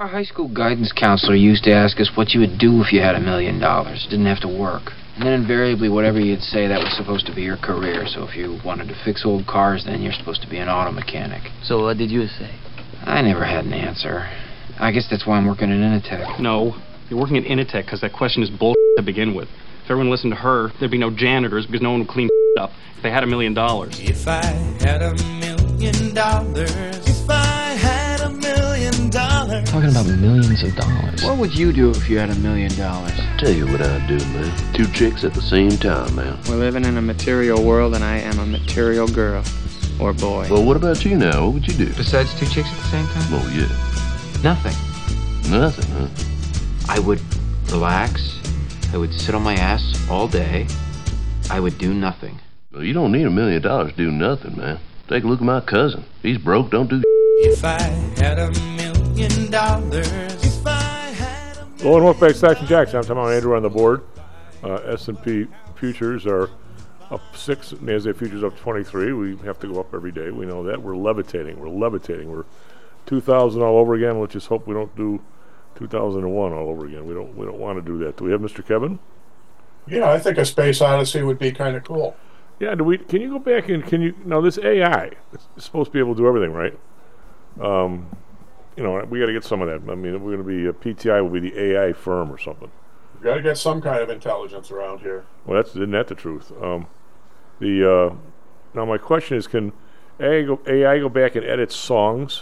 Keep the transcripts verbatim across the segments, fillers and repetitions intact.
Our high school guidance counselor used to ask us what you would do if you had a million dollars. Didn't have to work. And then invariably, whatever you'd say, that was supposed to be your career. So if you wanted to fix old cars, then you're supposed to be an auto mechanic. So what did you say? I never had an answer. I guess that's why I'm working at Initech. No, you're working at Initech because that question is bull to begin with. If everyone listened to her, there'd be no janitors because no one would clean up if they had a million dollars. If I had a million dollars, if I had a million dollars. Talking about millions of dollars. What would you do if you had a million dollars? Tell you what I'd do, man. Two chicks at the same time, man. We're living in a material world, and I am a material girl. Or boy. Well, what about you now? What would you do? Besides two chicks at the same time? Oh, yeah. Nothing. Nothing, huh? I would relax. I would sit on my ass all day. I would do nothing. Well, you don't need a million dollars to do nothing, man. Take a look at my cousin. He's broke, don't do If I had a million dollars, if I had a million Low and Wolfpack, Saxon Jackson. I'm talking about Andrew on the board. Uh, S and P futures are up six. NASDAQ futures up twenty-three. We have to go up every day. We know that. We're levitating. We're levitating. We're two thousand all over again. Let's just hope we don't do two thousand one all over again. We don't. We don't want to do that. Do we have Mister Kevin? Yeah, I think a space odyssey would be kind of cool. Yeah. Do we? Can you go back and can you? Now this A I is supposed to be able to do everything, right? Um, you know, we got to get some of that. I mean, we're going to be a P T I will be the A I firm or something. You got to get some kind of intelligence around here. Well, that's isn't that the truth? Um, the uh, now my question is, can A I go, A I go back and edit songs?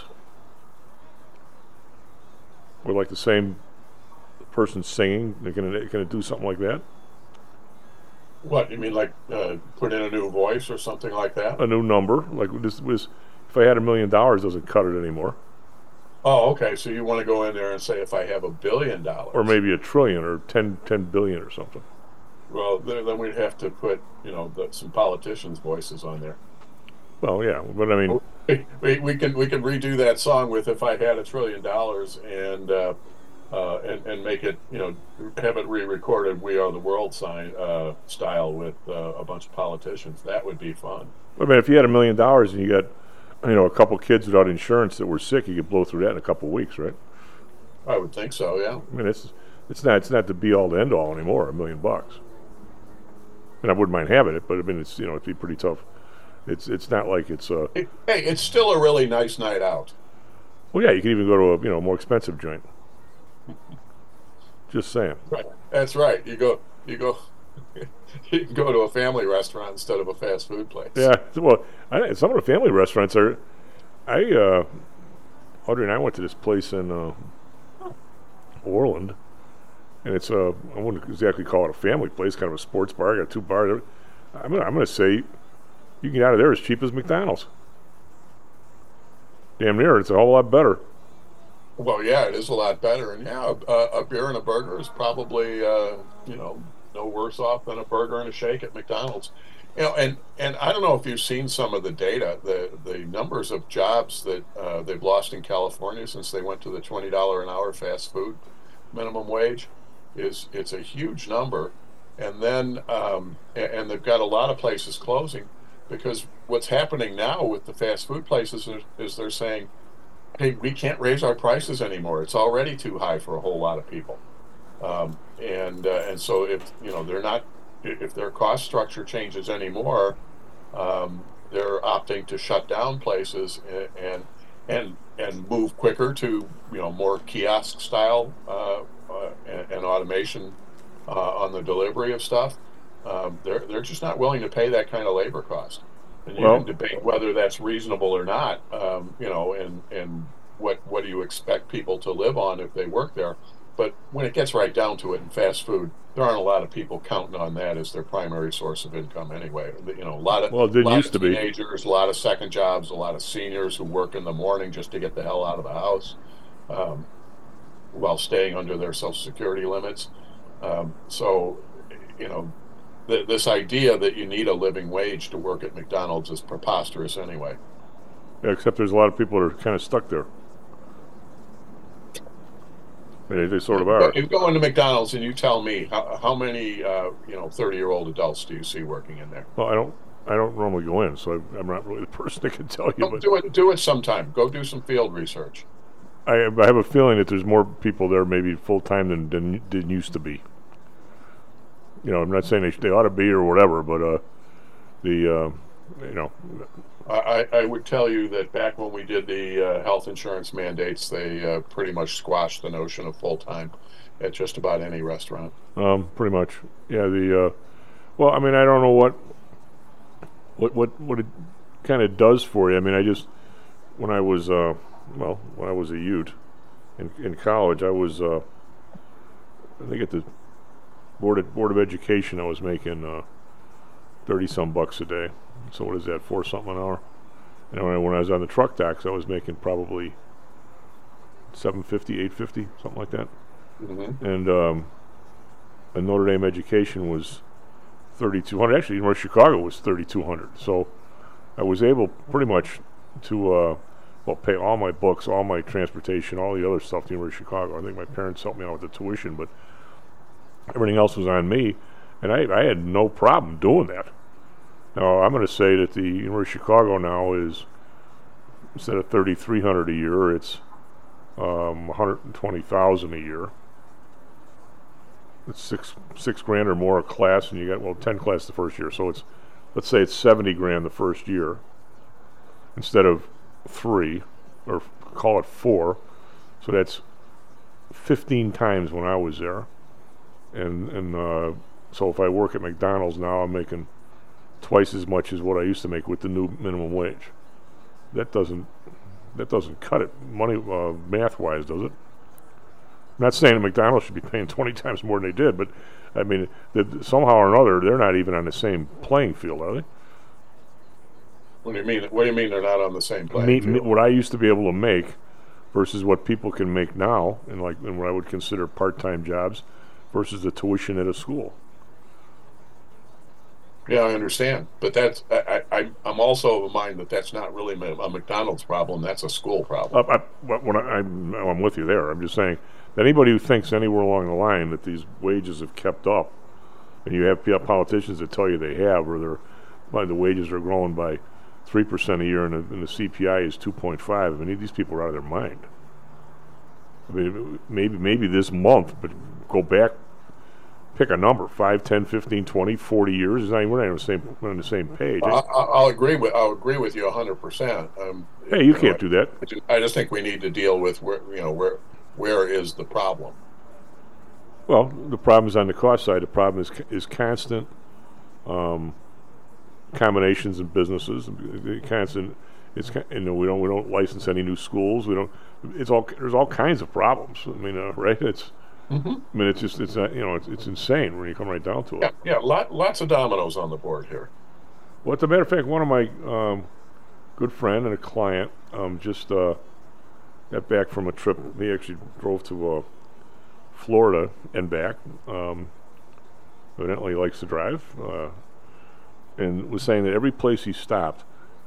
Or like the same person singing, can it, can it do something like that? What, you mean like uh, put in a new voice or something like that? A new number, like this was, if I had a million dollars, doesn't cut it anymore. Oh, okay. So you want to go in there and say if I have a billion dollars, or maybe a trillion, or ten, ten billion, or something. Well, then, then we'd have to put, you know, the, some politicians' voices on there. Well, yeah, but I mean, we, we, we can we can redo that song with "If I Had a Trillion Dollars" and uh, uh, and and make it, you know, have it re-recorded "We Are the World" sign uh, style with uh, a bunch of politicians. That would be fun. I mean, if you had a million dollars and you got, you know, a couple kids without insurance that were sick, you could blow through that in a couple of weeks, right? I would think so. Yeah. I mean, it's it's not it's not the be all to end all anymore. A million bucks. And I wouldn't mind having it, but I mean, it's, you know, it'd be pretty tough. It's it's not like it's uh. Hey, it's still a really nice night out. Well, yeah, you can even go to a, you know, more expensive joint. Just saying. Right. That's right. You go you go you can go to a family restaurant instead of a fast food place. Yeah. Well, I, some of the family restaurants are. I uh, Audrey and I went to this place in uh, Orland, and it's a, I wouldn't exactly call it a family place, kind of a sports bar. I got two bars. I'm gonna, I'm gonna say. You can get out of there as cheap as McDonald's. Damn near. It's a whole lot better. Well, yeah, it is a lot better. And, yeah, a, a beer and a burger is probably, uh, you know, no worse off than a burger and a shake at McDonald's. You know, and, and I don't know if you've seen some of the data, the, the numbers of jobs that uh, they've lost in California since they went to the twenty dollars an hour fast food minimum wage. is It's a huge number. And then, um, and they've got a lot of places closing. Because what's happening now with the fast food places is, is they're saying, hey, we can't raise our prices anymore. It's already too high for a whole lot of people. Um, and uh, and so if, you know, they're not, if their cost structure changes anymore, um, they're opting to shut down places and and and move quicker to, you know, more kiosk style uh, uh, and, and automation uh, on the delivery of stuff. Um, they're they're just not willing to pay that kind of labor cost, and you well, can debate whether that's reasonable or not. Um, you know, and and what what do you expect people to live on if they work there? But when it gets right down to it in fast food, there aren't a lot of people counting on that as their primary source of income anyway. You know, a lot of well, it did lot used of to be teenagers, a lot of second jobs, a lot of seniors who work in the morning just to get the hell out of the house, um, while staying under their Social Security limits. Um, so, you know. This idea that you need a living wage to work at McDonald's is preposterous anyway. Yeah, except there's a lot of people that are kind of stuck there. They, they sort of are. You go into McDonald's and you tell me how, how many uh, you know thirty-year-old adults do you see working in there? Well, I don't. I don't normally go in, so I'm not really the person that can tell you. But do it. Do it sometime. Go do some field research. I, I have a feeling that there's more people there maybe full-time than, than, than used to be. You know, I'm not saying they, they ought to be or whatever, but uh, the, uh, you know. I, I would tell you that back when we did the uh, health insurance mandates, they uh, pretty much squashed the notion of full-time at just about any restaurant. Um, pretty much. Yeah, the, uh, well, I mean, I don't know what, what, what, what it kind of does for you. I mean, I just, when I was, uh, well, when I was a youth in, in college, I was, uh, I think at the Board of, Board of Education, I was making uh, thirty-some bucks a day. So what is that, four something an hour? And when I, when I was on the truck docks, I was making probably seven fifty, eight fifty, something like that. Mm-hmm. And um, and Notre Dame Education was thirty-two hundred. Actually, University of Chicago was thirty-two hundred. So I was able pretty much to uh, well pay all my books, all my transportation, all the other stuff to University of Chicago. I think my parents helped me out with the tuition, but everything else was on me, and I, I had no problem doing that. Now, I'm going to say that the University of Chicago now is, instead of thirty-three hundred a year, it's um, one hundred twenty thousand a year. It's six six grand or more a class, and you got, well, ten classes the first year. So it's, let's say it's seventy grand the first year instead of three, or call it four. So that's fifteen times when I was there. And, and uh, so if I work at McDonald's now, I'm making twice as much as what I used to make with the new minimum wage. That doesn't that doesn't cut it money uh, math wise, does it? I'm not saying that McDonald's should be paying twenty times more than they did, but I mean, the, somehow or another, they're not even on the same playing field, are they? What do you mean? What do you mean they're not on the same playing me, field? me, what I used to be able to make versus what people can make now, and like in what I would consider part-time jobs, versus the tuition at a school. Yeah, I understand, but that's I, I I'm also of a mind that that's not really a McDonald's problem. That's a school problem. Uh, I, when I, I'm, I'm with you there. I'm just saying that anybody who thinks anywhere along the line that these wages have kept up, and you have politicians that tell you they have, or they're, well, the wages are growing by three percent a year, and the, and the C P I is two point five. I mean, these people are out of their mind. I mean, maybe maybe this month, but go back. Pick a number, five, ten, fifteen, twenty, forty years. It's not, we're not on the same, we're on the same page. I, I'll agree with I'll agree with you one hundred percent. Um, hey, you, you can't know, do that. I just, I just think we need to deal with where you know where where is the problem. Well, the problem is on the cost side. The problem is is constant um, combinations in businesses. Constant. It's you know we don't we don't license any new schools. We don't. It's all there's all kinds of problems. I mean, uh, right? It's. Mm-hmm. I mean, it's just, it's not, you know, it's, it's insane when you come right down to it. Yeah, yeah lot, lots of dominoes on the board here. Well, as a matter of fact, one of my um, good friend and a client um, just uh, got back from a trip. He actually drove to uh, Florida and back. Um, evidently, he likes to drive. Uh, and was saying that every place he stopped,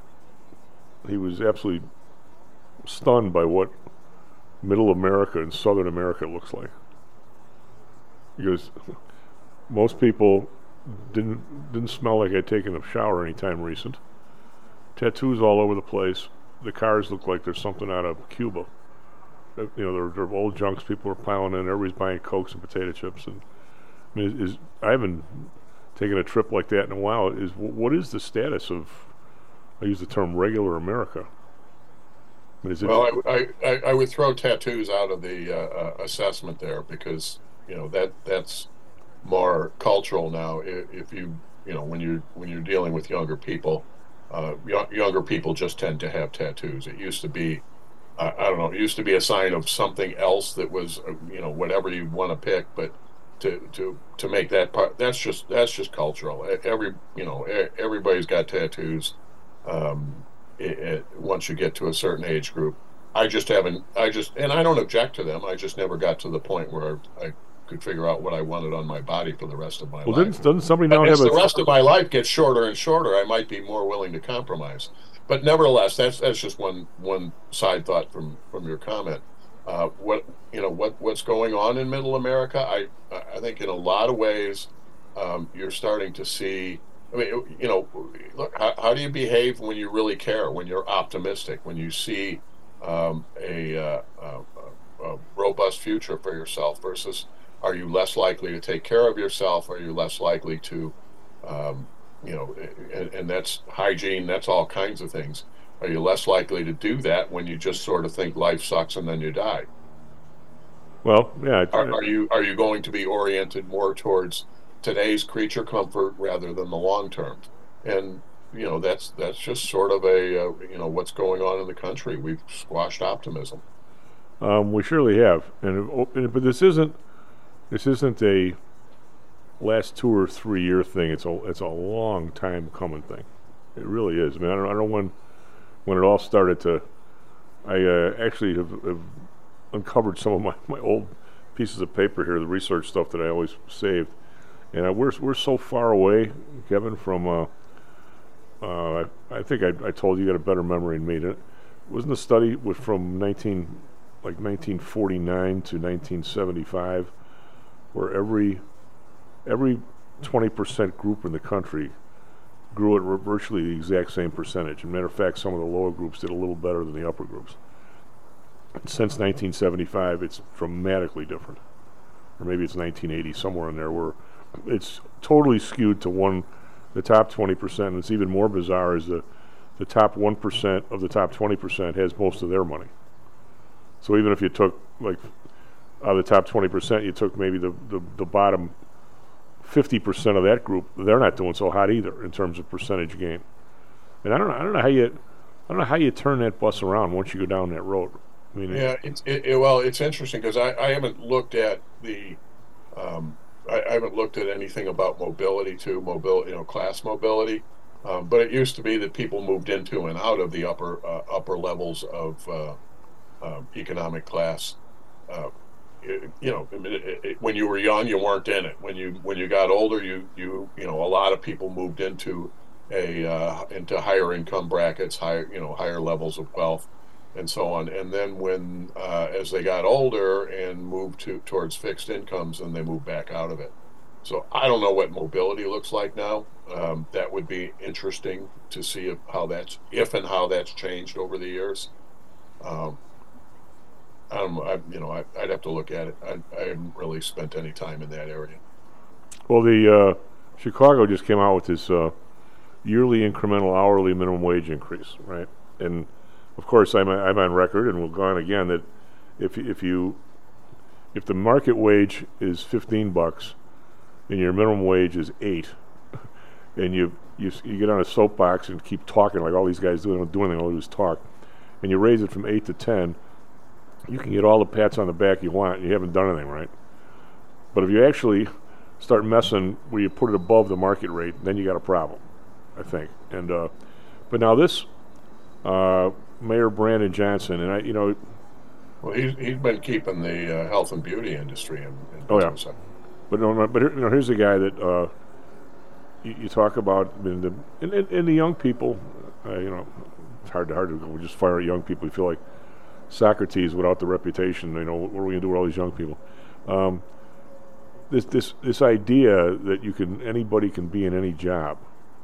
he was absolutely stunned by what Middle America and Southern America looks like. Because most people didn't didn't smell like I'd taken a shower anytime recent. Tattoos all over the place. The cars look like there's something out of Cuba. Uh, you know, they're, they're old junks. People are piling in. Everybody's buying Cokes and potato chips. And I mean, is, is I haven't taken a trip like that in a while. Is what is the status of? I use the term regular America. I mean, is it well, I, I I would throw tattoos out of the uh, uh, assessment there because. You know that that's more cultural now. If, if you you know when you when you're dealing with younger people, uh, y- younger people just tend to have tattoos. It used to be, uh, I don't know, it used to be a sign of something else that was uh, you know whatever you want to pick. But to to to make that part, that's just that's just cultural. Every you know everybody's got tattoos. Um, it, it, once you get to a certain age group, I just haven't. I just and I don't object to them. I just never got to the point where I. could figure out what I wanted on my body for the rest of my well, life. Doesn't, doesn't somebody now but have as a... the rest of my life gets shorter and shorter, I might be more willing to compromise. But nevertheless, that's that's just one one side thought from, from your comment. Uh, what you know what what's going on in Middle America? I I think in a lot of ways, um, you're starting to see. I mean, you know, look, how, how do you behave when you really care? When you're optimistic? When you see um, a, uh, a, a robust future for yourself versus are you less likely to take care of yourself? Are you less likely to, um, you know, and, and that's hygiene, that's all kinds of things. Are you less likely to do that when you just sort of think life sucks and then you die? Well, yeah. Are, are you are you going to be oriented more towards today's creature comfort rather than the long term? And you know that's that's just sort of a uh, you know what's going on in the country. We've squashed optimism. Um, we surely have, and, and but this isn't this isn't a last two or three year thing. It's a it's a long time coming thing. It really is. I mean, I don't I don't know when when it all started to. I uh, actually have, have uncovered some of my, my old pieces of paper here, the research stuff that I always saved, and I, we're we're so far away, Kevin, from. Uh, uh, I, I think I, I told you you got a better memory than me. Didn't it? Wasn't the study was from nineteen like nineteen forty-nine to nineteen seventy-five, where every every twenty percent group in the country grew at virtually the exact same percentage. As a matter of fact, some of the lower groups did a little better than the upper groups. And since nineteen seventy-five, it's dramatically different. Or maybe it's nineteen eighty, somewhere in there, where it's totally skewed to one, the top twenty percent. And it's even more bizarre is the, the top one percent of the top twenty percent has most of their money. So even if you took, like, out of the top twenty percent, you took maybe the, the, the bottom fifty percent of that group, they're not doing so hot either in terms of percentage gain. And I don't know, I don't know how you, I don't know how you turn that bus around once you go down that road. I mean, yeah, it's it, it, well, it's interesting because I, I haven't looked at the, um, I, I haven't looked at anything about mobility too, mobility, you know, class mobility. Um, but it used to be that people moved into and out of the upper uh, upper levels of uh, uh, economic class. Uh, You know, it, it, when you were young, you weren't in it. When you when you got older, you you you know, a lot of people moved into a uh, into higher income brackets, higher you know higher levels of wealth, and so on. And then when uh, as they got older and moved to towards fixed incomes, then they moved back out of it. So I don't know what mobility looks like now. Um, that would be interesting to see if how that's if and how that's changed over the years. Um, I don't know, I, you know, I, I'd have to look at it. I, I haven't really spent any time in that area. Well, the uh, Chicago just came out with this uh, yearly incremental hourly minimum wage increase, right? And of course, I'm I'm on record, and we'll go on again that if if you if the market wage is fifteen bucks and your minimum wage is eight, and you you you get on a soapbox and keep talking like all these guys do, they don't do anything, all they do is talk, and you raise it from eight to ten. You can get all the pats on the back you want, and you haven't done anything right. But if you actually start messing where you put it above the market rate, then you got a problem, I think. And uh, but now this uh, Mayor Brandon Johnson, and I, you know, well, he's he's been keeping the uh, health and beauty industry in. in oh yeah, but no, but here, you know, here's a guy that uh, you, you talk about, I mean, the and, and, and the young people, uh, you know, it's hard to hard to go, just fire at young people. You feel like Socrates without the reputation. You know, what are we going to do with all these young people? Um, this this this idea that you can anybody can be in any job.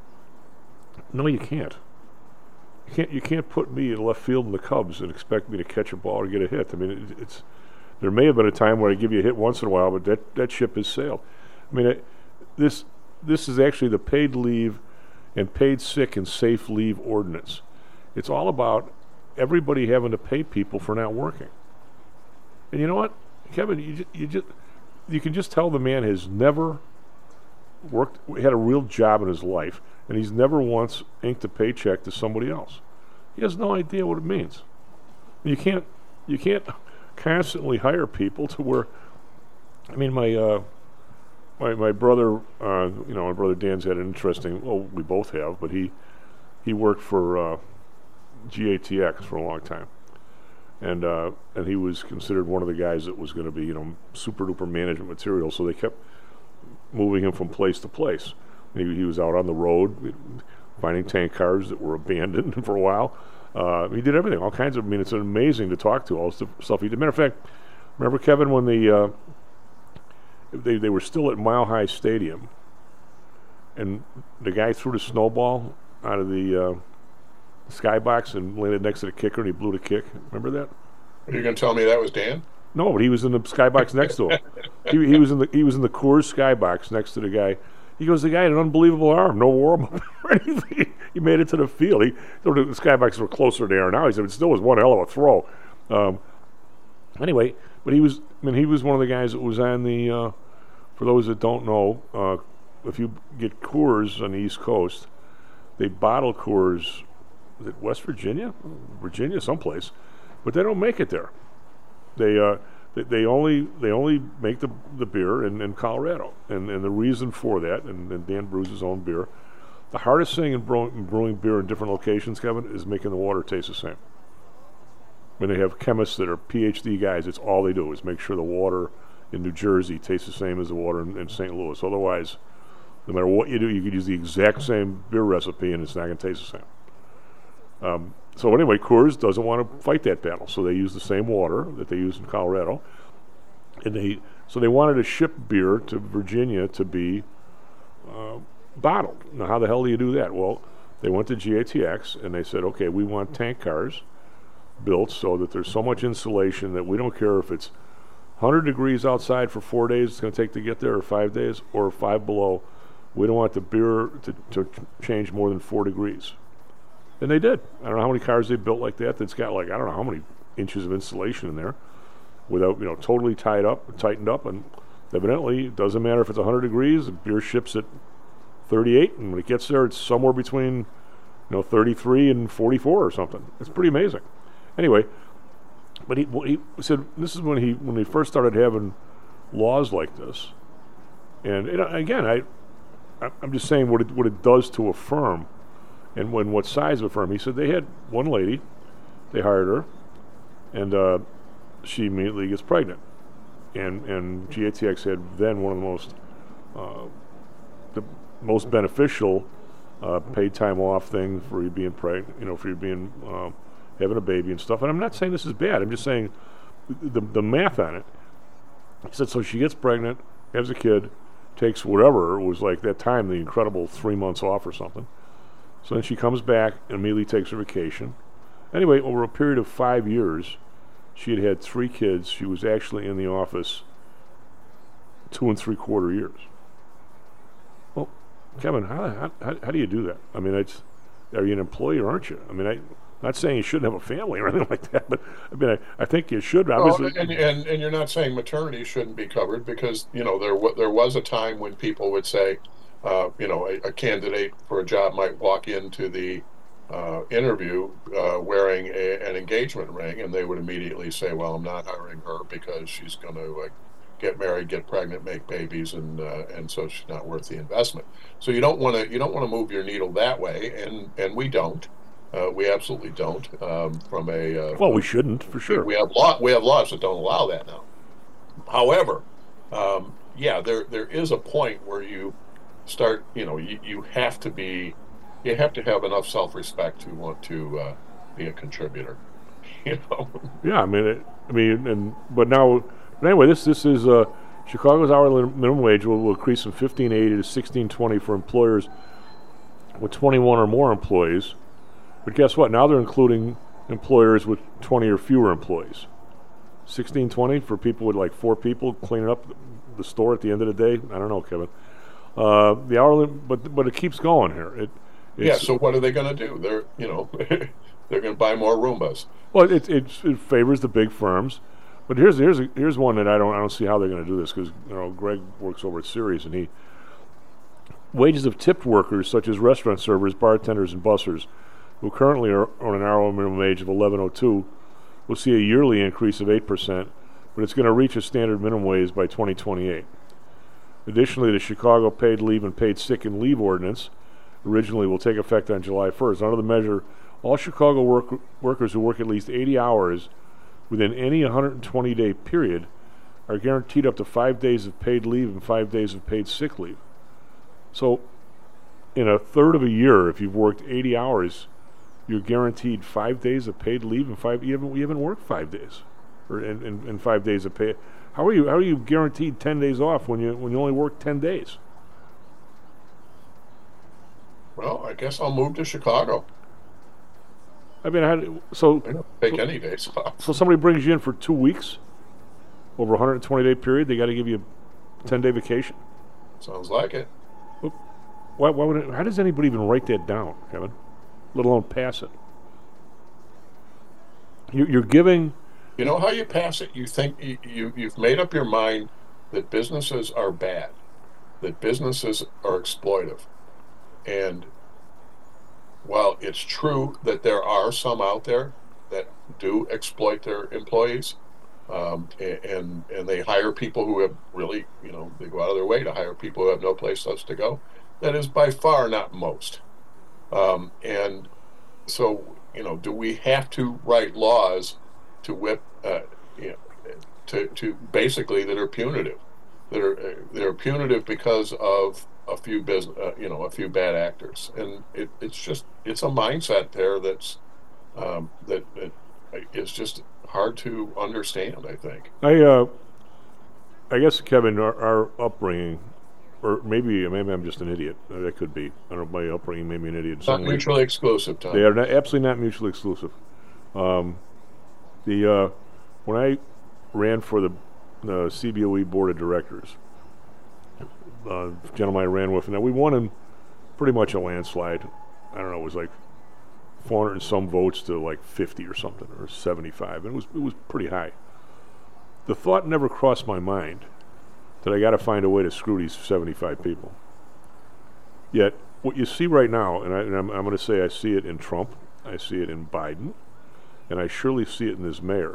No, you can't. You can't you can't put me in left field in the Cubs and expect me to catch a ball or get a hit. I mean, it, it's there may have been a time where I give you a hit once in a while, but that that ship has sailed. I mean, it, this this is actually the paid leave and paid sick and safe leave ordinance. It's all about everybody having to pay people for not working. And you know what, Kevin, you just, you just you can just tell the man has never worked, had a real job in his life, and he's never once inked a paycheck to somebody else. He has no idea what it means. You can't you can't constantly hire people to where, I mean, my uh, my my brother, uh, you know, my brother Dan's had an interesting. Well, we both have, but he he worked for. Uh, G A T X for a long time, and uh, and he was considered one of the guys that was going to be, you know, super duper management material. So they kept moving him from place to place. He, he was out on the road, finding tank cars that were abandoned for a while. Uh, he did everything, all kinds of. I mean, it's amazing to talk to all the stuff he did. Matter of fact, remember Kevin when the uh, they they were still at Mile High Stadium, and the guy threw the snowball out of the. Uh, skybox and landed next to the kicker, and he blew the kick. Remember that? Are you going to tell me that was Dan? No, but he was in the skybox next to him. He, he was in the he was in the Coors skybox next to the guy. He goes, the guy had an unbelievable arm, no warm up or anything. He made it to the field. He the skyboxes were closer there now. He said it still was one hell of a throw. Um, anyway, but he was I mean he was one of the guys that was on the. Uh, for those that don't know, uh, if you get Coors on the East Coast, they bottle Coors. Is it West Virginia, Virginia, someplace, but they don't make it there. They uh, they, they only they only make the the beer in, in Colorado, and and the reason for that, and, and Dan brews his own beer. The hardest thing in brewing, in brewing beer in different locations, Kevin, is making the water taste the same. When they have chemists that are P H D guys, it's all they do is make sure the water in New Jersey tastes the same as the water in, in Saint Louis. Otherwise, no matter what you do, you could use the exact same beer recipe, and it's not going to taste the same. Um, so anyway, Coors doesn't want to fight that battle, so they use the same water that they use in Colorado, and they so they wanted to ship beer to Virginia to be uh, bottled. Now, how the hell do you do that? Well, they went to G A T X and they said, okay, we want tank cars built so that there's so much insulation that we don't care if it's one hundred degrees outside for four days it's going to take to get there, or five days, or five below. We don't want the beer to, to change more than four degrees. And they did. I don't know how many cars they built like that that's got like, I don't know how many inches of insulation in there without, you know, totally tied up, tightened up. And evidently, it doesn't matter if it's one hundred degrees, the beer ships at thirty-eight, and when it gets there, it's somewhere between, you know, thirty-three and forty-four or something. It's pretty amazing. Anyway, but he, he said this is when he when they first started having laws like this. And, and again, I, I'm just saying what it, what it does to a firm. And when what size of a firm? He said they had one lady, they hired her, and uh, she immediately gets pregnant. And and G A T X had then one of the most uh, the most beneficial uh, paid time off thing for you being pregnant, you know, for you being uh, having a baby and stuff. And I'm not saying this is bad. I'm just saying the the math on it. He said so she gets pregnant, has a kid, takes whatever it was like that time, the incredible three months off or something. So then she comes back and immediately takes her vacation. Anyway, over a period of five years, she had had three kids. She was actually in the office two and three quarter years. Well, Kevin, how, how, how do you do that? I mean, it's, are you an employee or aren't you? I mean, I'm not saying you shouldn't have a family or anything like that, but I mean, I, I think you should. Obviously. Well, and, and, and you're not saying maternity shouldn't be covered, because, you know, there, w- there was a time when people would say, Uh, you know, a, a candidate for a job might walk into the uh, interview uh, wearing a, an engagement ring, and they would immediately say, well, I'm not hiring her because she's going to uh, get married, get pregnant, make babies, and uh, and so she's not worth the investment. So you don't want to you don't want to move your needle that way, and and we don't. Uh, we absolutely don't. Um, from a uh, well, we shouldn't for sure. We have law we have laws that don't allow that now. However, um, yeah, there there is a point where you start, you know, you, you have to be, you have to have enough self-respect to want to uh, be a contributor, you know. Yeah, I mean, it, I mean, and but now, but anyway, this this is uh, Chicago's hourly minimum wage will, will increase from fifteen eighty to sixteen twenty for employers with twenty-one or more employees. But guess what? Now they're including employers with twenty or fewer employees. sixteen twenty for people with like four people cleaning up the store at the end of the day. I don't know, Kevin. Uh, the hourly, but but it keeps going here. It, it's, yeah. So what are they going to do? They're you know they're going to buy more Roombas. Well, it, it it favors the big firms, but here's here's a, here's one that I don't I don't see how they're going to do this, because you know Greg works over at Ceres, and he wages of tipped workers such as restaurant servers, bartenders, and bussers, who currently are on an hourly minimum wage of eleven oh two, will see a yearly increase of eight percent, but it's going to reach a standard minimum wage by twenty twenty-eight. Additionally, the Chicago Paid Leave and Paid Sick and Leave Ordinance originally will take effect on July first. Under the measure, all Chicago work, workers who work at least eighty hours within any one hundred twenty day period are guaranteed up to five days of paid leave and five days of paid sick leave. So, in a third of a year, if you've worked eighty hours, you're guaranteed five days of paid leave and five. You haven't, you haven't worked five days, or and, and, and five days of pay. How are you? How are you guaranteed ten days off when you when you only work ten days? Well, I guess I'll move to Chicago. I mean, I had, so I don't take any days off. so somebody brings you in for two weeks over a one hundred twenty day period. They got to give you a ten day vacation. Sounds like it. Why? Why would? It, how does anybody even write that down, Kevin? Let alone pass it. You, you're giving. You know how you pass it? You think you, you you've made up your mind that businesses are bad, that businesses are exploitive, and while it's true that there are some out there that do exploit their employees, um, and and they hire people who have really, you know, they go out of their way to hire people who have no place else to go. That is by far not most. Um, and so, you know, do we have to write laws to whip, uh, you know, to to basically that are punitive, that are uh, they're punitive because of a few business, uh, you know, a few bad actors, and it, it's just it's a mindset there that's um, that, that is just hard to understand. I think. I uh, I guess Kevin, our, our upbringing, or maybe maybe I'm just an idiot. That could be. I don't know. My upbringing made me an idiot. in Not some way. mutually exclusive, Tom. They are not, absolutely not mutually exclusive. Um, the uh, when I ran for the uh, C B O E board of directors, uh, gentleman I ran with, and we won in pretty much a landslide. I don't know, it was like four hundred and some votes to like fifty or something, or seventy-five, and it was it was pretty high. The thought never crossed my mind that I got to find a way to screw these seventy-five people. Yet, what you see right now, and, I, and I'm, I'm going to say I see it in Trump, I see it in Biden, and I surely see it in this mayor.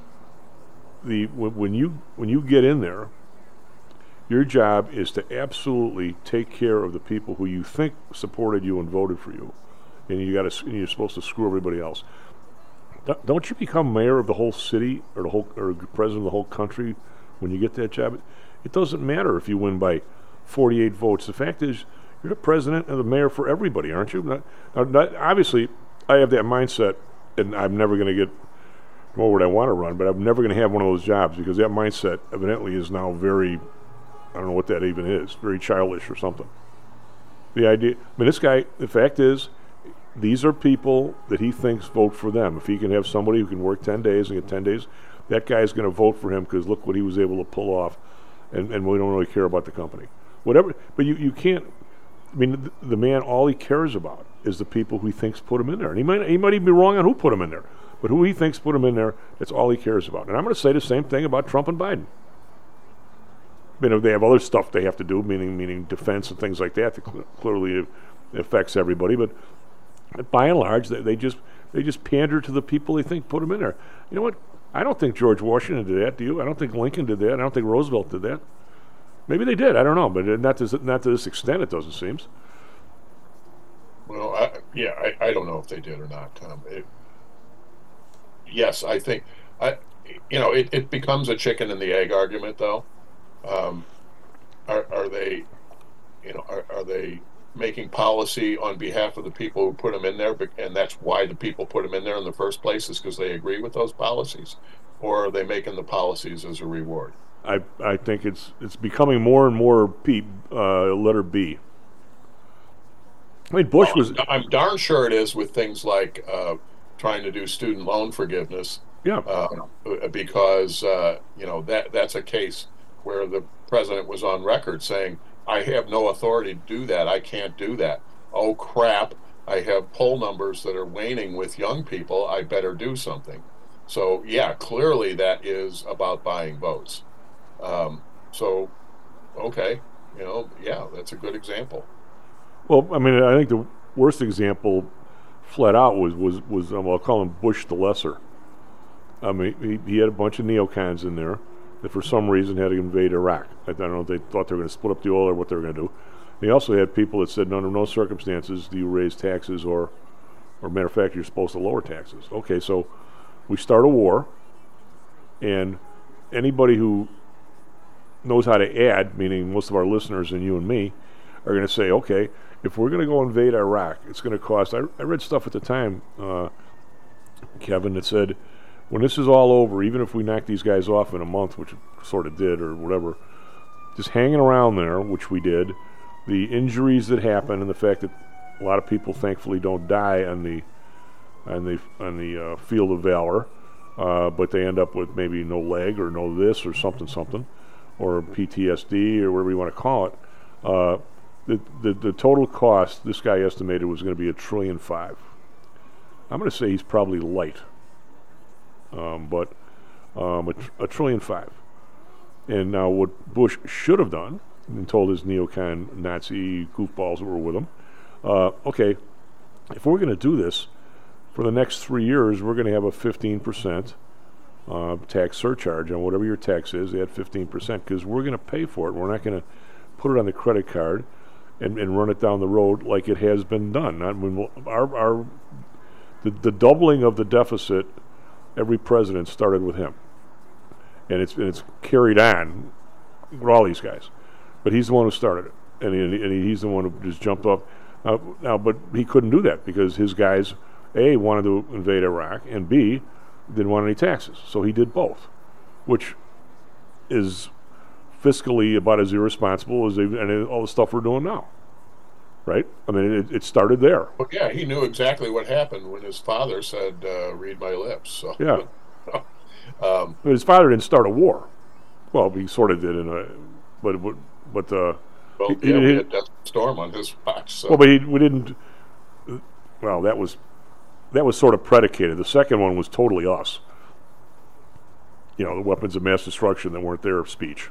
The when, when you when you get in there, your job is to absolutely take care of the people who you think supported you and voted for you, and you got to you're supposed to screw everybody else. Don't you become mayor of the whole city or the whole or president of the whole country when you get that job? It doesn't matter if you win by forty-eight votes. The fact is, you're the president and the mayor for everybody, aren't you? Not, not, not, obviously, I have that mindset, and I'm never going to get nor would I want to run, but I'm never going to have one of those jobs because that mindset evidently is now very, I don't know what that even is, very childish or something. The idea, I mean, this guy, the fact is, these are people that he thinks vote for them. If he can have somebody who can work ten days and get ten days, that guy is going to vote for him because look what he was able to pull off, and, and we don't really care about the company. Whatever, but you, you can't, I mean, the, the man, all he cares about is the people who he thinks put him in there. And he might, he might even be wrong on who put him in there, but who he thinks put him in there, that's all he cares about. And I'm going to say the same thing about Trump and Biden. You know, they have other stuff they have to do, meaning meaning defense and things like that that cl- clearly affects everybody, but by and large, they, they just they just pander to the people they think put them in there. You know what? I don't think George Washington did that. Do you? I don't think Lincoln did that. I don't think Roosevelt did that. Maybe they did. I don't know, but not to not to this extent. It doesn't seem. Well, I, yeah, I, I don't know if they did or not, Tom. It, yes, I think I, you know, it, it becomes a chicken and the egg argument, though. Um, are are they, you know, are, are they making policy on behalf of the people who put them in there, and that's why the people put them in there in the first place, is because they agree with those policies, or are they making the policies as a reward? I I think it's it's becoming more and more P, uh, letter B. I mean, Bush well, was. I'm darn sure it is with things like uh, trying to do student loan forgiveness. Yeah. Uh, because uh, you know that that's a case where the president was on record saying, I have no authority to do that. I can't do that. Oh, crap. I have poll numbers that are waning with young people. I better do something. So, yeah, clearly that is about buying votes. Um, so, okay, you know, yeah, that's a good example. Well, I mean, I think the worst example flat out was, was, was um, I'll call him Bush the Lesser. I mean, he, he had a bunch of neocons in there that for some reason had to invade Iraq. I don't know if they thought they were going to split up the oil or what they were going to do. They also had people that said, no, under no circumstances do you raise taxes, or, or matter of fact, you're supposed to lower taxes. Okay, so we start a war, and anybody who knows how to add, meaning most of our listeners and you and me, are going to say, okay, if we're going to go invade Iraq, it's going to cost, I, I read stuff at the time, uh, Kevin, that said, when this is all over, even if we knock these guys off in a month, which sort of did or whatever, just hanging around there, which we did, the injuries that happen and the fact that a lot of people thankfully don't die on the on the on the uh, field of valor, uh, but they end up with maybe no leg or no this or something something, or P T S D or whatever you want to call it. Uh, the, the the total cost this guy estimated was going to be a trillion five. I'm going to say he's probably light, um, but um, a, tr- a trillion five. And now what Bush should have done, and told his neocon Nazi goofballs that were with him, uh, okay, if we're going to do this for the next three years, we're going to have a fifteen percent uh, tax surcharge on whatever your tax is. They had fifteen percent because we're going to pay for it. We're not going to put it on the credit card and, and run it down the road like it has been done. Not when we'll, our our the, the doubling of the deficit, every president started with him, and it's and it's carried on with all these guys. But he's the one who started it, and, he, and he's the one who just jumped up. Uh, now, but he couldn't do that because his guys, A, wanted to invade Iraq, and B, didn't want any taxes. So he did both, which is fiscally about as irresponsible as they, and all the stuff we're doing now, right? I mean, it, it started there. Well, yeah, he knew exactly what happened when his father said, uh, "Read my lips." So. Yeah. um, but his father didn't start a war. Well, he sort of did in a, but but but uh, well, he, yeah, he, we he, had Desert Storm on his watch. So. Well, but he, we didn't. Well, that was that was sort of predicated. The second one was totally us. You know, the weapons of mass destruction that weren't their speech.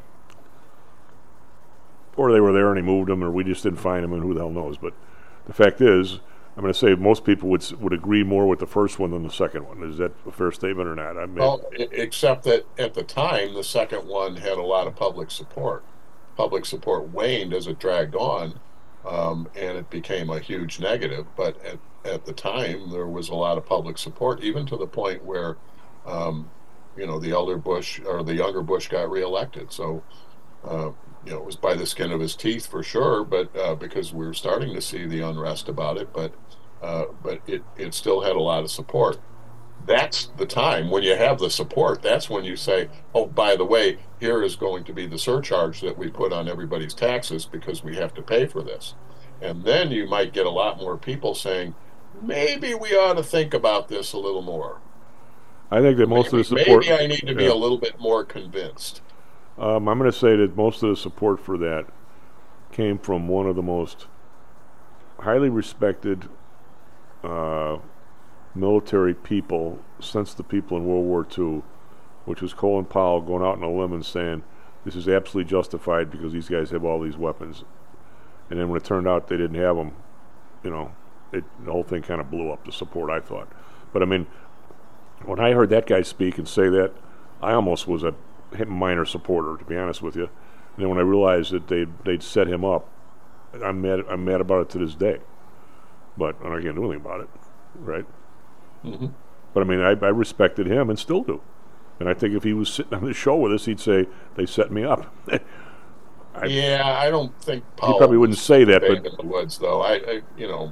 Or they were there and he moved them, or we just didn't find them, and who the hell knows. But the fact is, I'm going to say most people would would agree more with the first one than the second one. Is that a fair statement or not? I mean, well, I- except that at the time, the second one had a lot of public support. Public support waned as it dragged on, um, and it became a huge negative. But at, at the time, there was a lot of public support, even to the point where, um, you know, the elder Bush or the younger Bush got reelected. So, uh, you know, it was by the skin of his teeth for sure, but uh, because we were starting to see the unrest about it, but uh, but it, it still had a lot of support. That's the time when you have the support. That's when you say, oh, by the way, here is going to be the surcharge that we put on everybody's taxes because we have to pay for this. And then you might get a lot more people saying, maybe we ought to think about this a little more. I think that most maybe, of the support. Maybe I need to be yeah. a little bit more convinced. Um, I'm going to say that most of the support for that came from one of the most highly respected uh, military people since the people in World War Two, which was Colin Powell going out on a limb and saying this is absolutely justified because these guys have all these weapons. And then when it turned out they didn't have them, you know, it, the whole thing kind of blew up, the support, I thought. But I mean, when I heard that guy speak and say that, I almost was a minor supporter, to be honest with you. And then when I realized that they'd, they'd set him up, I'm mad, I'm mad about it to this day. But I can't do anything about it, right? Mm-hmm. But I mean, I, I respected him and still do. And I think if he was sitting on the show with us, he'd say, they set me up. I, yeah, I don't think Powell he probably wouldn't say that, but in the woods, though. I, I you know,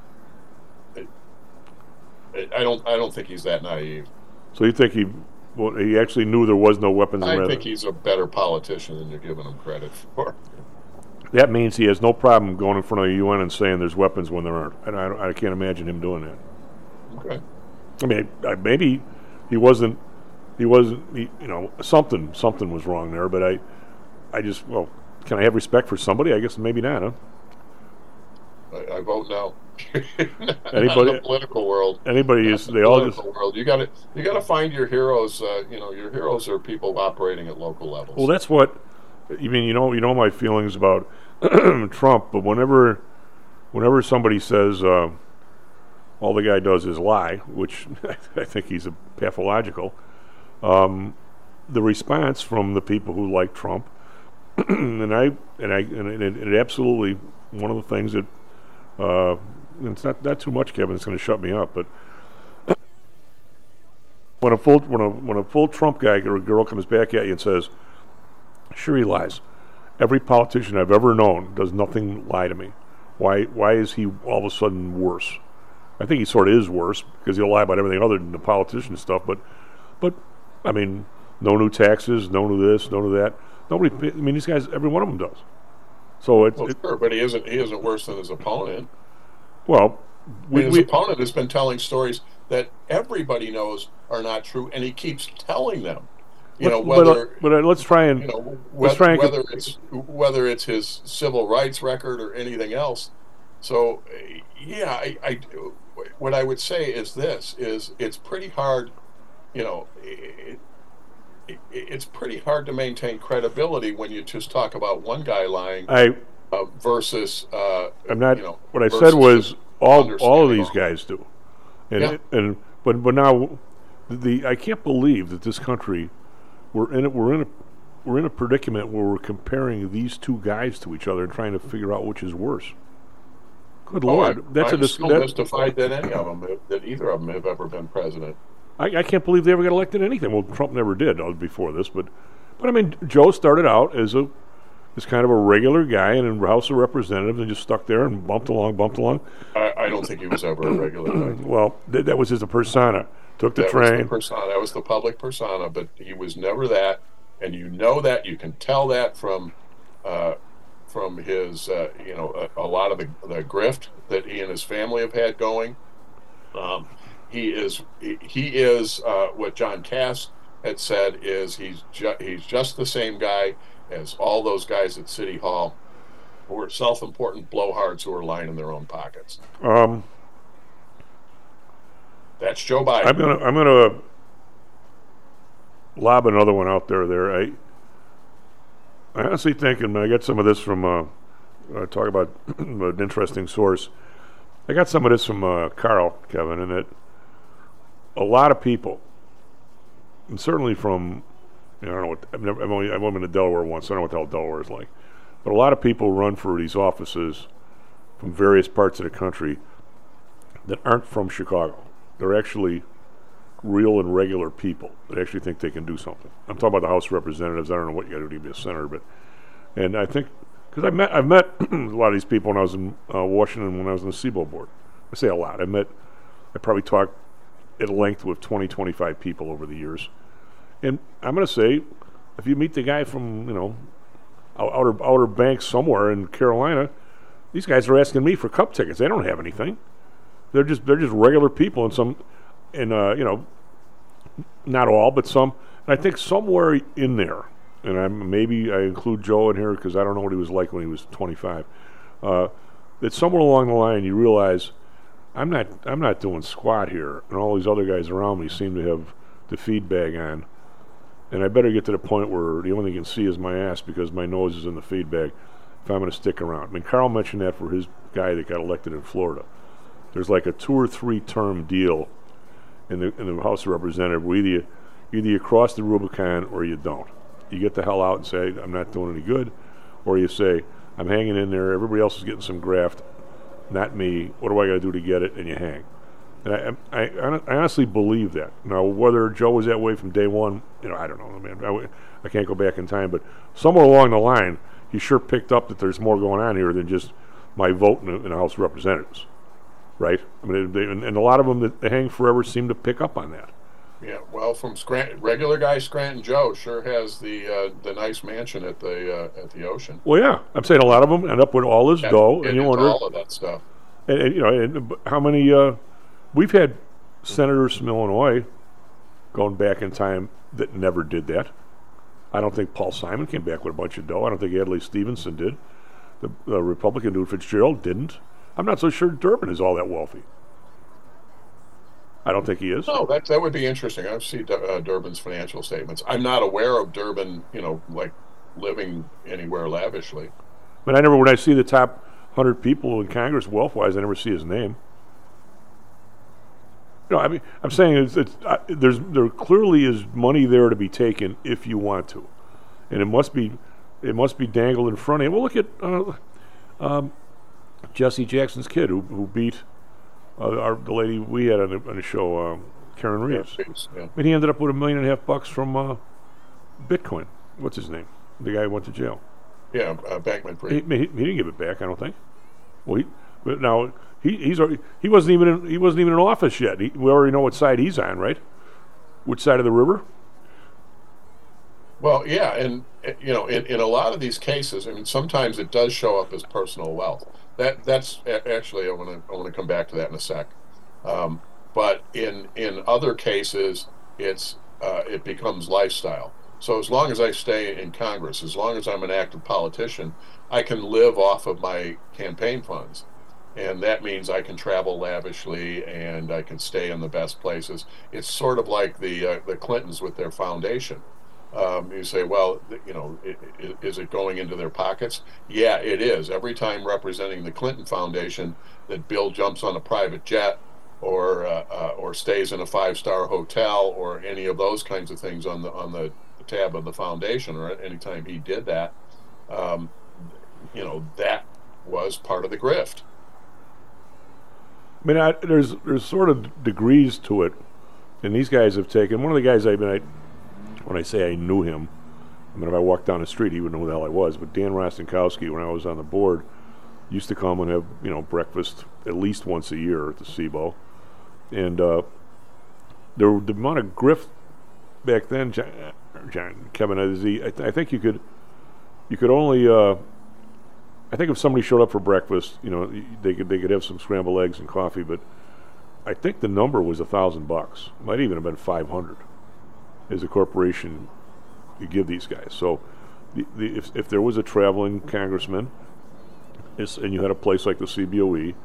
I, I don't, I don't think he's that naive. So you think he, well, he actually knew there was no weapons? I in think he's a better politician than you're giving him credit for. That means he has no problem going in front of the U N and saying there's weapons when there aren't, and I, I can't imagine him doing that. Okay. I mean, I, maybe he wasn't, he wasn't, he, you know, something, something was wrong there. But I, I just, well, can I have respect for somebody? I guess maybe not, huh? I, I vote no. Anybody? In the political world. Anybody is? They all just. World. You got to, you got to find your heroes. Uh, you know, your heroes are people operating at local levels. Well, that's what. I mean, you know, you know my feelings about Trump, but whenever, whenever somebody says uh, all the guy does is lie, which I think he's a pathological, um, the response from the people who like Trump, and I and I and it, it absolutely one of the things that uh, it's not not too much, Kevin. It's going to shut me up, but. When a full when a when a full Trump guy or a girl comes back at you and says, "Sure, he lies," every politician I've ever known does nothing lie to me. Why why is he all of a sudden worse? I think he sort of is worse because he'll lie about everything other than the politician stuff. But but I mean, no new taxes, no new this, no new that. Nobody. I mean, these guys, every one of them does. So it's well, it, sure, but he isn't he isn't worse than his opponent. well, we, his we, opponent has been telling stories that everybody knows are not true, and he keeps telling them. You know, but, whether but, uh, let's try and you know let's whether, try and whether it's whether it's his civil rights record or anything else. So, yeah, I, I what I would say is this: is it's pretty hard, you know, it, it, it's pretty hard to maintain credibility when you just talk about one guy lying I uh, versus. Uh, I'm not. You know, what I said was all all of these all. guys do, and Yeah. and but but now the I can't believe that this country we're in it we're in a we're in a predicament where we're comparing these two guys to each other and trying to figure out which is worse. Good Oh, Lord, I, that's I'm a dis- still that, mystified that any of them, that either of them have ever been president. I, I can't believe they ever got elected anything. Well, Trump never did uh, before this, but but I mean, Joe started out as a as kind of a regular guy in the House of Representatives and just stuck there and bumped along, bumped along. I, I don't think he was ever a regular guy. Well, th- that was his persona. Took the that train. was the persona. That was the public persona, but he was never that, and you know that. You can tell that from uh, from his, uh, you know, a, a lot of the, the grift that he and his family have had going. Um, he is he, he is uh, what John Cass had said is he's ju- he's just the same guy as all those guys at City Hall who are self-important blowhards who are lying in their own pockets. Um, That's Joe Biden. I'm gonna I'm gonna lob another one out there. There, I I honestly think, and I got some of this from uh, uh talk about an interesting source. I got some of this from uh, Carl, Kevin, and that a lot of people, and certainly from, you know, I don't know what I've never I've only I've only been to Delaware once. So I don't know what the hell Delaware is like, but a lot of people run for these offices from various parts of the country that aren't from Chicago. They're actually real and regular people that actually think they can do something. I'm talking about the House of Representatives. I don't know what you got to do to be a senator, but and I think because I met I've met a lot of these people when I was in uh, Washington when I was on the S I B O board. I say a lot. I met I probably talked at length with twenty, twenty-five people over the years, and I'm going to say if you meet the guy from you know outer outer banks somewhere in Carolina, these guys are asking me for cup tickets. They don't have anything. They're just they're just regular people, and some, and uh, you know, not all, but some. And I think somewhere in there, and I'm maybe I include Joe in here because I don't know what he was like when he was twenty-five. Uh, that somewhere along the line you realize I'm not I'm not doing squat here, and all these other guys around me seem to have the feed bag on, and I better get to the point where the only thing you can see is my ass because my nose is in the feed bag. If I'm going to stick around, I mean, Carl mentioned that for his guy that got elected in Florida. There's like a two or three term deal in the in the House of Representatives where either you, either you cross the Rubicon or you don't. You get the hell out and say, I'm not doing any good, or you say, I'm hanging in there, everybody else is getting some graft, not me, what do I got to do to get it, and you hang. And I, I, I honestly believe that. Now, whether Joe was that way from day one, you know, I don't know, man. I, I can't go back in time, but somewhere along the line, he sure picked up that there's more going on here than just my vote in the, in the House of Representatives. Right? I mean, they, and, and a lot of them that hang forever seem to pick up on that. Yeah, well, from Scranton, regular guy Scranton Joe sure has the uh, the nice mansion at the uh, at the ocean. Well, yeah, I'm saying a lot of them end up with all this And- dough, and and you into wonder, all of that stuff. and, and, you know, and how many uh, we've had senators from Illinois going back in time that never did that. I don't think Paul Simon came back with a bunch of dough. I don't think Adlai Stevenson did. The, the Republican dude Fitzgerald didn't. I'm not so sure Durbin is all that wealthy. I don't think he is. No, that that would be interesting. I've seen uh, Durbin's financial statements. I'm not aware of Durbin, you know, like living anywhere lavishly. But I never, when I see the top hundred people in Congress wealth-wise, I never see his name. No, I mean, I'm saying it's, it's uh, there's there clearly is money there to be taken if you want to, and it must be it must be dangled in front of you. Well, look at uh, um, Jesse Jackson's kid who who beat uh, our the lady we had on the, on the show, um, Karen Reeves. Yeah, yeah. And he ended up with a million and a half bucks from uh, Bitcoin. What's his name? The guy who went to jail. Yeah, uh, Bankman He, Fried. he, he didn't give it back, I don't think. Well, he, but now he he's already, he wasn't even in, he wasn't even in office yet. He, we already know what side he's on, right? Which side of the river? Well, yeah, and uh, you know, in, in a lot of these cases, I mean, sometimes it does show up as personal wealth. That that's a- actually, I want to I want to come back to that in a sec. Um, but in in other cases, it's uh, it becomes lifestyle. So as long as I stay in Congress, as long as I'm an active politician, I can live off of my campaign funds. And that means I can travel lavishly and I can stay in the best places. It's sort of like the uh, the Clintons with their foundation. Um, you say, well, th- you know, i- i- is it going into their pockets? Yeah, it is. Every time representing the Clinton Foundation that Bill jumps on a private jet or uh, uh, or stays in a five-star hotel or any of those kinds of things on the on the tab of the foundation, or anytime he did that, um, you know, that was part of the grift. I mean, I, there's there's sort of degrees to it, and these guys have taken. One of the guys I mean, I, when I say I knew him, I mean if I walked down the street, he would know who the hell I was. But Dan Rostenkowski, when I was on the board, used to come and have you know breakfast at least once a year at the S I B O, and uh, there the amount of grift back then, John, John Kevin, is he, I, th- I think you could you could only. Uh, I think if somebody showed up for breakfast, you know, they could they could have some scrambled eggs and coffee, but I think the number was a thousand bucks. Might even have been five hundred, as a corporation you give these guys. So, the, the, if if there was a traveling congressman, it's, and you had a place like the C B O E,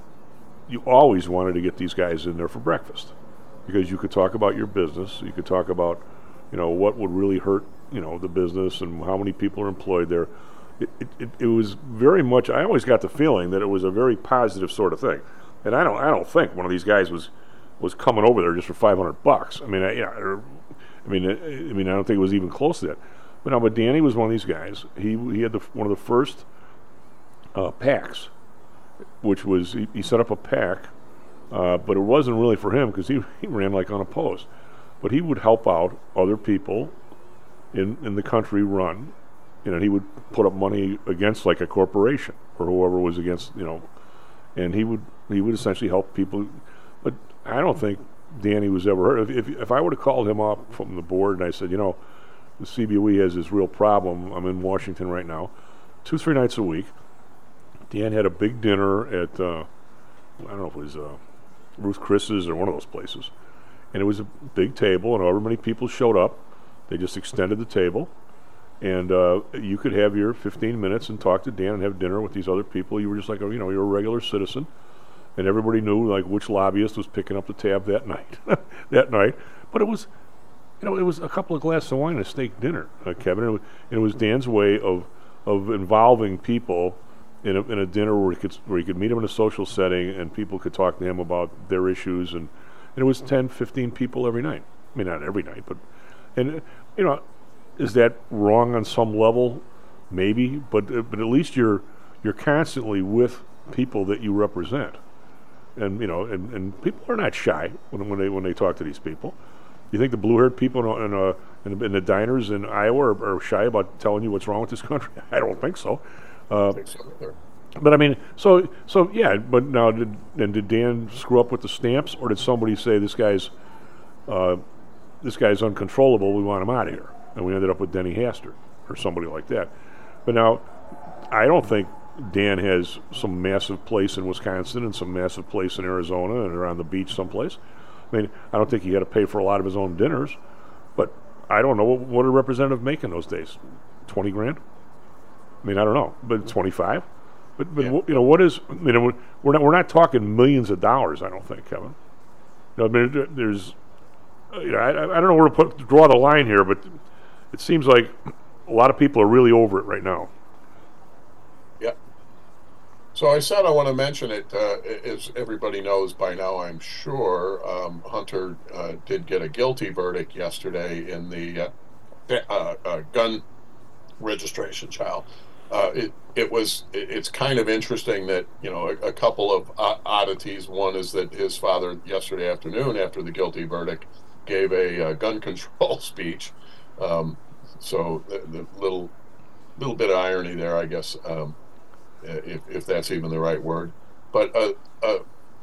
you always wanted to get these guys in there for breakfast, because you could talk about your business, you could talk about, you know, what would really hurt, you know, the business and how many people are employed there. It, it, it was very much. I always got the feeling that it was a very positive sort of thing, and I don't. I don't think one of these guys was was coming over there just for five hundred bucks. I mean, I, yeah, or, I mean, I, I mean, I don't think it was even close to that. But now, but Danny was one of these guys. He he had the one of the first uh, PACs, which was he, he set up a PAC, uh, but it wasn't really for him because he he ran like unopposed, but he would help out other people in in the country run. You know, he would put up money against like a corporation or whoever was against, you know, and he would he would essentially help people. But I don't think Danny was ever hurt. If if, if I would have called him up from the board and I said, you know, the C B O E has this real problem. I'm in Washington right now, two three nights a week. Dan had a big dinner at uh, I don't know if it was uh, Ruth Chris's or one of those places, and it was a big table, and however many people showed up, they just extended the table. And uh, you could have your fifteen minutes and talk to Dan and have dinner with these other people. You were just like, a, you know, you're a regular citizen, and everybody knew like which lobbyist was picking up the tab that night. that night, but it was, you know, it was a couple of glasses of wine and a steak dinner, uh, Kevin. And it, was, and it was Dan's way of of involving people in a, in a dinner where he could where he could meet them in a social setting and people could talk to him about their issues. And, and it was ten, fifteen people every night. I mean, not every night, but and uh, you know. Is that wrong on some level? Maybe, but uh, but at least you're you're constantly with people that you represent, and you know, and, and people are not shy when when they when they talk to these people. You think the blue-haired people in in, uh, in, the, in the diners in Iowa are, are shy about telling you what's wrong with this country? I don't think so. Uh, I think so either. But I mean, so so yeah. But now, did and did Dan screw up with the stamps, or did somebody say this guy's uh, this guy's uncontrollable? We want him out of here. And we ended up with Denny Hastert or somebody like that. But now, I don't think Dan has some massive place in Wisconsin and some massive place in Arizona and around the beach someplace. I mean, I don't think he had to pay for a lot of his own dinners. But I don't know, what, what did a representative make in those days? twenty grand? I mean, I don't know, but twenty-five? But, but Yeah. you know, what is, I mean, we're not, we're not talking millions of dollars, I don't think, Kevin. You know, I mean, there- there's, you know, I, I don't know where to put, draw the line here, but it seems like a lot of people are really over it right now. Yeah. So I said I want to mention it, uh, as everybody knows by now, I'm sure. Um, Hunter uh, did get a guilty verdict yesterday in the uh, uh, uh, gun registration trial. Uh, it it was it, it's kind of interesting that, you know, a, a couple of uh, oddities. One is that his father yesterday afternoon, after the guilty verdict, gave a uh, gun control speech. Um, so the, the little little bit of irony there, I guess, um, if if that's even the right word. But uh, uh,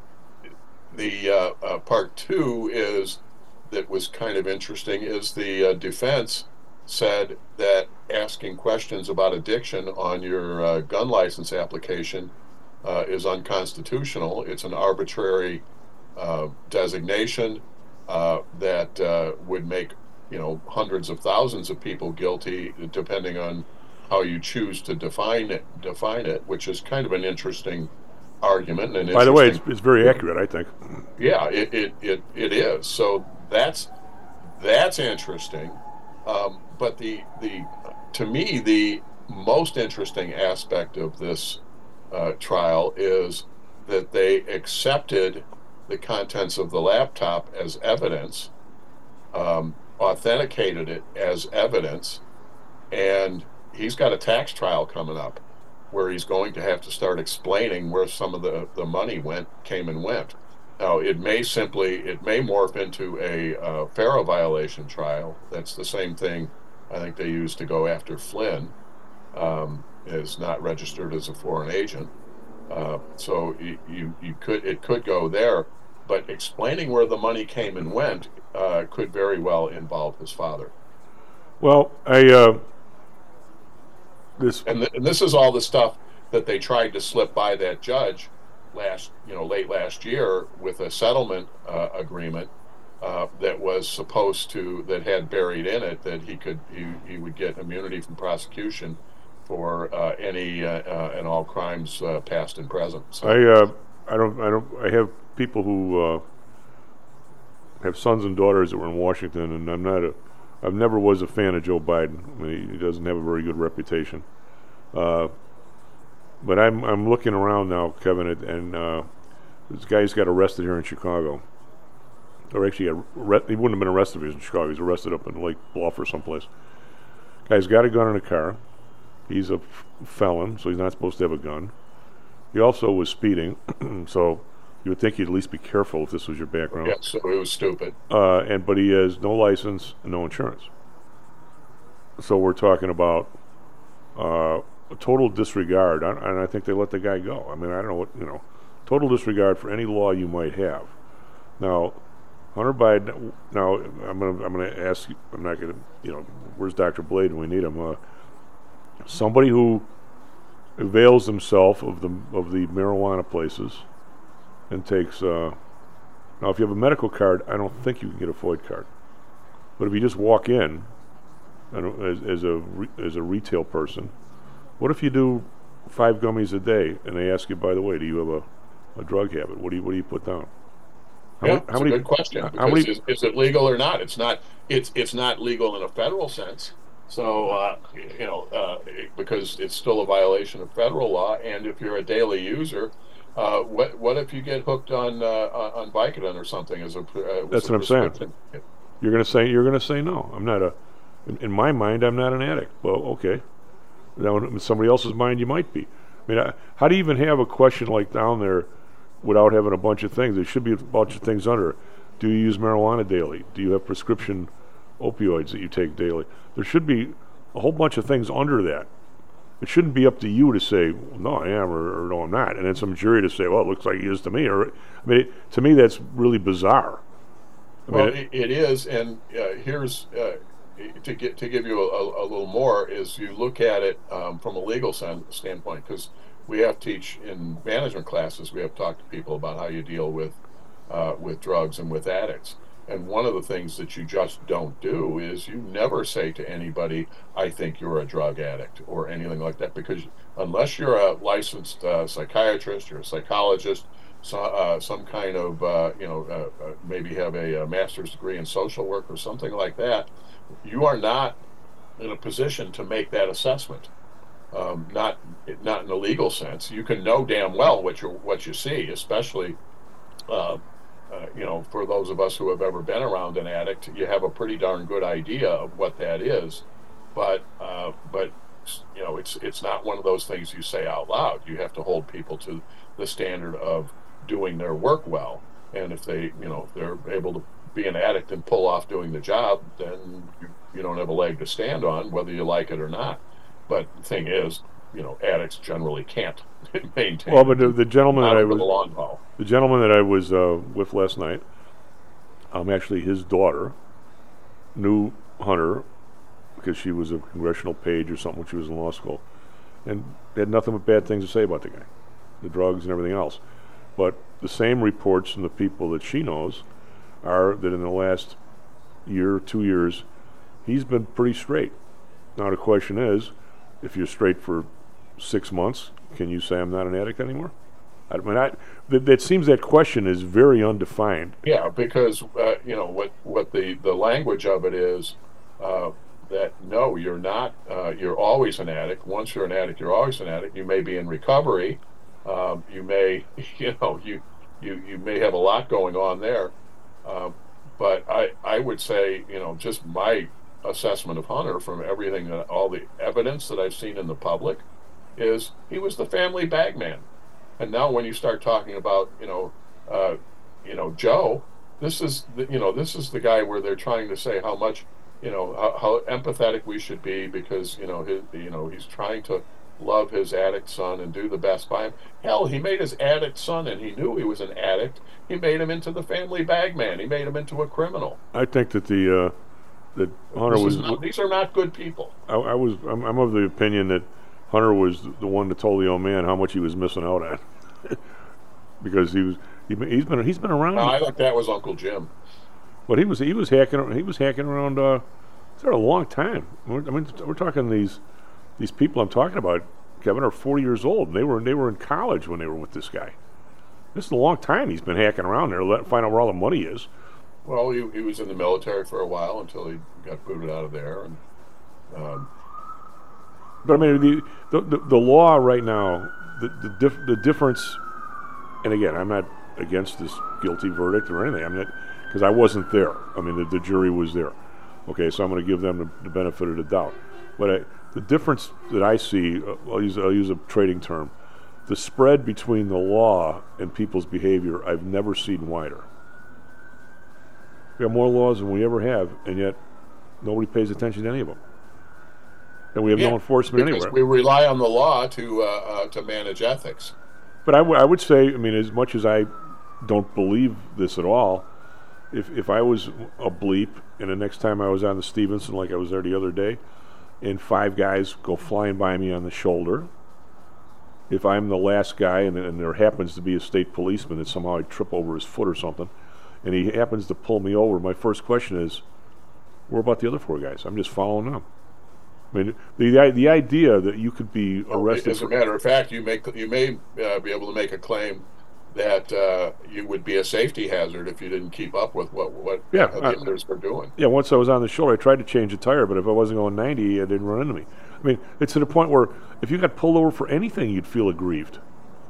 the uh, uh, part two is that was kind of interesting is the uh, defense said that asking questions about addiction on your uh, gun license application uh, is unconstitutional. It's an arbitrary uh, designation uh, that uh, would make, you know, hundreds of thousands of people guilty, depending on how you choose to define it. Define it, which is kind of an interesting argument. And by the way, it's, it's very accurate, I think. Yeah, it it, it, it is. So that's that's interesting. Um, but the the to me the most interesting aspect of this uh, trial is that they accepted the contents of the laptop as evidence, um, authenticated it as evidence, and he's got a tax trial coming up where he's going to have to start explaining where some of the, the money went, came and went. Now, it may simply, it may morph into a uh, FARA violation trial. That's the same thing I think they used to go after Flynn, um, is not registered as a foreign agent. Uh, so you, you, you could, it could go there, but explaining where the money came and went uh, could very well involve his father. Well, I, uh, this, and, th- and this is all the stuff that they tried to slip by that judge last, you know, late last year with a settlement uh, agreement uh, that was supposed to, that had buried in it that he could, he, he would get immunity from prosecution for uh, any uh, uh, and all crimes uh, past and present. So, I, uh, I don't, I don't, I have people who uh, have sons and daughters that were in Washington, and I'm not a, I've never was a fan of Joe Biden. I mean, he doesn't have a very good reputation. Uh, but I'm I'm looking around now, Kevin, and uh, this guy's got arrested here in Chicago. Or actually, got arre- he wouldn't have been arrested if he was in Chicago. He's arrested up in Lake Bluff or someplace. Guy's got a gun in a car. He's a f- felon, so he's not supposed to have a gun. He also was speeding, so you would think you'd at least be careful if this was your background. yeah, so it was stupid. Uh, and but he has no license and no insurance. So we're talking about uh, a total disregard, and I think they let the guy go. I mean, I don't know what, you know, total disregard for any law you might have. Now, Hunter Biden. Now, I'm gonna I'm gonna ask you. I'm not gonna, you know, where's Doctor Blade when we need him? Uh, somebody who avails himself of the of the marijuana places and takes. Uh, now, if you have a medical card, I don't think you can get a FOID card. But if you just walk in, and as, as a re, as a retail person, what if you do five gummies a day and they ask you, by the way, do you have a, a drug habit? What do you what do you put down? How yeah, many, how it's many, a good question. How Because many, is, is it legal or not? It's not. It's it's not legal in a federal sense. So uh, you know, uh, it, because it's still a violation of federal law. And if you're a daily user, uh, what what if you get hooked on uh, on Vicodin or something as a uh, That's a what I'm saying. prescription? you're gonna say you're gonna say no. I'm not a. In, in my mind, I'm not an addict. Well, okay. Now, in somebody else's mind, you might be. I mean, I, how do you even have a question like down there without having a bunch of things? There should be a bunch of things under. Do you use marijuana daily? Do you have prescription opioids that you take daily? There should be a whole bunch of things under that. It shouldn't be up to you to say, well, no, I am, or, or no, I'm not. And then some jury to say, well, it looks like he is to me. Or, I mean, it, to me, that's really bizarre. I Well, mean, it, it is, and uh, here's uh, to get to give you a, a little more is you look at it um, from a legal san- standpoint, because we have to teach in management classes. We have to talk to people about how you deal with uh, with drugs and with addicts. And one of the things that you just don't do is you never say to anybody, I think you're a drug addict or anything like that, because unless you're a licensed uh, psychiatrist, you're a psychologist, so, uh, some kind of, uh, you know, uh, uh, maybe have a, a master's degree in social work or something like that, you are not in a position to make that assessment. Um, not not in a legal sense. You can know damn well what you what you see, especially uh, Uh, you know, for those of us who have ever been around an addict, you have a pretty darn good idea of what that is. But, uh, but you know, it's it's not one of those things you say out loud. You have to hold people to the standard of doing their work well. And if they, you know, if they're able to be an addict and pull off doing the job, then you, you don't have a leg to stand on, whether you like it or not. But the thing is, you know, addicts generally can't maintain. well, but the, the gentleman that I over was the long haul. the gentleman that I was uh, with last night, um, actually his daughter knew Hunter. Okay, because she was a congressional page or something when she was in law school, and they had nothing but bad things to say about the guy, the drugs and everything else. But the same reports from the people that she knows are that in the last year, two years, he's been pretty straight. Now the question is, if you're straight for six months, can you say I'm not an addict anymore? I mean, I, that, that seems that question is very undefined. Yeah, because uh, you know what what the, the language of it is uh, that no, you're not. Uh, you're always an addict. Once you're an addict, you're always an addict. You may be in recovery. Um, you may, you know, you you you may have a lot going on there. Uh, but I I would say, you know, just my assessment of Hunter from everything, that, all the evidence that I've seen in the public, is he was the family bagman. And now when you start talking about, you know, uh, you know, Joe, this is, the, you know, this is the guy where they're trying to say how much, you know, how, how empathetic we should be because, you know, his, you know, he's trying to love his addict son and do the best by him. Hell, he made his addict son, and he knew he was an addict. He made him into the family bagman. He made him into a criminal. I think that the uh, that Hunter This was. is not, these are not good people. I, I was. I'm, I'm of the opinion that Hunter was the one that told the old man how much he was missing out on, because he was he, he's been he's been around. No, I think that was Uncle Jim. But he was he was hacking he was hacking around uh, for a long time. We're, I mean, we're talking these these people I'm talking about, Kevin, are forty years old. And they were they were in college when they were with this guy. This is a long time he's been hacking around there, let find out where all the money is. Well, he he was in the military for a while until he got booted out of there, and. Um, But I mean, the the, the, the law right now, the the, dif- the difference, and again, I'm not against this guilty verdict or anything. I'm not, because I wasn't there. I mean, the, the jury was there. Okay, so I'm going to give them the, the benefit of the doubt. But I, the difference that I see, uh, I'll use I'll use a trading term, the spread between the law and people's behavior, I've never seen wider. We have more laws than we ever have, and yet nobody pays attention to any of them. And we have yeah, no enforcement because anywhere. We rely on the law to uh, uh, to manage ethics. But I, w- I would say, I mean, as much as I don't believe this at all, if if I was a bleep and the next time I was on the Stevenson, like I was there the other day, and five guys go flying by me on the shoulder, if I'm the last guy and, and there happens to be a state policeman that somehow I trip over his foot or something, and he happens to pull me over, my first question is, where about the other four guys? I'm just following them. I mean, the the idea that you could be arrested. As a matter of fact, you make you may uh, be able to make a claim that uh, you would be a safety hazard if you didn't keep up with what what yeah, uh, the I, others were doing. Yeah, once I was on the shoulder, I tried to change the tire, but if I wasn't going ninety, it didn't run into me. I mean, it's to the point where if you got pulled over for anything, you'd feel aggrieved.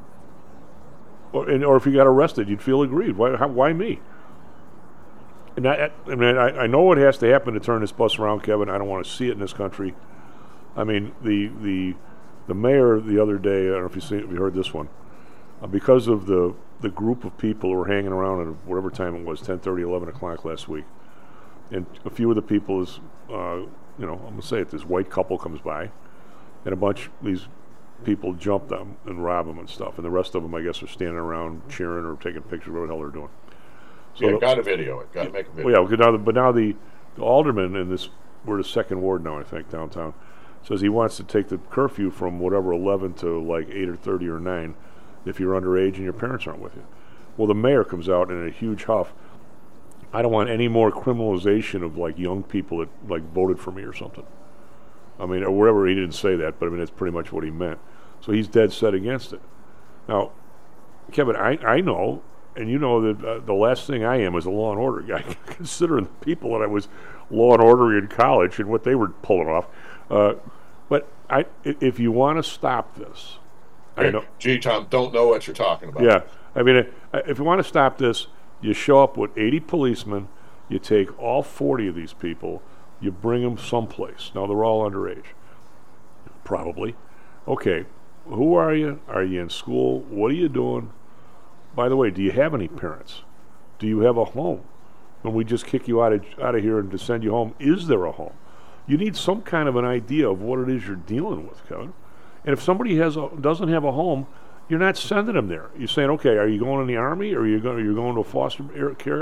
Or and, or if you got arrested, you'd feel aggrieved. Why how, why me? And I, I mean, I, I know what has to happen to turn this bus around, Kevin. I don't want to see it in this country. I mean, the the the mayor the other day, I don't know if you see, if you heard this one, uh, because of the the group of people who were hanging around at whatever time it was, ten thirty, eleven o'clock last week, and a few of the people is, uh, you know, I'm gonna say it, this white couple comes by, and a bunch of these people jump them and rob them and stuff, and the rest of them, I guess, are standing around cheering or taking pictures, whatever the hell they're doing. So yeah, got to video it. Got to make a video. Well, yeah, now the, but now the, the alderman in this, we're the second ward now, I think, downtown, says he wants to take the curfew from whatever eleven to like eight or thirty or nine, if you're underage and your parents aren't with you. Well, the mayor comes out in a huge huff. I don't want any more criminalization of like young people that like voted for me or something. I mean, or whatever. He didn't say that, but I mean that's pretty much what he meant. So he's dead set against it. Now, Kevin, I I know. And you know that uh, the last thing I am is a law and order guy, considering the people that I was law and order in college and what they were pulling off. Uh, but I, if you want to stop this, hey, I know. Gee, Tom, don't know what you're talking about. Yeah, I mean, uh, if you want to stop this, you show up with eighty policemen, you take all forty of these people, you bring them someplace. Now they're all underage, probably. Okay, who are you? Are you in school? What are you doing? By the way, do you have any parents? Do you have a home? When we just kick you out of out of here and to send you home, is there a home? You need some kind of an idea of what it is you're dealing with, Kevin. And if somebody has a, doesn't have a home, you're not sending them there. You're saying, okay, are you going in the Army, or are you going? You're going to foster care?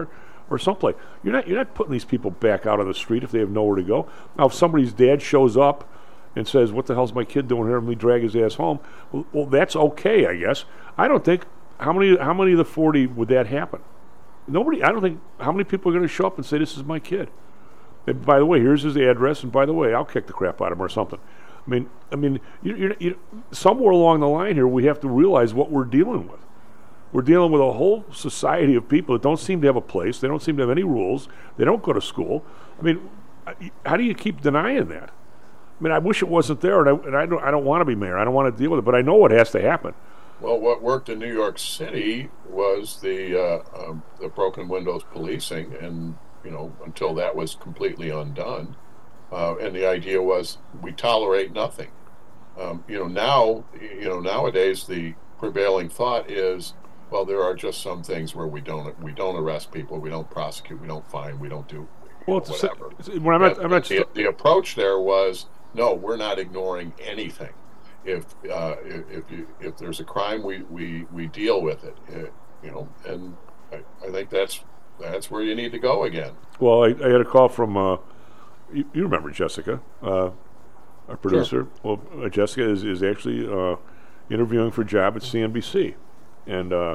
or someplace. You're not you're not putting these people back out on the street if they have nowhere to go. Now, if somebody's dad shows up and says, "What the hell's my kid doing here?" and we drag his ass home, well, well, that's okay, I guess. I don't think how many how many of the forty would that happen? Nobody. I don't think how many people are going to show up and say, "This is my kid." And by the way, here's his address, and by the way, I'll kick the crap out of him or something. I mean, I mean, you, you, you, somewhere along the line here, we have to realize what we're dealing with. We're dealing with a whole society of people that don't seem to have a place. They don't seem to have any rules. They don't go to school. I mean, how do you keep denying that? I mean, I wish it wasn't there, and I, and I don't. I don't want to be mayor. I don't want to deal with it, but I know what has to happen. Well, what worked in New York City was the uh, um, the broken windows policing, and you know, until that was completely undone, uh, and the idea was we tolerate nothing. Um, you know, now, you know, nowadays the prevailing thought is, well, there are just some things where we don't we don't arrest people, we don't prosecute, we don't fine, we don't do well, know, whatever. It's, when I'm not, I'm not the, the approach there was, no, we're not ignoring anything. If uh, if you, if there's a crime, we, we, we deal with it, uh, you know, and I, I think that's that's where you need to go again. Well, I, I had a call from uh, you, you remember Jessica, uh, our producer. Sure. Well, uh, Jessica is is actually uh, interviewing for a job at C N B C, and uh,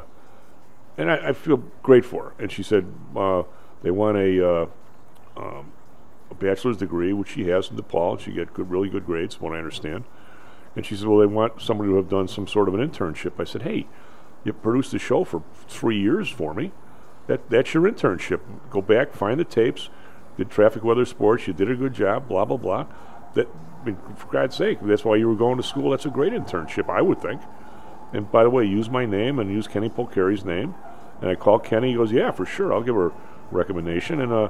and I, I feel great for her. And she said uh, they want a, uh, um, a bachelor's degree, which she has in DePaul. She got good, really good grades, from what I understand. And she said, well, they want somebody to have done some sort of an internship. I said, hey, you produced the show for three years for me. That That's your internship. Go back, find the tapes, did traffic, weather, sports. You did a good job, blah, blah, blah. That, I mean, for God's sake, that's why you were going to school. That's a great internship, I would think. And by the way, use my name and use Kenny Polcari's name. And I called Kenny. He goes, yeah, for sure. I'll give her a recommendation. And uh,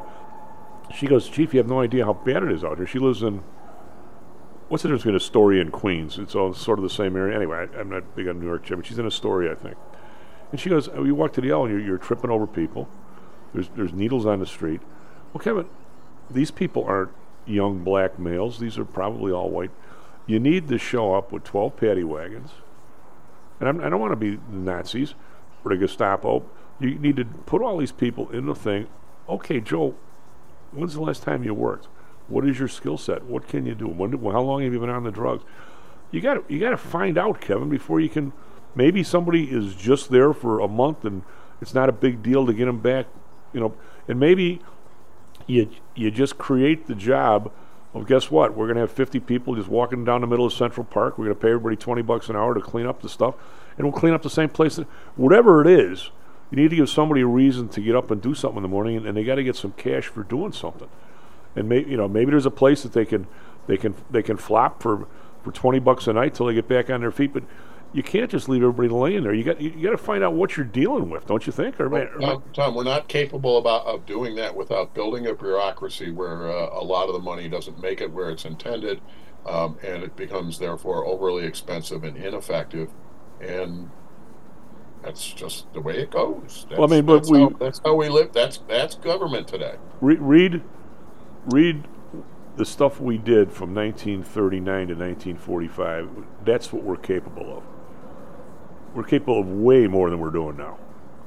she goes, Chief, you have no idea how bad it is out here. She lives in... What's the difference between Astoria and Queens? It's all sort of the same area. Anyway, I, I'm not big on New York, but she's in Astoria, I think. And she goes, oh, you walk to the L and you're, you're tripping over people. There's there's needles on the street. Well, Kevin, these people aren't young black males. These are probably all white. You need to show up with twelve paddy wagons. And I'm, I don't want to be the Nazis or the Gestapo. You need to put all these people in the thing. Okay, Joe, when's the last time you worked? What is your skill set? What can you do? When, how long have you been on the drugs? You got you got to find out, Kevin, before you can. Maybe somebody is just there for a month and it's not a big deal to get them back, you know. And maybe you you just create the job of, guess what? We're going to have fifty people just walking down the middle of Central Park. We're going to pay everybody twenty bucks an hour to clean up the stuff, and we'll clean up the same place. That, whatever it is, you need to give somebody a reason to get up and do something in the morning, and, and they got to get some cash for doing something. And maybe you know maybe there's a place that they can they can they can flop for, for twenty bucks a night till they get back on their feet. But you can't just leave everybody laying there. You got you, you got to find out what you're dealing with, don't you think? Or, well, or, Tom, Tom, we're not capable about of doing that without building a bureaucracy where uh, a lot of the money doesn't make it where it's intended, um, and it becomes therefore overly expensive and ineffective, and that's just the way it goes. That's, well, I mean, but that's, we, how, that's how we live. That's that's government today. Re- read, read the stuff we did from nineteen thirty-nine to nineteen forty-five. That's what we're capable of. We're capable of way more than we're doing now.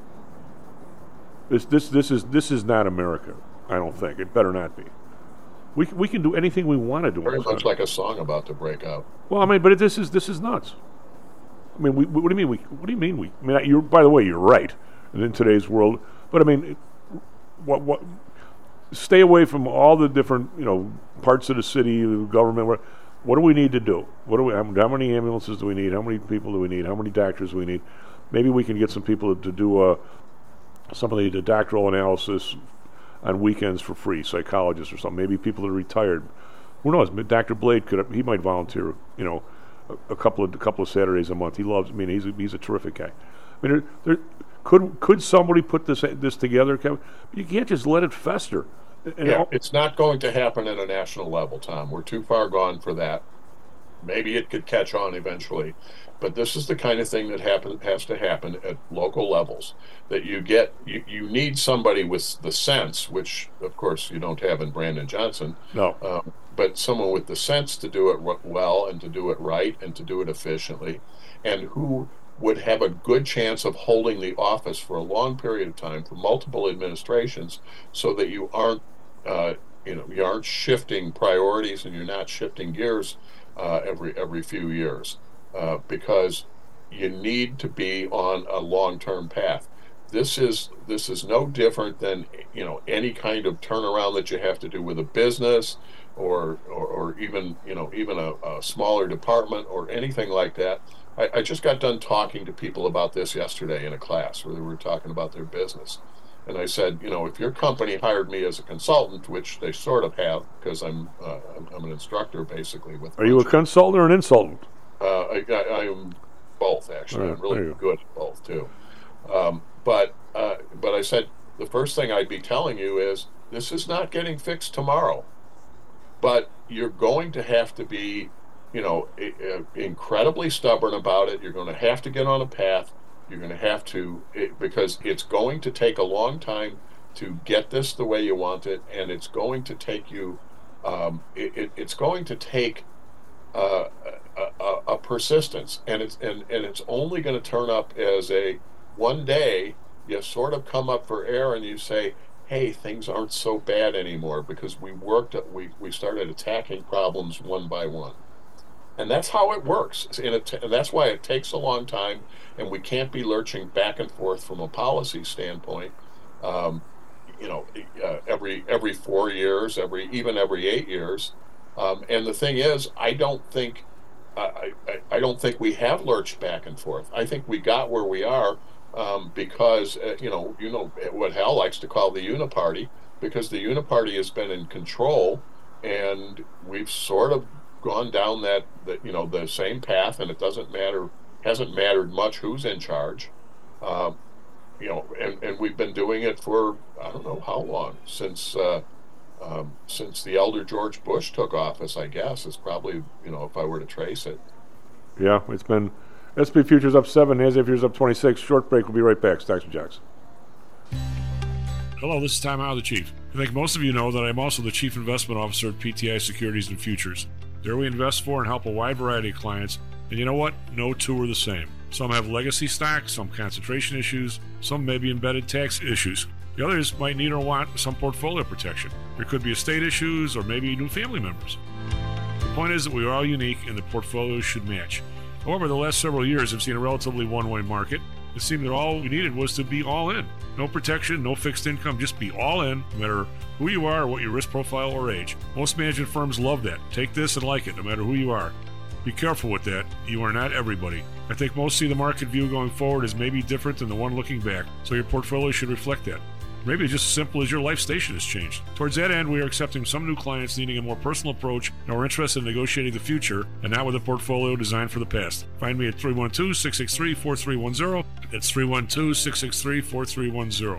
This this this is this is not America. I don't think it better not be. We we can do anything we want to do. Very much like a song about to break out. Well, I mean, but it, this is this is nuts. I mean, we, what do you mean we? What do you mean we? I mean, you're by the way, you're right. In today's world, but I mean, what what? Stay away from all the different you know parts of the city, the government. What, what do we need to do? What do we? How, how many ambulances do we need? How many people do we need? How many doctors do we need? Maybe we can get some people to do uh, some of the doctoral analysis on weekends for free, psychologists or something. Maybe people that are retired. Who knows? Doctor Blade could. He might volunteer. You know, a, a couple of a couple of Saturdays a month. He loves. I mean, he's a, he's a terrific guy. I mean, there, there, could could somebody put this this together, Kevin? You can't just let it fester. And yeah, it's not going to happen at a national level, Tom. We're too far gone for that. Maybe it could catch on eventually, but this is the kind of thing that happen, has to happen at local levels. That you get, you, you need somebody with the sense, which of course you don't have in Brandon Johnson. No, um, but someone with the sense to do it well and to do it right and to do it efficiently, and who would have a good chance of holding the office for a long period of time, for multiple administrations, so that you aren't, uh, you know, you aren't shifting priorities and you're not shifting gears uh, every every few years, uh, because you need to be on a long-term path. This is this is no different than, you know, any kind of turnaround that you have to do with a business, or or, or even you know even a, a smaller department or anything like that. I, I just got done talking to people about this yesterday in a class where they were talking about their business, and I said, you know, if your company hired me as a consultant, which they sort of have, because I'm uh, I'm, I'm an instructor basically. With are you a consultant or an insultant? Uh, I, I, I am both, actually. Right, I'm really you good at both too. Um, but uh, but I said the first thing I'd be telling you is this is not getting fixed tomorrow, but you're going to have to be, you know, incredibly stubborn about it. You're going to have to get on a path. You're going to have to, it, because it's going to take a long time to get this the way you want it, and it's going to take you, um, it, it, it's going to take uh, a, a, a persistence, and it's and, and it's only going to turn up as a one day you sort of come up for air and you say, hey, things aren't so bad anymore, because we worked at, we, we started attacking problems one by one. And that's how it works. And, it, and that's why it takes a long time, and we can't be lurching back and forth from a policy standpoint, um, you know, uh, every every four years, every even every eight years. Um, and the thing is, I don't think I, I, I don't think we have lurched back and forth. I think we got where we are um, because uh, you know you know what Hal likes to call the uniparty, because the uniparty has been in control, and we've sort of gone down that, that you know the same path, and it doesn't matter hasn't mattered much who's in charge, um, you know, and, and we've been doing it for I don't know how long, since uh, um, since the elder George Bush took office. I guess it's probably, you know, if I were to trace it. Yeah, it's been S and P futures up seven, NASDAQ futures up twenty-six. Short break. We'll be right back. Stocks and Jocks. Hello, this is Tom Howe, the Chief. I think most of you know that I'm also the Chief Investment Officer at P T I Securities and Futures. There we invest for and help a wide variety of clients, and you know what? No two are the same. Some have legacy stocks, some concentration issues, some may be embedded tax issues. The others might need or want some portfolio protection. There could be estate issues or maybe new family members. The point is that we are all unique and the portfolios should match. However, the last several years have seen a relatively one-way market. It seemed that all we needed was to be all in. No protection, no fixed income, just be all in, no matter who you are or what your risk profile or age. Most management firms love that. Take this and like it, no matter who you are. Be careful with that. You are not everybody. I think most see the market view going forward as maybe different than the one looking back, so your portfolio should reflect that. Maybe just as simple as your life station has changed. Towards that end, we are accepting some new clients needing a more personal approach and are interested in negotiating the future and not with a portfolio designed for the past. Find me at three one two, six six three, four three one zero. That's three one two, six six three, four three one zero.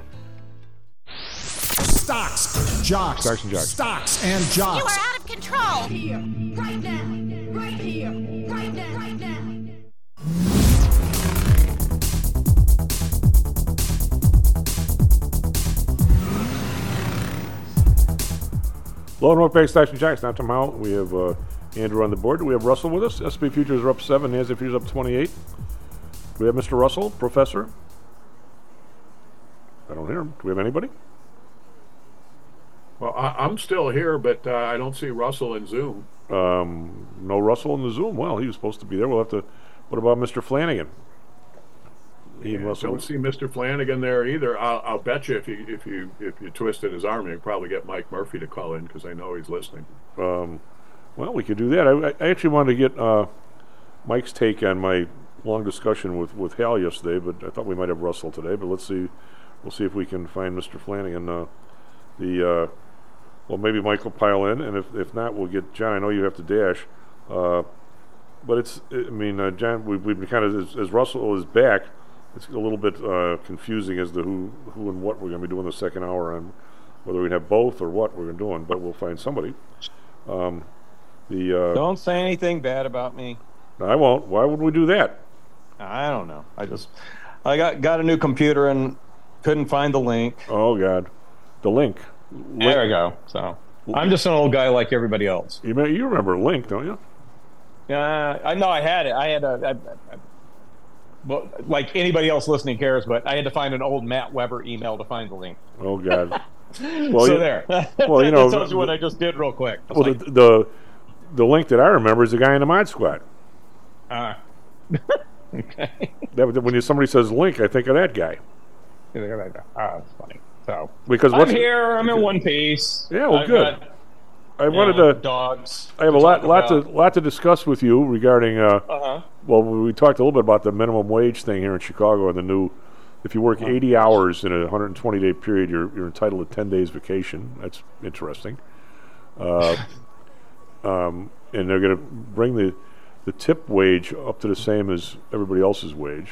Stocks, jocks, Stocks and Jocks. Stocks and jocks. You are out of control. Here, right now, right here, right now, right now. Hello and welcome back to Stocks and Jocks. Now, Tom Howe. We have uh, Andrew on the board. We have Russell with us. S and P futures are up seven. NASDAQ futures up twenty-eight. Do we have Mister Russell, Professor? I don't hear him. Do we have anybody? Well, I, I'm still here, but uh, I don't see Russell in Zoom. Um, no Russell in the Zoom. Well, he was supposed to be there. We'll have to. What about Mister Flanagan? He Yeah, and Russell. don't see Mister Flanagan there either. I'll, I'll bet you if you if you if you twisted his arm, you'd probably get Mike Murphy to call in, because I know he's listening. Um, well, we could do that. I, I actually wanted to get uh, Mike's take on my long discussion with, with Hal yesterday, but I thought we might have Russell today. But let's see. We'll see if we can find Mister Flanagan. Uh, the uh, well, maybe Mike will pile in, and if if not, we'll get John. I know you have to dash, uh, but it's. I mean, uh, John, we've, we've been kind of as, as Russell is back. It's a little bit uh, confusing as to who, who and what we're going to be doing the second hour, and whether we have both or what we're doing. But we'll find somebody. Um, the uh, don't say anything bad about me. I won't. Why would we do that? I don't know. I just I got got a new computer and couldn't find the link. Oh God, the link. link. There we go. So I'm just an old guy like everybody else. You may, you remember Link, don't you? Yeah, I know I had it. I had a. I, I, but like anybody else listening cares, but I had to find an old Matt Weber email to find the link. Oh God. Well, so you, there. Well, you know, that tells you what I just did real quick. Well, like, the, the the link that I remember is the guy in the Mod Squad. Uh, okay. That, when somebody says link, I think of that guy. Ah, oh, that's funny. So because I'm here. I'm in one piece. Yeah, well, I've good. Got, I wanted know, to dogs. I have a lot, lot to, lot to discuss with you regarding. Uh, uh-huh. Well, we talked a little bit about the minimum wage thing here in Chicago and the new. If you work eighty hours in a one hundred twenty day period, you're you're entitled to ten days vacation. That's interesting. Uh, um, and they're going to bring the the tip wage up to the same as everybody else's wage.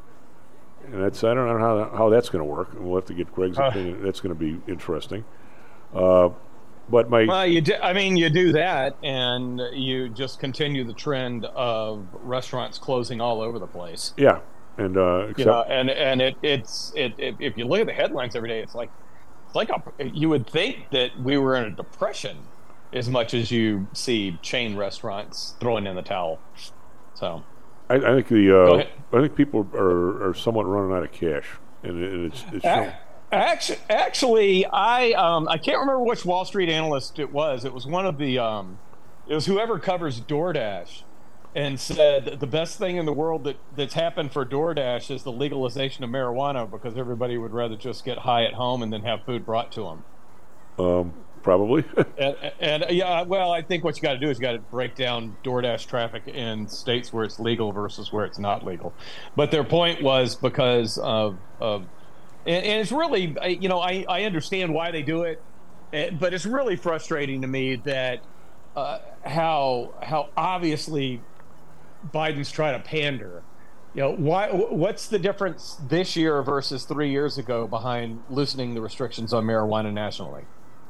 And that's I don't know how how that's going to work. We'll have to get Greg's uh, opinion. That's going to be interesting. Uh, but my well, you do, I mean, you do that, and you just continue the trend of restaurants closing all over the place. Yeah, and uh, except, you know, and and it it's it, it if you look at the headlines every day, it's like it's like a, you would think that we were in a depression as much as you see chain restaurants throwing in the towel. So. I, I think the uh, I think people are, are somewhat running out of cash, and, it, and it's, it's uh, actually, actually, I um, I can't remember which Wall Street analyst it was. It was one of the um, it was whoever covers DoorDash, and said the best thing in the world that, that's happened for DoorDash is the legalization of marijuana because everybody would rather just get high at home and then have food brought to them. Um. Probably. and, and yeah, well, I think what you got to do is you got to break down DoorDash traffic in states where it's legal versus where it's not legal. But their point was because of, of and, and it's really, you know, I, I understand why they do it, but it's really frustrating to me that uh, how how obviously Biden's trying to pander. You know, why? What's the difference this year versus three years ago behind loosening the restrictions on marijuana nationally?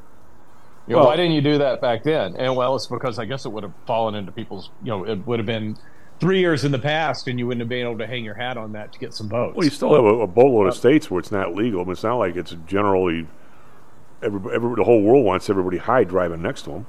You know, well, why didn't you do that back then? And well, it's because I guess it would have fallen into people's, you know, it would have been three years in the past and you wouldn't have been able to hang your hat on that to get some votes. Well, you still have a, a boatload uh, of states where it's not legal, but it's not like it's generally, every, every, the whole world wants everybody high driving next to them.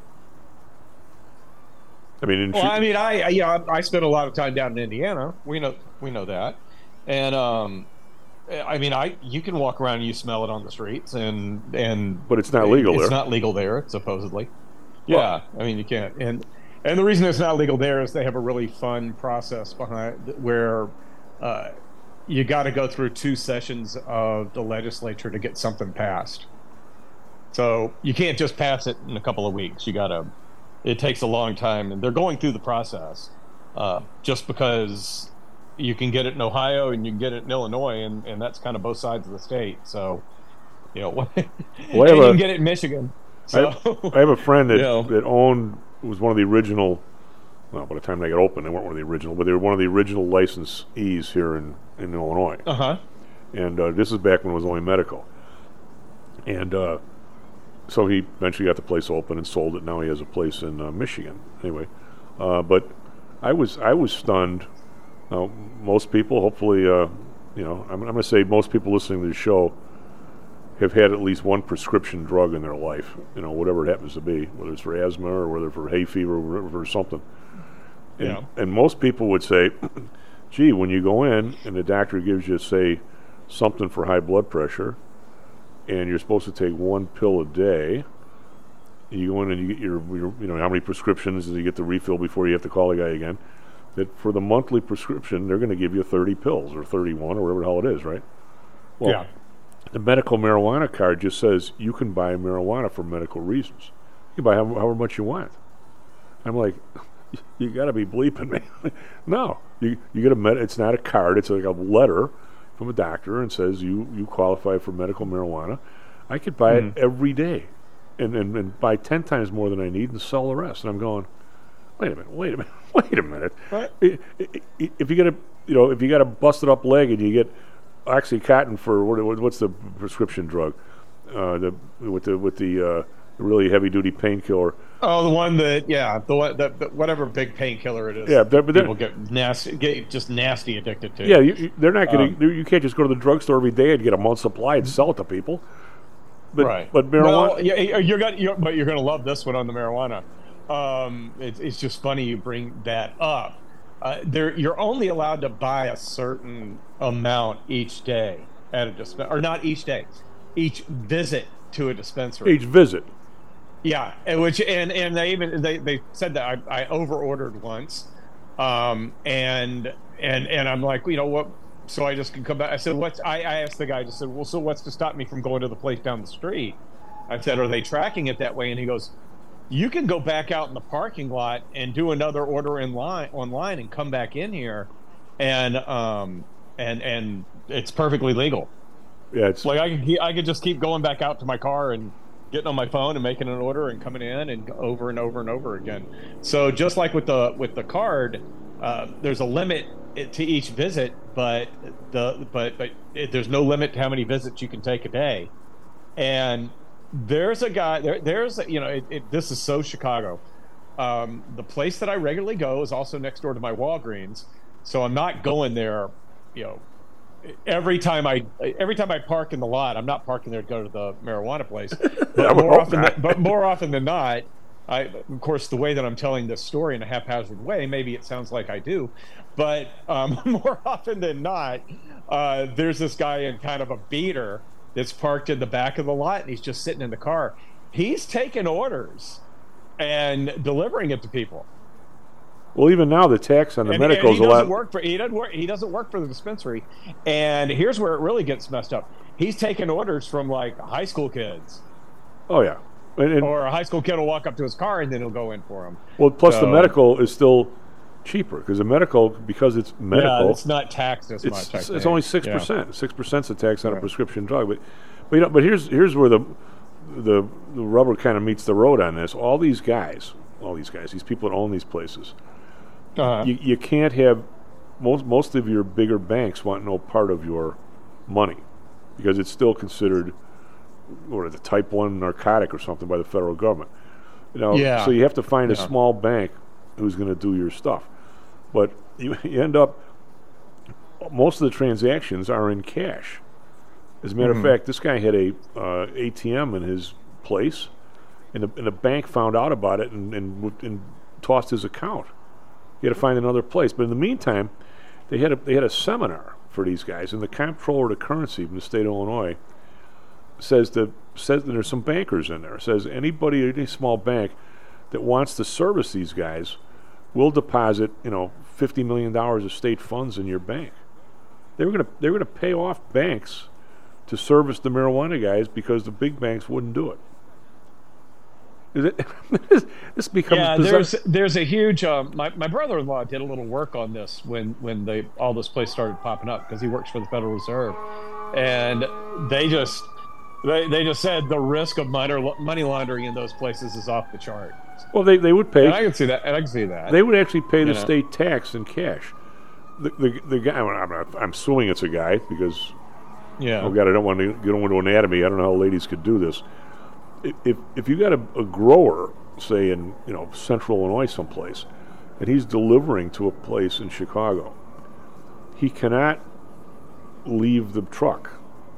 I mean, in well, I mean, I, I, yeah, I spent a lot of time down in Indiana. We know, we know that. And, um, I mean, I you can walk around and you smell it on the streets, and and but it's not legal it's there. It's not legal there, supposedly. Yeah, well, I mean, you can't. And and the reason it's not legal there is they have a really fun process behind where uh, you got to go through two sessions of the legislature to get something passed. So you can't just pass it in a couple of weeks. You got to. It takes a long time, and they're going through the process uh, just because. You can get it in Ohio and you can get it in Illinois, and, and that's kind of both sides of the state. So, you know, well, and you a, can get it in Michigan. So, I, have, I have a friend that, you know. that owned, was one of the original, well, by the time they got open, they weren't one of the original, but they were one of the original licensees here in, in Illinois. Uh-huh. And uh, this is back when it was only medical. And uh, so he eventually got the place open and sold it. Now he has a place in uh, Michigan. Anyway, uh, but I was I was stunned. Now, most people, hopefully, uh, you know, I'm, I'm going to say most people listening to the show have had at least one prescription drug in their life, you know, whatever it happens to be, whether it's for asthma or whether for hay fever or whatever for something. And, yeah. and most people would say, gee, when you go in and the doctor gives you, say, something for high blood pressure, and you're supposed to take one pill a day, you go in and you get your, your you know, how many prescriptions, and you get the refill before you have to call the guy again. That for the monthly prescription, they're going to give you thirty pills or thirty-one or whatever the hell it is, right? Well, yeah. The medical marijuana card just says you can buy marijuana for medical reasons. You can buy however, however much you want. I'm like, you got to be bleeping me. No, you you get a med. It's not a card. It's like a letter from a doctor and says you you qualify for medical marijuana. I could buy mm. it every day, and, and and buy ten times more than I need and sell the rest. And I'm going, wait a minute, wait a minute. Wait a minute. Right. If you get a, you know, if you got a busted up leg and you get OxyContin for what, what's the prescription drug, uh, the with the with the uh, really heavy duty painkiller. Oh, the one that yeah, the one that, that whatever big painkiller it is. Yeah, but people get nasty, get just nasty addicted to. Yeah, you, you, they're not getting. Um, you can't just go to the drugstore every day and get a month's supply and sell it to people. But, right. But marijuana. Well, yeah, you're gonna, you're, but you're going to love this one on the marijuana. Um, it, it's just funny you bring that up uh, there you're only allowed to buy a certain amount each day at a disp- or not each day, each visit to a dispensary. Each visit. Yeah, and which and and they even they, they said that I, I over ordered once, um, and and and I'm like, you know what? So I just can come back. I said, what's? I, I asked the guy. I just said, well, so what's to stop me from going to the place down the street? I said, are they tracking it that way? And he goes, you can go back out in the parking lot and do another order in line online and come back in here, and um and and it's perfectly legal. Yeah, it's like I could I could just keep going back out to my car and getting on my phone and making an order and coming in and over and over and over again. So just like with the with the card, uh, there's a limit to each visit, but the but but it, there's no limit to how many visits you can take a day. And there's a guy there. There's a, you know it, it, this is so Chicago. Um, the place that I regularly go is also next door to my Walgreens, so I'm not going there, you know. Every time I every time I park in the lot, I'm not parking there to go to the marijuana place. But more often, than, but more often than not, I of course the way that I'm telling this story in a haphazard way, maybe it sounds like I do, but um, more often than not, uh, there's this guy in kind of a beater that's parked in the back of the lot, and he's just sitting in the car. He's taking orders and delivering it to people. Well, even now the tax on the and, medical is and he a doesn't lot. Work for, he doesn't work. He doesn't work for the dispensary. And here's where it really gets messed up. He's taking orders from like high school kids. Oh yeah, and, and, or a high school kid will walk up to his car and then he'll go in for him. Well, plus so, the medical is still cheaper because the medical because it's medical. Yeah, it's not taxed as it's, much. I It's think. only six percent. Six percent's a tax on yeah. a prescription drug. But, but you know, but here's here's where the the the rubber kind of meets the road on this. All these guys, all these guys, these people that own these places. Uh-huh. You, you can't have most most of your bigger banks want no part of your money because it's still considered or the type one narcotic or something by the federal government. You know, yeah. so you have to find yeah. a small bank who's going to do your stuff. But you, you end up most of the transactions are in cash. As a matter mm-hmm. of fact, this guy had a uh, A T M in his place, and the, and the bank found out about it and, and and tossed his account. He had to find another place. But in the meantime, they had a, they had a seminar for these guys, and the comptroller of the currency from the state of Illinois says that says that there's some bankers in there. Says anybody, any small bank that wants to service these guys will deposit, you know, fifty million dollars of state funds in your bank. They were gonna they were gonna pay off banks to service the marijuana guys because the big banks wouldn't do it. Is it this becomes yeah bizarre. there's there's a huge um, my, my brother-in-law did a little work on this when when they all this place started popping up because he works for the Federal Reserve, and they just they, they just said the risk of money, money laundering in those places is off the chart. Well, they, they would pay. And I can see that. And I can see that. They would actually pay the you know. state tax in cash. The the, the guy. I'm, not, I'm assuming it's a guy because. Yeah. Oh God, I don't want to get into anatomy. I don't know how ladies could do this. If if you got a, a grower, say in you know Central Illinois someplace, and he's delivering to a place in Chicago, he cannot leave the truck.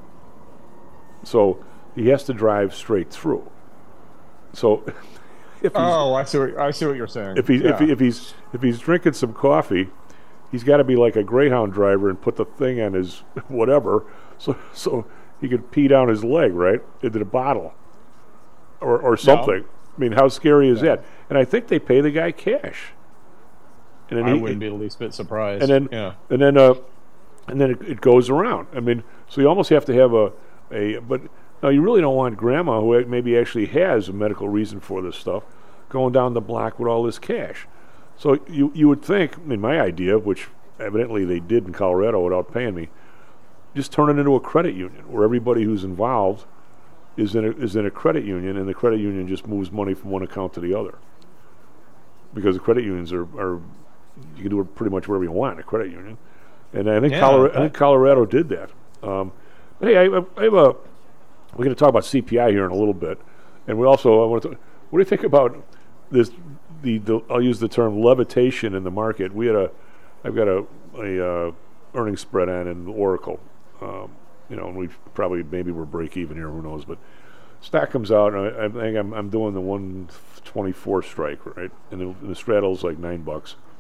So he has to drive straight through. So if he's, oh, I see. What, I see what you're saying. If he's yeah. if, he, if he's if he's drinking some coffee, he's got to be like a Greyhound driver and put the thing on his whatever, so so he could pee down his leg right into the bottle, or or something. No. I mean, how scary is yeah. that? And I think they pay the guy cash. And then I he, wouldn't be the least bit surprised. And then yeah. and then uh, and then it, it goes around. I mean, so you almost have to have a a but. Now, you really don't want grandma, who maybe actually has a medical reason for this stuff, going down the block with all this cash. So you you would think, I mean, my idea, which evidently they did in Colorado without paying me, just turn it into a credit union where everybody who's involved is in a, is in a credit union, and the credit union just moves money from one account to the other. Because the credit unions are, are you can do it pretty much wherever you want in a credit union. And I think, yeah, Colorado, I think Colorado did that. Um, but hey, I, I have a... We're going to talk about C P I here in a little bit, and we also I want to. Talk, what do you think about this? The, the I'll use the term levitation in the market. We had a, I've got a a uh, earnings spread on in Oracle, um, you know, and we probably maybe we're break even here. Who knows? But stock comes out, and I, I think I'm I'm doing the one twenty-four strike, right? And the, and the straddle's like nine bucks,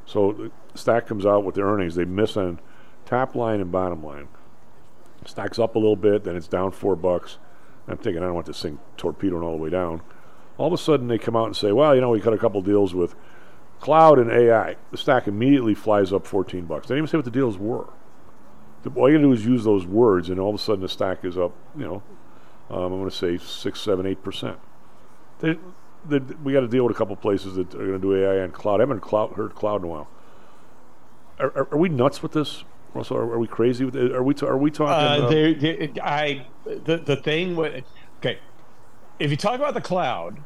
So the stock comes out with the earnings. They miss on top line and bottom line. Stock's up a little bit, then it's down four bucks. I'm thinking I don't want this thing torpedoing all the way down. All of a sudden they come out and say, well, you know, we cut a couple deals with cloud and A I. The stock immediately flies up fourteen bucks. They didn't even say what the deals were. All you gotta do is use those words, and all of a sudden the stock is up, you know, um, I'm going to say six, seven, eight percent. They, they, we got to deal with a couple places that are going to do A I and cloud. I haven't cloud, heard cloud in a while. Are, are, are we nuts with this, Russell? Are, are we crazy with it? Are we? T- are we talking? Uh, uh, they, they, I the the thing with okay, if you talk about the cloud,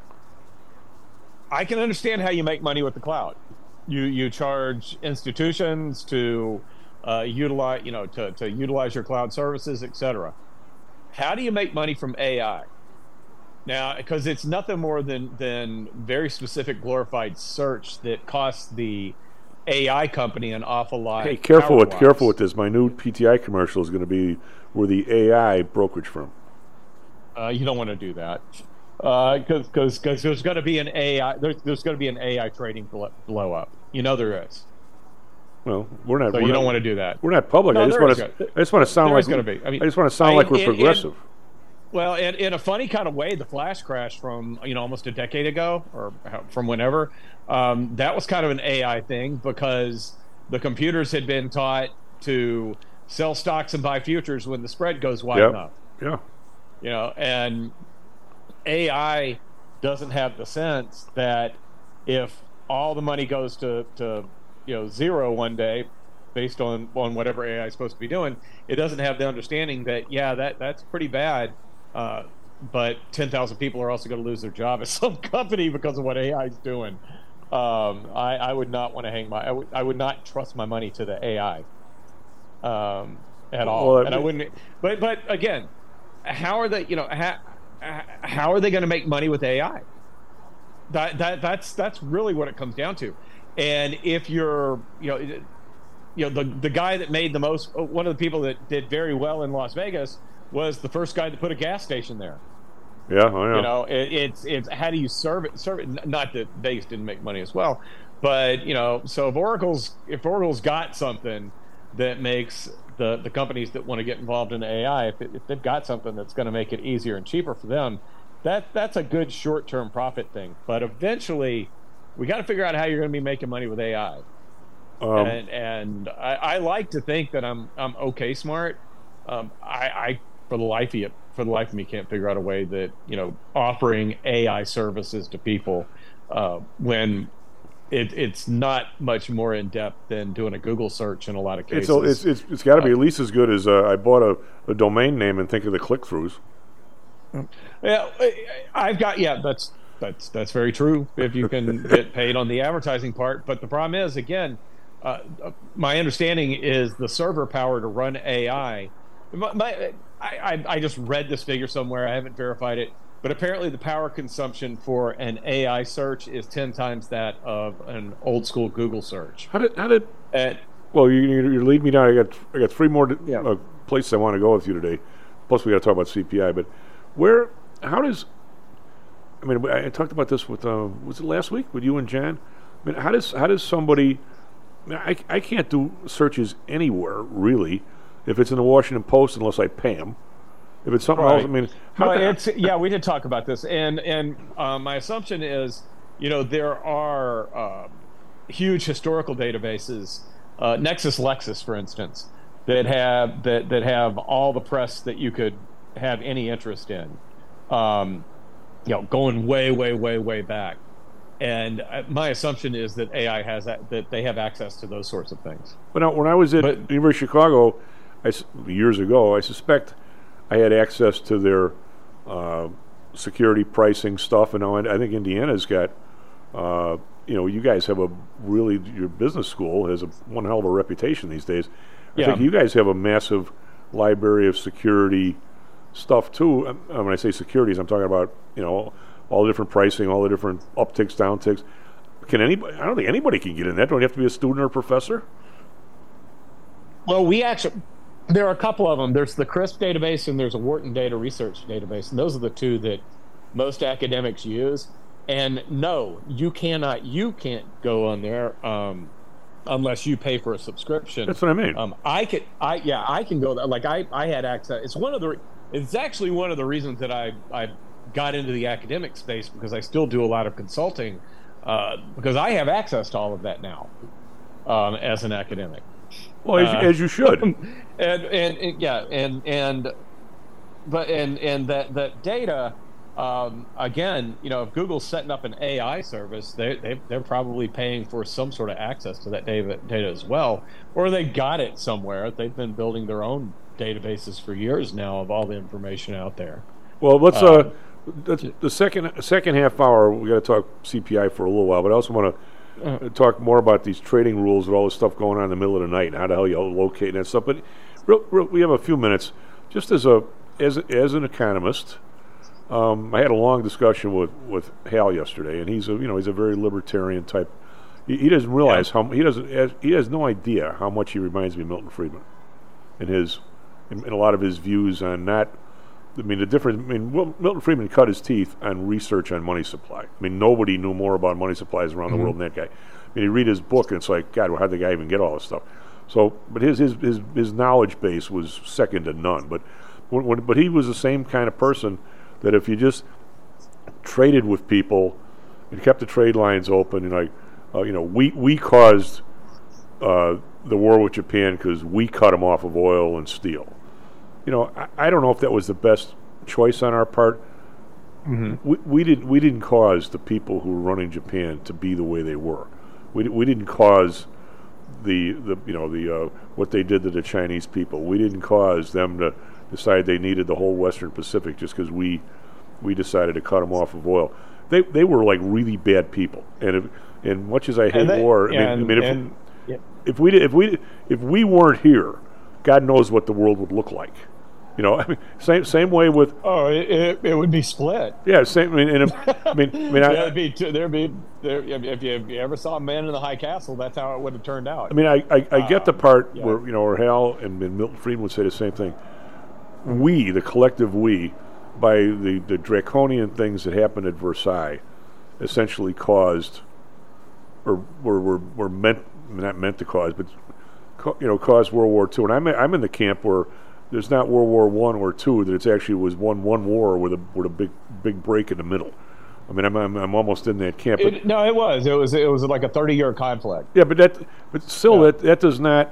I can understand how you make money with the cloud. You you charge institutions to uh, utilize you know to to utilize your cloud services, et cetera. How do you make money from A I? Now, because it's nothing more than than very specific glorified search that costs the A I company an awful lot. Hey, careful with power-wise. careful with this. My new P T I commercial is going to be where the A I brokerage firm. Uh, you don't want to do that because because because there's going to be an A I there's, there's going to be an A I trading blow, blow up. You know there is. Well, we're not. So we're you not, don't want to do that. We're not public. No, I just there want is to. gonna- I just want to sound there like. is gonna be. I mean, I just want to sound I- like we're and- progressive. and- Well, in, in a funny kind of way, the flash crash from you know almost a decade ago, or how- from whenever, um, that was kind of an A I thing because the computers had been taught to sell stocks and buy futures when the spread goes wide Yep. enough. Yeah. You know, and A I doesn't have the sense that if all the money goes to, to you know zero one day, based on, on whatever A I is supposed to be doing, it doesn't have the understanding that yeah that that's pretty bad. Uh, but ten thousand people are also going to lose their job at some company because of what A I is doing. Um, I, I would not want to hang my I would, I would not trust my money to the A I um, at all. Well, and I wouldn't. But but again, how are they? You know how how are they going to make money with A I? That that that's that's really what it comes down to. And if you're you know you know the the guy that made the most, one of the people that did very well in Las Vegas was the first guy to put a gas station there. Yeah, I know. You know, it, it's it's how do you serve it? Serve it. Not that Vegas didn't make money as well, but you know, so if Oracle's if Oracle's got something that makes the the companies that want to get involved in A I, if, it, if they've got something that's going to make it easier and cheaper for them, that that's a good short term profit thing. But eventually, we got to figure out how you're going to be making money with A I. Um, and and I, I like to think that I'm I'm okay smart. Um, I, I for the life of you, for the life of me can't figure out a way that you know offering A I services to people uh, when it, it's not much more in depth than doing a Google search in a lot of cases. It's it's it's, it's got to be at least as good as uh, I bought a, a domain name and think of the click throughs. Yeah, I've got yeah. That's that's that's very true. If you can get paid on the advertising part, but the problem is again, uh, my understanding is the server power to run A I. My, my, I, I just read this figure somewhere. I haven't verified it, but apparently the power consumption for an A I search is ten times that of an old school Google search. How did how did? And, well, you you you lead me down. I got I got three more Yeah. uh, places I want to go with you today. Plus, we got to talk about C P I. But where? How does? I mean, I I talked about this with uh, was it last week with you and Jan? I mean, how does how does somebody? I, mean, I I can't do searches anywhere really if it's in the Washington Post unless I pay them. If it's something Right. else, I mean, how Well, can- it's, yeah, we did talk about this, and and uh, my assumption is, you know, there are uh, huge historical databases, uh, Nexus Lexis, for instance, that have that that have all the press that you could have any interest in, um, you know, going way, way, way, way back. And uh, my assumption is that A I has that, that they have access to those sorts of things. But now, when I was at But- University of Chicago, I s years ago, I suspect I had access to their uh, security pricing stuff, and now I, I think Indiana's got. Uh, you know, you guys have a really your business school has a one hell of a reputation these days. I Yeah. think you guys have a massive library of security stuff too. Um, uh, when I say securities, I'm talking about you know all the different pricing, all the different upticks, downticks. Can anybody? I don't think anybody can get in that. Don't you have to be a student or a professor? Well, we actually, there are a couple of them. There's the CRISP database and there's a Wharton Data Research database. And those are the two that most academics use. And no, you cannot, you can't go on there. Um, unless you pay for a subscription. That's what I mean. Um, I could, I yeah, I can go there. Like I, I had access. It's one of the. It's actually one of the reasons that I, I got into the academic space, because I still do a lot of consulting, uh, because I have access to all of that now, um, as an academic. Well, as, uh, as you should. and, and and yeah, and and but and and that that data. Um, again, you know, if Google's setting up an A I service, they, they, they're probably paying for some sort of access to that data, data as well, or they got it somewhere. They've been building their own databases for years now of all the information out there. Well, let's, Um, uh, the, the second second half hour, we got to talk C P I for a little while, but I also want to uh, talk more about these trading rules and all this stuff going on in the middle of the night and how the hell you locate that stuff. But real, real, we have a few minutes. Just as a as as an economist, Um, I had a long discussion with, with Hal yesterday, and he's a you know he's a very libertarian type. He, he doesn't realize yeah. how he doesn't has, he has no idea how much he reminds me of Milton Friedman, in his in, in a lot of his views on not. I mean the difference. I mean Wil- Milton Friedman cut his teeth on research on money supply. I mean nobody knew more about money supplies around mm-hmm. the world than that guy. I mean you read his book and it's like, God, well, how'd the guy even get all this stuff? So, but his his his, his knowledge base was second to none. But when, when, but he was the same kind of person that if you just traded with people and kept the trade lines open, and like, uh, you know, we we caused uh, the war with Japan because we cut them off of oil and steel. You know, I, I don't know if that was the best choice on our part. Mm-hmm. We we didn't we didn't cause the people who were running Japan to be the way they were. We we didn't cause the the you know the uh, what they did to the Chinese people. We didn't cause them to decide they needed the whole Western Pacific just because we we decided to cut them off of oil. They they were like really bad people, and if, and much as I hate they, war, I mean, and, I mean if, and, yeah. if we if we if we weren't here, God knows what the world would look like. You know, I mean, same same way with oh, it, it, it would be split. Yeah, same. I mean, and if, I mean, I mean, I, there'd be two, there'd be there, if, you, if you ever saw Man in the High Castle, that's how it would have turned out. I mean, I I, I get the part yeah. where you know, where Hal and, and Milton Friedman would say the same thing. We, the collective we, by the, the draconian things that happened at Versailles, essentially caused, or were were, were meant not meant to cause, but co- you know, caused World War Two. And I'm I'm in the camp where there's not World War One or Two; that it's actually was one one war with a with a big big break in the middle. I mean, I'm I'm, I'm almost in that camp. It, no, it was it was it was like a thirty year conflict. Yeah, but that but still yeah. that that does not.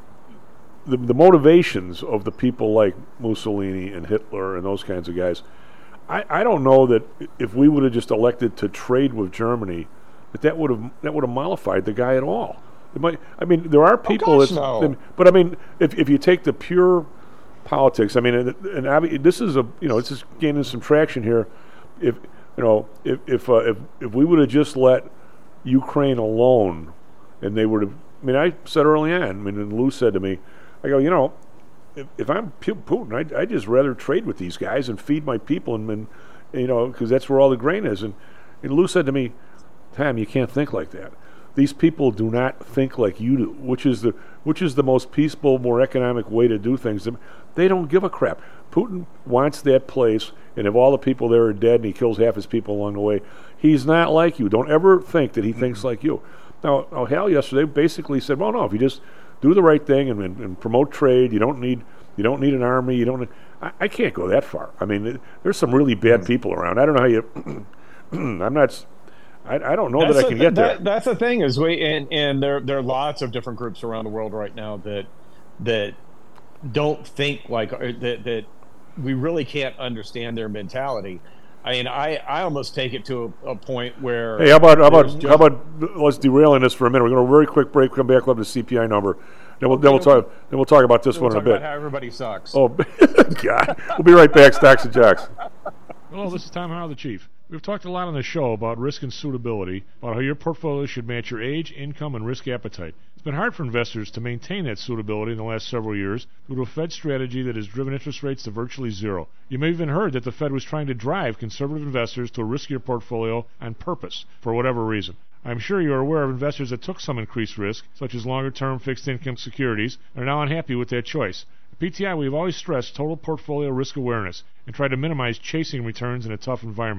The, the motivations of the people like Mussolini and Hitler and those kinds of guys, I, I don't know that if we would have just elected to trade with Germany, that that would have that would have mollified the guy at all. It might, I mean, there are people, oh, gosh, that, no. but I mean, if if you take the pure politics, I mean, and, and obvi- this is a you know this is gaining some traction here. If you know if if uh, if if we would have just let Ukraine alone, and they would have, I mean, I said early on, I mean, and Lou said to me, I go, you know, if, if I'm Putin, I'd, I'd just rather trade with these guys and feed my people, and, and you know, because that's where all the grain is. And, and Lou said to me, Tom, you can't think like that. These people do not think like you do, which is the which is the most peaceful, more economic way to do things. They don't give a crap. Putin wants that place, and if all the people there are dead and he kills half his people along the way, he's not like you. Don't ever think that he thinks like you. Now, now Hal yesterday basically said, well, no, if you just do the right thing and, and, and promote trade. You don't need you don't need an army. You don't. Need, I, I can't go that far. I mean, it, there's some really bad people around. I don't know how you. I'm not. I, I don't know that's that I can th- get there. That, that's the thing is we and, and there there are lots of different groups around the world right now that that don't think like that that we really can't understand their mentality. I mean, I, I almost take it to a, a point where. Hey, how about how about just, how about let's derail in this for a minute. We're going to a very quick break. Come back. We'll have the C P I number. Then we'll okay, then we'll talk. Then we'll talk about this we'll one talk in a bit. About how everybody sucks. Oh God! We'll be right back. Stocks and Jocks. Hello, this is Tom Howell, the Chief. We've talked a lot on the show about risk and suitability, about how your portfolio should match your age, income, and risk appetite. It's been hard for investors to maintain that suitability in the last several years due to a Fed strategy that has driven interest rates to virtually zero. You may have even heard that the Fed was trying to drive conservative investors to a riskier portfolio on purpose, for whatever reason. I'm sure you are aware of investors that took some increased risk, such as longer-term fixed-income securities, and are now unhappy with that choice. At P T I, we have always stressed total portfolio risk awareness and tried to minimize chasing returns in a tough environment.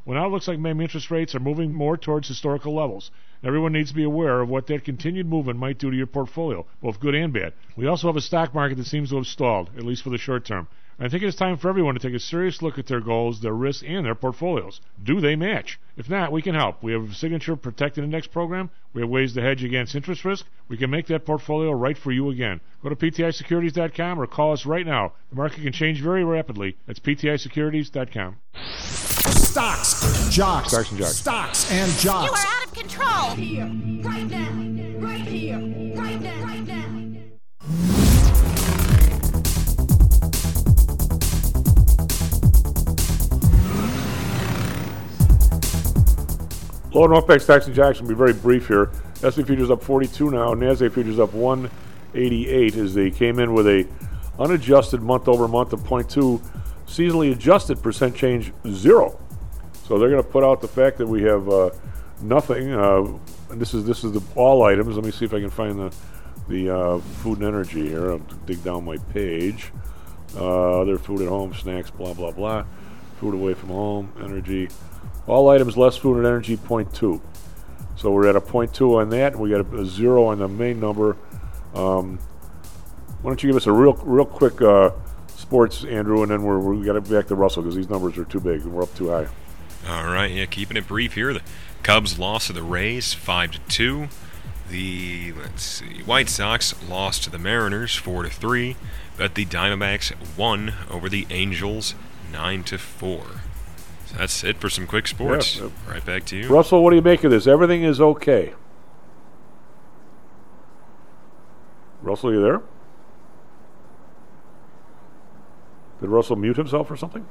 Well, now it looks like maybe interest rates are moving more towards historical levels. Everyone needs to be aware of what that continued movement might do to your portfolio, both good and bad. We also have a stock market that seems to have stalled, at least for the short term. I think it's time for everyone to take a serious look at their goals, their risks, and their portfolios. Do they match? If not, we can help. We have a Signature Protected Index program. We have ways to hedge against interest risk. We can make that portfolio right for you again. Go to P T I securities dot com or call us right now. The market can change very rapidly. That's P T I securities dot com. Stocks, jocks, Stocks and jocks. Stocks and jocks. You are out of control. Here, right now, right here, right now, right now. Low Northbank Stocks and Jocks will be very brief here. S and P futures up forty-two now. NASDAQ futures up one eighty-eight as they came in with a unadjusted month over month of zero point two, seasonally adjusted percent change zero. So they're going to put out the fact that we have uh, nothing. Uh, and this is this is the all items. Let me see if I can find the the uh, food and energy here. I'll dig down my page. Uh, other food at home, snacks, blah blah blah. Food away from home, energy. All items less food and energy, zero point two. So we're at a zero point two on that, and we got a, a zero on the main number. Um, why don't you give us a real real quick uh, sports, Andrew, and then we're, we got to back to Russell because these numbers are too big and we're up too high. All right, yeah, keeping it brief here. The Cubs lost to the Rays five to two. The let's see, White Sox lost to the Mariners four to three, but the Diamondbacks won over the Angels nine to four. So that's it for some quick sports. Yeah. Right back to you. Russell, what do you make of this? Everything is okay. Russell, you there? Did Russell mute himself or something?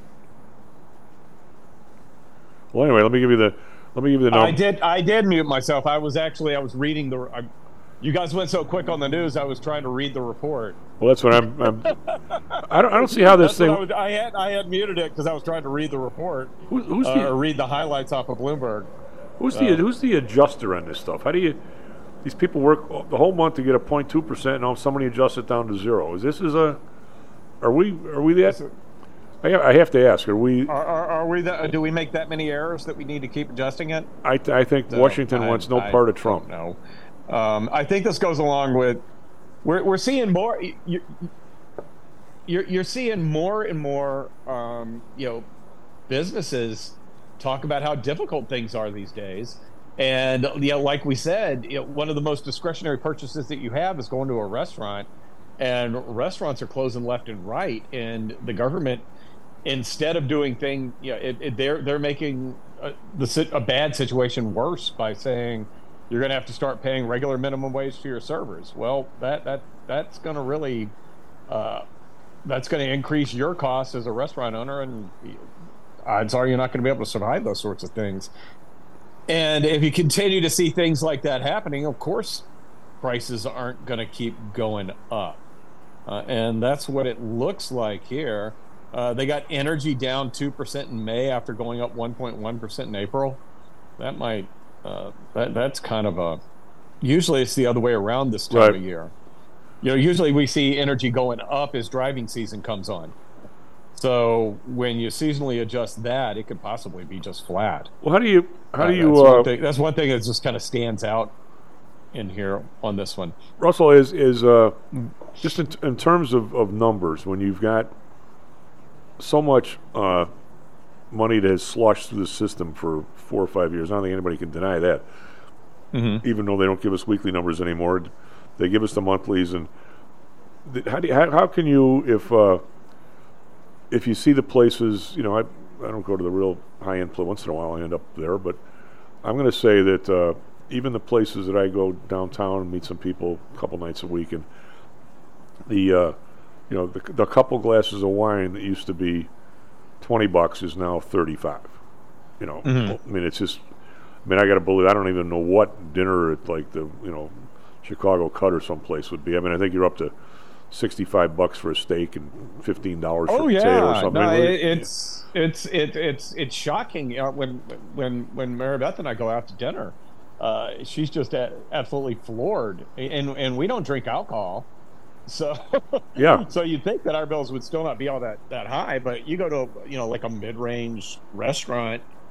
Well, anyway, let me give you the let me give you the number. I did I did mute myself. I was actually I was reading the. I, you guys went so quick on the news. I was trying to read the report. Well, that's what I'm. I'm I don't. I don't see how this That's thing. what I, was, I had I had muted it because I was trying to read the report. Who, who's uh, the? or read the highlights off of Bloomberg. Who's uh, the? Who's the adjuster on this stuff? How do you? These people work the whole month to get a zero point two percent, and now somebody adjusts it down to zero. Is this is a? Are we? Are we that? I, I have to ask. Are we? Are, are, are we that? Do we make that many errors that we need to keep adjusting it? I, I think So, Washington I- wants no I part of Trump. No, um, I think this goes along with we're we're seeing more. You, you're you're seeing more and more. Um, you know, businesses talk about how difficult things are these days, and you know, like we said, you know, one of the most discretionary purchases that you have is going to a restaurant, and restaurants are closing left and right, and the government, instead of doing things, you know, it, it, they're they're making a, the a bad situation worse by saying you're going to have to start paying regular minimum wage to your servers. Well, that that that's going to really uh, that's going to increase your costs as a restaurant owner, and odds are you're not going to be able to survive those sorts of things. And if you continue to see things like that happening, of course, prices aren't going to keep going up, uh, and that's what it looks like here. Uh, they got energy down two percent in May after going up one point one percent in April. That might, uh, that that's kind of a, usually it's the other way around this time Right. of year. You know, usually we see energy going up as driving season comes on. So when you seasonally adjust that, it could possibly be just flat. Well, how do you? How Uh, do you? That's, Uh, one thing, that's one thing that just kind of stands out in here on this one. Russell is is uh, just in, in terms of, of numbers when you've got so much uh, money that has sloshed through the system for four or five years. I don't think anybody can deny that. Mm-hmm. Even though they don't give us weekly numbers anymore, they give us the monthlies. And th- how do you, how, how can you if uh, if you see the places? You know, I I don't go to the real high end place. Once in a while, I end up there, but I'm going to say that uh, even the places that I go downtown and meet some people a couple nights a week, and the uh, you know the, the couple glasses of wine that used to be twenty bucks is now thirty-five. You know, Mhm. I mean, it's just. I mean, I got to believe. I don't even know what dinner at like the you know Chicago Cut or someplace would be. I mean, I think you're up to sixty-five bucks for a steak and fifteen dollars for Oh a potato or yeah, something. no, I mean, it, it's it's it, it's it's shocking uh, when when when Mary Beth and I go out to dinner. Uh, she's just a, absolutely floored, and and we don't drink alcohol, so Yeah. So you'd think that our bills would still not be all that that high, but you go to you know like a mid-range restaurant,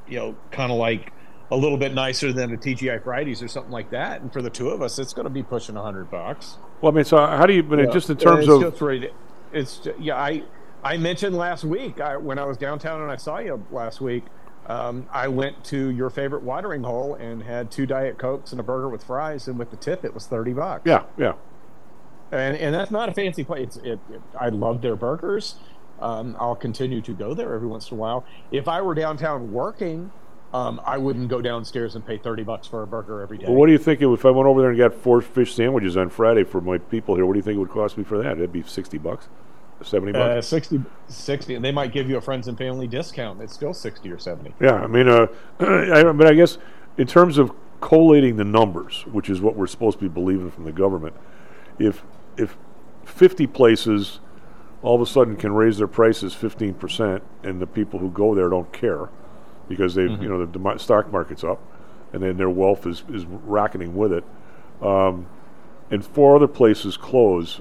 you know, kind of like a little bit nicer than a T G I Fridays or something like that. And for the two of us, it's going to be pushing a hundred bucks. Well, I mean, so how do you? But Yeah. just in terms it's of, just right, it's ju- yeah. I I mentioned last week I, when I was downtown and I saw you last week. Um, I went to your favorite watering hole and had two Diet Cokes and a burger with fries, and with the tip, it was thirty bucks. yeah, yeah. And and that's not a fancy place. It, it, I love their burgers. Um, I'll continue to go there every once in a while. If I were downtown working, um, I wouldn't go downstairs and pay thirty bucks for a burger every day. Well, what do you think if I went over there and got four fish sandwiches on Friday for my people here? What do you think it would cost me for that? It'd be sixty bucks, seventy Uh, bucks. sixty, sixty, and they might give you a friends and family discount. It's still sixty or seventy. Yeah, I mean, uh, I, but I guess in terms of collating the numbers, which is what we're supposed to be believing from the government, if if fifty places all of a sudden can raise their prices fifteen percent, and the people who go there don't care because they, Mhm. you know, the demi- stock market's up, and then their wealth is is rocketing with it, um, and four other places close,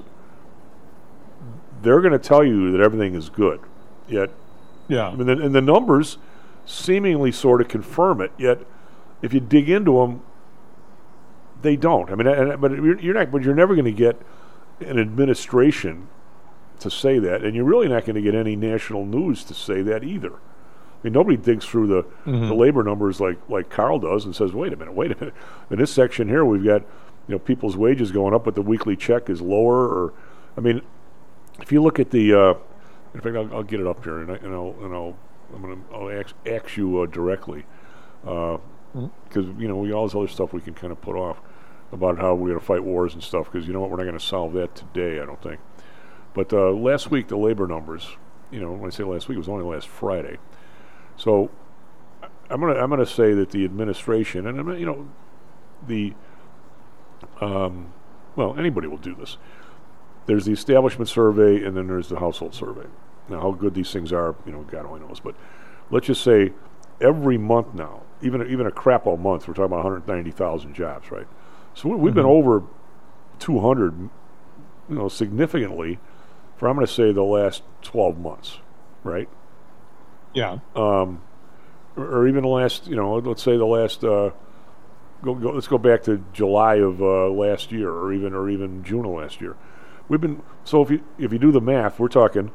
they're going to tell you that everything is good. Yet, Yeah. I mean, the, and the numbers seemingly sort of confirm it. Yet, if you dig into them, they don't. I mean, and, but you're, you're not. But you're never going to get an administration to say that, and you're really not going to get any national news to say that either. I mean, nobody digs through the, Mhm. the labor numbers like like Carl does and says, "Wait a minute, wait a minute." In this section here, we've got, you know, people's wages going up, but the weekly check is lower. Or, I mean, if you look at the, uh, in fact, I'll, I'll get it up here, and, I, and I'll and I'll I'm gonna I'll ask, ask you uh, directly, because Mhm. you know we all this other stuff we can kind of put off about how we're going to fight wars and stuff. Because you know what, we're not going to solve that today, I don't think. But uh, last week, the labor numbers, you know, when I say last week, it was only last Friday. So I- I'm gonna I'm gonna say that the administration and I mean, you know, the um, well, anybody will do this. There's the establishment survey, and then there's the household survey. Now, how good these things are, you know, God only knows. But let's just say every month now, even even a crap all month, we're talking about one hundred ninety thousand jobs, right? So we, we've been Mhm. over two hundred, you know, significantly for I'm going to say the last twelve months, right? Yeah. Um, or, or even the last, you know, let's say the last. Uh, go, go, let's go back to July of uh, last year, or even or even June of last year. We've been so if you if you do the math, we're talking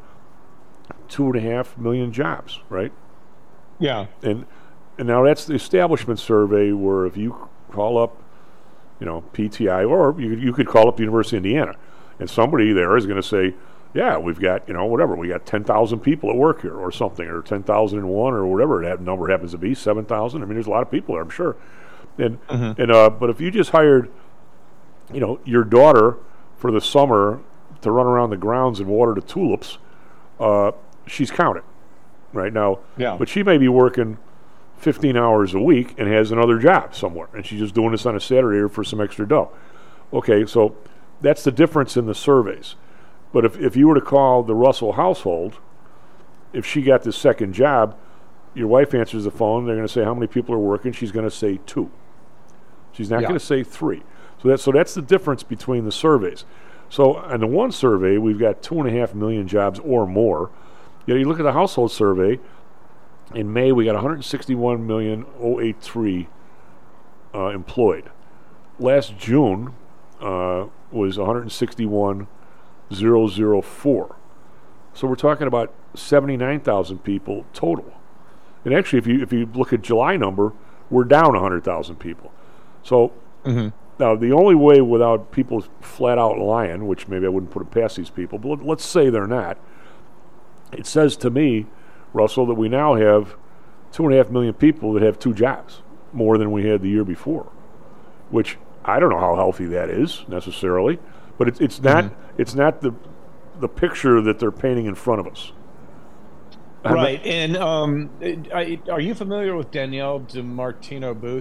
two and a half million jobs, right? Yeah. And and now that's the establishment survey, where if you call up, you know, P T I, or you you could call up the University of Indiana, and somebody there is going to say, yeah, we've got, you know, whatever, we got ten thousand people at work here, or something, or ten thousand and one, or whatever that number happens to be, seven thousand. I mean, there's a lot of people there, I'm sure. And Mhm. and uh, but if you just hired, you know, your daughter for the summer to run around the grounds and water the tulips, uh, she's counted right now. Yeah. But she may be working fifteen hours a week and has another job somewhere, and she's just doing this on a Saturday for some extra dough. Okay, so that's the difference in the surveys. But if, if you were to call the Russell household, if she got this second job, your wife answers the phone, they're going to say how many people are working, she's going to say two. She's not Yeah. going to say three. So that's so that's the difference between the surveys. So on the one survey, we've got two and a half million jobs or more. Yet you look at the household survey, in May we got one hundred sixty-one million thousand eighty-three uh, employed. Last June uh, was one hundred sixty-one thousand four. So we're talking about seventy-nine thousand people total. And actually, if you if you look at July number, we're down one hundred thousand people. So Mhm. now the only way, without people flat out lying, which maybe I wouldn't put it past these people, but let, let's say they're not, it says to me, Russell, that we now have two and a half million people that have two jobs, more than we had the year before, which I don't know how healthy that is necessarily, but it's it's not it's not the the picture that they're painting in front of us. I'm not- Right. And um, I, are you familiar with Danielle DiMartino Booth?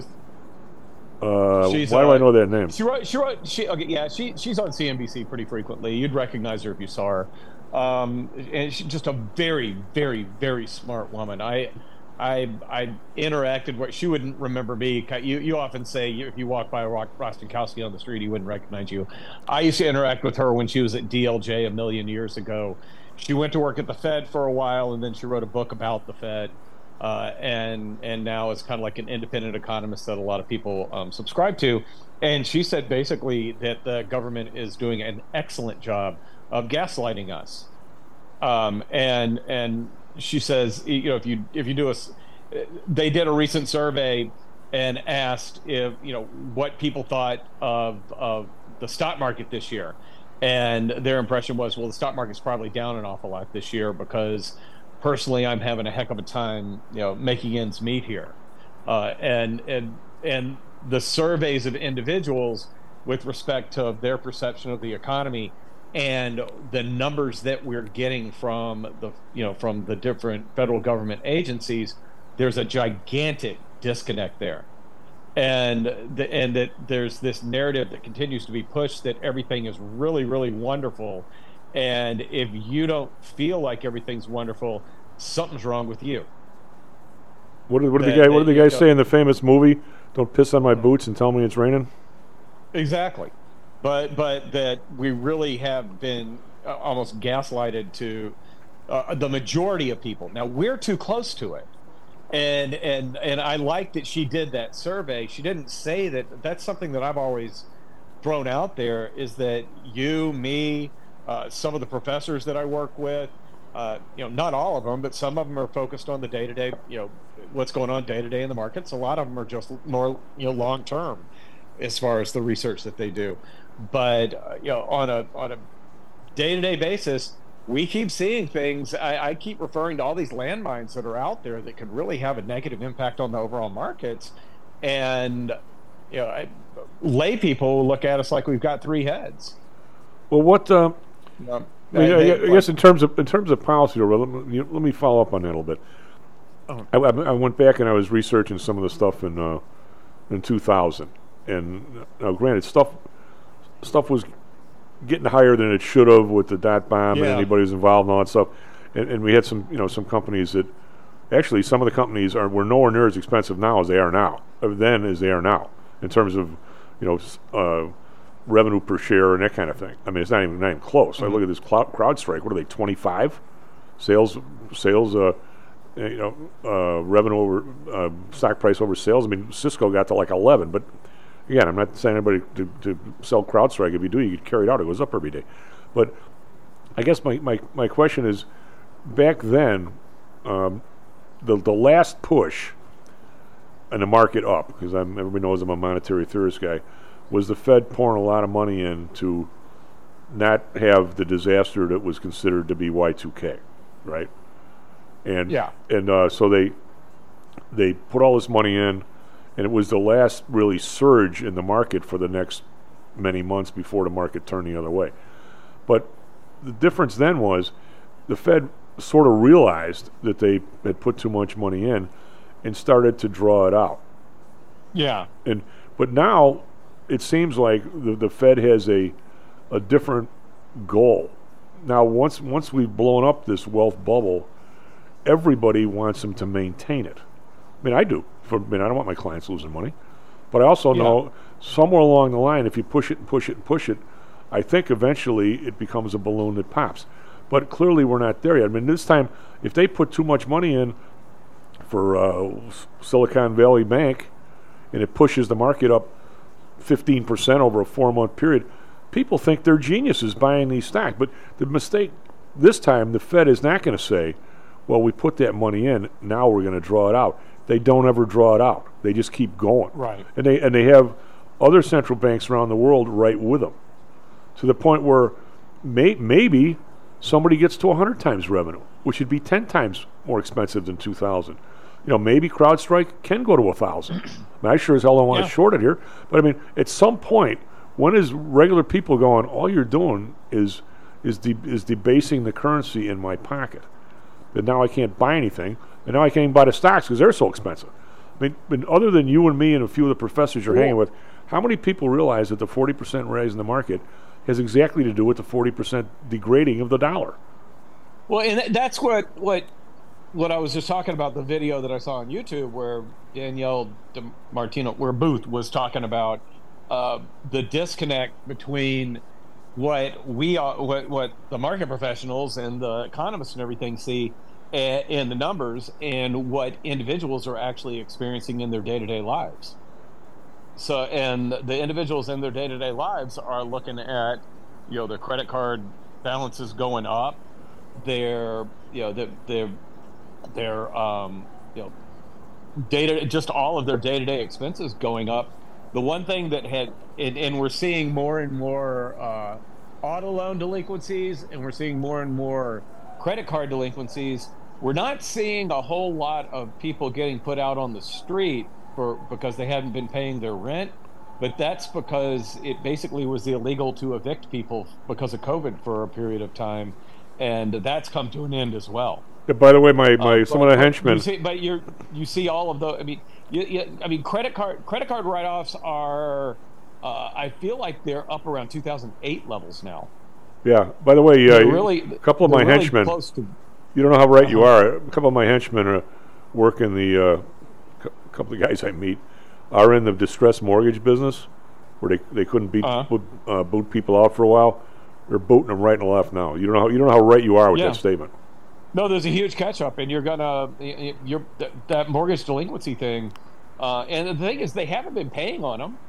Uh, She's, why do uh, I know that name? She wrote. She wrote. She okay. Yeah. She she's on C N B C pretty frequently. You'd recognize her if you saw her. Um, and she's just a very, very, very smart woman. I, I, I interacted where she wouldn't remember me. You you often say you, if you walk by Rock Rostenkowski on the street, he wouldn't recognize you. I used to interact with her when she was at D L J a million years ago. She went to work at the Fed for a while, and then she wrote a book about the Fed. uh, and and now is kind of like an independent economist that a lot of people um, subscribe to. And she said basically that the government is doing an excellent job of gaslighting us. Um, and and she says, you know, if you if you do a, they did a recent survey and asked if you know what people thought of of the stock market this year, and their impression was, well, the stock market's probably down an awful lot this year because personally I'm having a heck of a time, you know, making ends meet here, uh, and and and the surveys of individuals with respect to their perception of the economy and the numbers that we're getting from the you know from the different federal government agencies, there's a gigantic disconnect there, and the, and that there's this narrative that continues to be pushed that everything is really really wonderful, and if you don't feel like everything's wonderful, something's wrong with you. What did, what did That- the guy what did the that, guy you know- say in the famous movie? Don't piss on my boots and tell me it's raining. Exactly, but but that we really have been uh, almost gaslighted to uh, the majority of people. Now we're too close to it, and and and I like that she did that survey. She didn't say that. That's something that I've always thrown out there, is that you, me, uh, some of the professors that I work with, uh, you know, not all of them, but some of them are focused on the day-to-day, you know, what's going on day-to-day in the markets. A lot of them are just more, you know, long-term as far as the research that they do. But, uh, you know, on a on a day-to-day basis, we keep seeing things. I, I keep referring to all these landmines that are out there that could really have a negative impact on the overall markets. And, you know, I, lay people look at us like we've got three heads. Well, what? Uh, Um, I, I, they- I guess in terms of in terms of policy, let me, you- let me follow up on that a little bit. Oh. I, I I went back and I was researching some of the stuff in uh, in two thousand, and now granted, stuff stuff was getting higher than it should have with the dot bomb and Yeah. anybody who's involved and all that stuff, and, and we had some you know some companies that actually some of the companies are were nowhere near as expensive now as they are now, or then as they are now in terms of you know. s- Uh, revenue per share and that kind of thing. I mean, it's not even not even close. I look at this cloud, CrowdStrike. What are they? twenty-five sales sales. Uh, you know, uh, revenue over uh, stock price over sales. I mean, Cisco got to like eleven. But again, I'm not saying anybody to, to sell CrowdStrike. If you do, you get carried out. It goes up every day. But I guess my my, my question is, back then, um, the the last push in the market up, because I'm everybody knows I'm a monetary theorist guy, was the Fed pouring a lot of money in to not have the disaster that was considered to be Y two K, right? And Yeah. and uh, so they they put all this money in, and it was the last really surge in the market for the next many months before the market turned the other way. But the difference then was the Fed sort of realized that they had put too much money in and started to draw it out. Yeah. And but now it seems like the, the Fed has a a different goal. Now once once we've blown up this wealth bubble, everybody wants them to maintain it. I mean, I do. For, I mean, I don't want my clients losing money, but I also Yeah. know somewhere along the line, if you push it and push it and push it, I think eventually it becomes a balloon that pops. But clearly, we're not there yet. I mean, this time, if they put too much money in for uh, S- Silicon Valley Bank, and it pushes the market up fifteen percent over a four-month period, people think they're geniuses buying these stocks. But the mistake this time, the Fed is not going to say, well, we put that money in, now we're going to draw it out. They don't ever draw it out. They just keep going. Right. And they and they have other central banks around the world right with them, to the point where may, maybe somebody gets to one hundred times revenue, which would be ten times more expensive than two thousand. You know, maybe CrowdStrike can go to one thousand. I mean, I sure as hell don't want Yeah. to short it here. But I mean, at some point, when is regular people going, all you're doing is is de- is debasing the currency in my pocket? That now I can't buy anything, and now I can't even buy the stocks because they're so expensive. I mean, but other than you and me and a few of the professors you're hanging with, how many people realize that the forty percent rise in the market has exactly to do with the forty percent degrading of the dollar? Well, and th- that's what what what I was just talking about, the video that I saw on YouTube where Danielle DiMartino, where Booth was talking about uh, the disconnect between what we are, what what the market professionals and the economists and everything see, a- in the numbers and what individuals are actually experiencing in their day-to-day lives. So, and the individuals in their day-to-day lives are looking at, you know, their credit card balances going up, their, you know, their, their, their um, you know, data, just all of their day-to-day expenses going up. The one thing that had, and, and we're seeing more and more uh, auto loan delinquencies, and we're seeing more and more credit card delinquencies. We're not seeing a whole lot of people getting put out on the street for because they haven't been paying their rent, but that's because it basically was illegal to evict people because of COVID for a period of time, and that's come to an end as well. Yeah, by the way, my, my Uh, some but- of the but henchmen. You see, but you you see all of the. I mean, you, you, I mean, credit card credit card write-offs are. Uh, I feel like they're up around two thousand eight levels now. Yeah. By the way, uh, They're really- a couple of my they're really henchmen. close to- You don't know how right you Uh-huh. are. A couple of my henchmen uh, work in the. Uh, cou- a couple of guys I meet are in the distressed mortgage business, where they they couldn't beat Uh-huh. boot, uh, boot people out for a while. They're booting them right and left now. You don't know. How, you don't know how right you are with Yeah. that statement. No, there's a huge catch-up, and you're gonna y- y- you're that, that mortgage delinquency thing. Uh, and the thing is, they haven't been paying on them.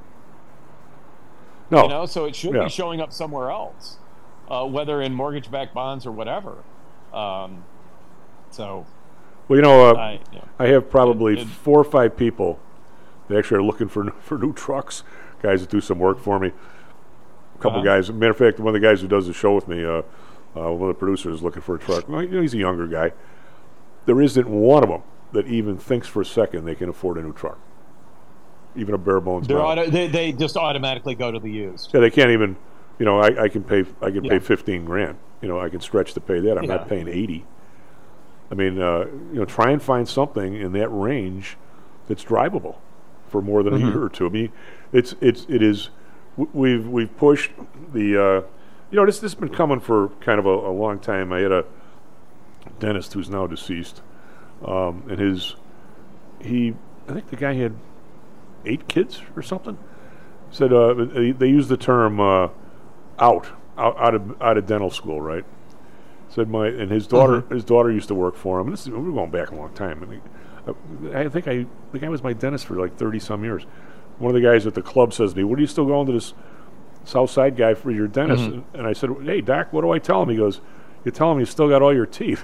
No. You know, so it should Yeah. be showing up somewhere else, uh, whether in mortgage-backed bonds or whatever. Um, so. Well, you know, uh, I- yeah. I have probably It- it- four or five people that actually are looking for for new trucks. Guys that do some work for me. A couple Uh-huh. guys. Matter of fact, one of the guys who does the show with me, uh, uh, one of the producers, is looking for a truck. Well, you know, he's a younger guy. There isn't one of them that even thinks for a second they can afford a new truck, even a bare bones. They're model. auto, they they just automatically go to the used. Yeah, they can't even. You know, I, I can pay. I can Yeah. pay fifteen grand. You know, I can stretch to pay that. I'm Yeah. not paying eighty. I mean, uh, you know, try and find something in that range that's drivable for more than Mhm. a year or two. I mean, it's it's it is. w- We've we've pushed the. Uh, you know, this this has been coming for kind of a, a long time. I had a dentist who's now deceased, um, and his he. I think the guy had eight kids or something. Said uh, they, they used the term uh, out, out out of out of dental school, right? Said my and his daughter his daughter used to work for him. And this is, we're going back a long time. And he, uh, I think I the guy was my dentist for like thirty some years. One of the guys at the club says to me, "What are you still going to this South Side guy for your dentist?" Mhm. And, and I said, "Hey Doc, what do I tell him?" He goes, "You tell him you still got all your teeth."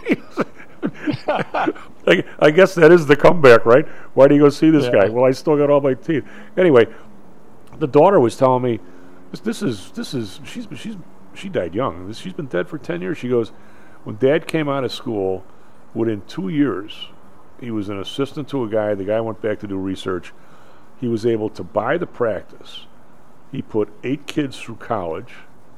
I, I guess that is the comeback, right? Why do you go see this Yeah. guy? Well, I still got all my teeth. Anyway, the daughter was telling me, this, this is this is she's she's she died young. This, she's been dead for ten years. She goes, when Dad came out of school, within two years, he was an assistant to a guy. The guy went back to do research. He was able to buy the practice. He put eight kids through college,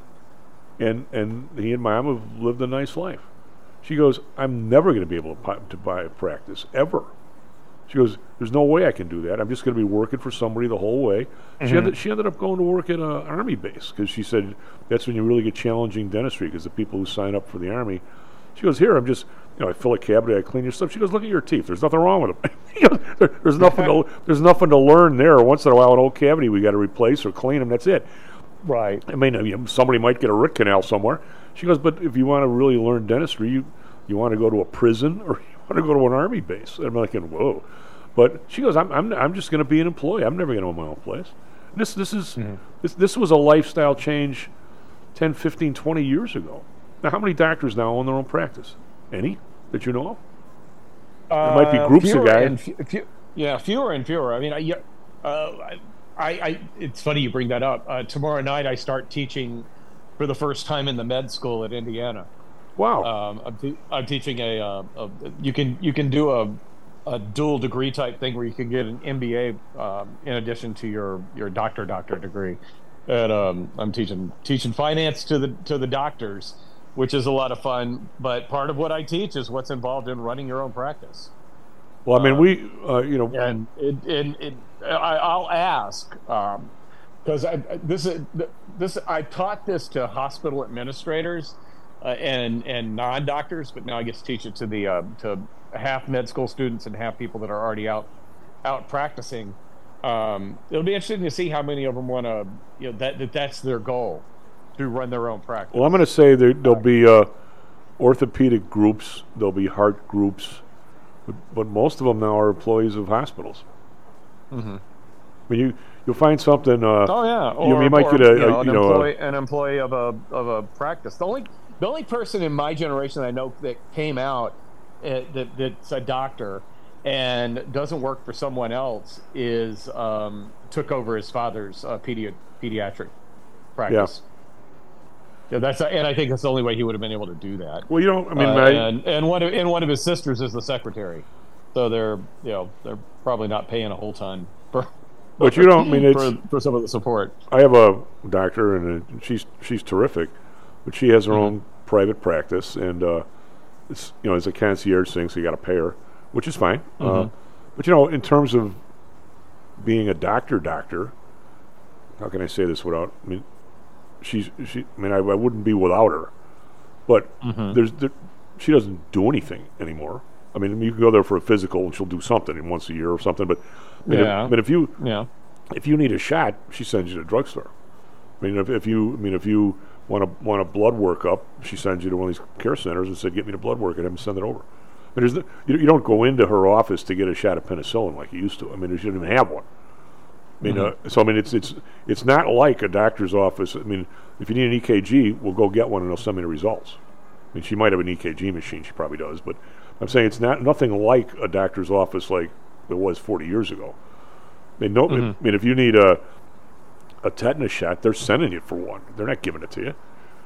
and and he and Mom have lived a nice life. She goes, I'm never going to be able to, pu- to buy a practice, ever. She goes, there's no way I can do that. I'm just going to be working for somebody the whole way. She, Mhm. ended, she ended up going to work at an Army base because she said that's when you really get challenging dentistry because the people who sign up for the Army. She goes, here, I'm just, you know, I fill a cabinet, I clean your stuff. She goes, look at your teeth. There's nothing wrong with them. He goes, there, there's, nothing to, there's nothing to learn there. Once in a while, an old cavity we got to replace or clean them. That's it. Right. I mean, you know, somebody might get a root canal somewhere. She goes, but if you want to really learn dentistry, you you want to go to a prison or you want to go to an Army base. And I'm like, whoa. But she goes, I'm I'm I'm just going to be an employee. I'm never going to own my own place. And this this is Mhm. this this was a lifestyle change ten, fifteen, twenty years ago. Now, how many doctors now own their own practice? Any that you know of? There might be Uh, groups fewer of guys. and fe- few- yeah, fewer and fewer. I mean, I, yeah, uh, I, I, it's funny you bring that up. Uh, tomorrow night, I start teaching for the first time in the med school at Indiana. Wow. Um, I'm, te- I'm teaching a, uh, a. You can you can do a, a dual degree type thing where you can get an M B A um, in addition to your your doctor doctor degree. And um, I'm teaching teaching finance to the to the doctors, which is a lot of fun. But part of what I teach is what's involved in running your own practice. Well, I mean, Uh, we, uh, you know, and it, it, it, I, I'll ask because I this is this I taught this to hospital administrators uh, and and non doctors, but now I get to teach it to the uh, to half med school students and half people that are already out out practicing. Um, it'll be interesting to see how many of them want to, you know, that, that that's their goal, to run their own practice. well, I'm going to say there, there'll be uh, orthopedic groups, there'll be heart groups, but, but most of them now are employees of hospitals. Mm-hmm. I mean, you you'll find something. Uh, oh yeah, or, you, you might or, get a, you know, a an you know employee, a, an employee of a of a practice. The only the only person in my generation that I know that came out uh, that that's a doctor and doesn't work for someone else is um, took over his father's uh, pedi- pediatric practice. Yeah. Yeah, that's and I think that's the only way he would have been able to do that. Well, you don't. I mean, uh, I, and and one of and one of his sisters is the secretary, so they're you know they're probably not paying a whole ton for. But you don't I mean it's for, for some of the support. I have a doctor, and uh, she's she's terrific, but she has her Mm-hmm. own private practice, and uh, it's you know it's a concierge thing, so you got to pay her, which is fine. Uh, Mhm. but you know, in terms of being a doctor, doctor, how can I say this without? I mean, she's she. I mean, I, I wouldn't be without her, but Mhm. there's there, she doesn't do anything anymore. I mean, you can go there for a physical, and she'll do something once a year or something. But I mean, Yeah. if, but if you Yeah. if you need a shot, she sends you to the drugstore. I mean, if, if you, I mean, if you want to want a blood workup, she sends you to one of these care centers and said, "Get me the blood work," and have them send it over. I mean, there's the, you, you don't go into her office to get a shot of penicillin like you used to. I mean, she doesn't even have one. I mean, Mhm. uh, so I mean, it's it's it's not like a doctor's office. I mean, if you need an E K G, we'll go get one and they'll send me the results. I mean, she might have an E K G machine. She probably does, but I'm saying it's not nothing like a doctor's office like it was forty years ago. I mean, no. Mhm. I mean, if you need a a tetanus shot, they're sending you for one. They're not giving it to you.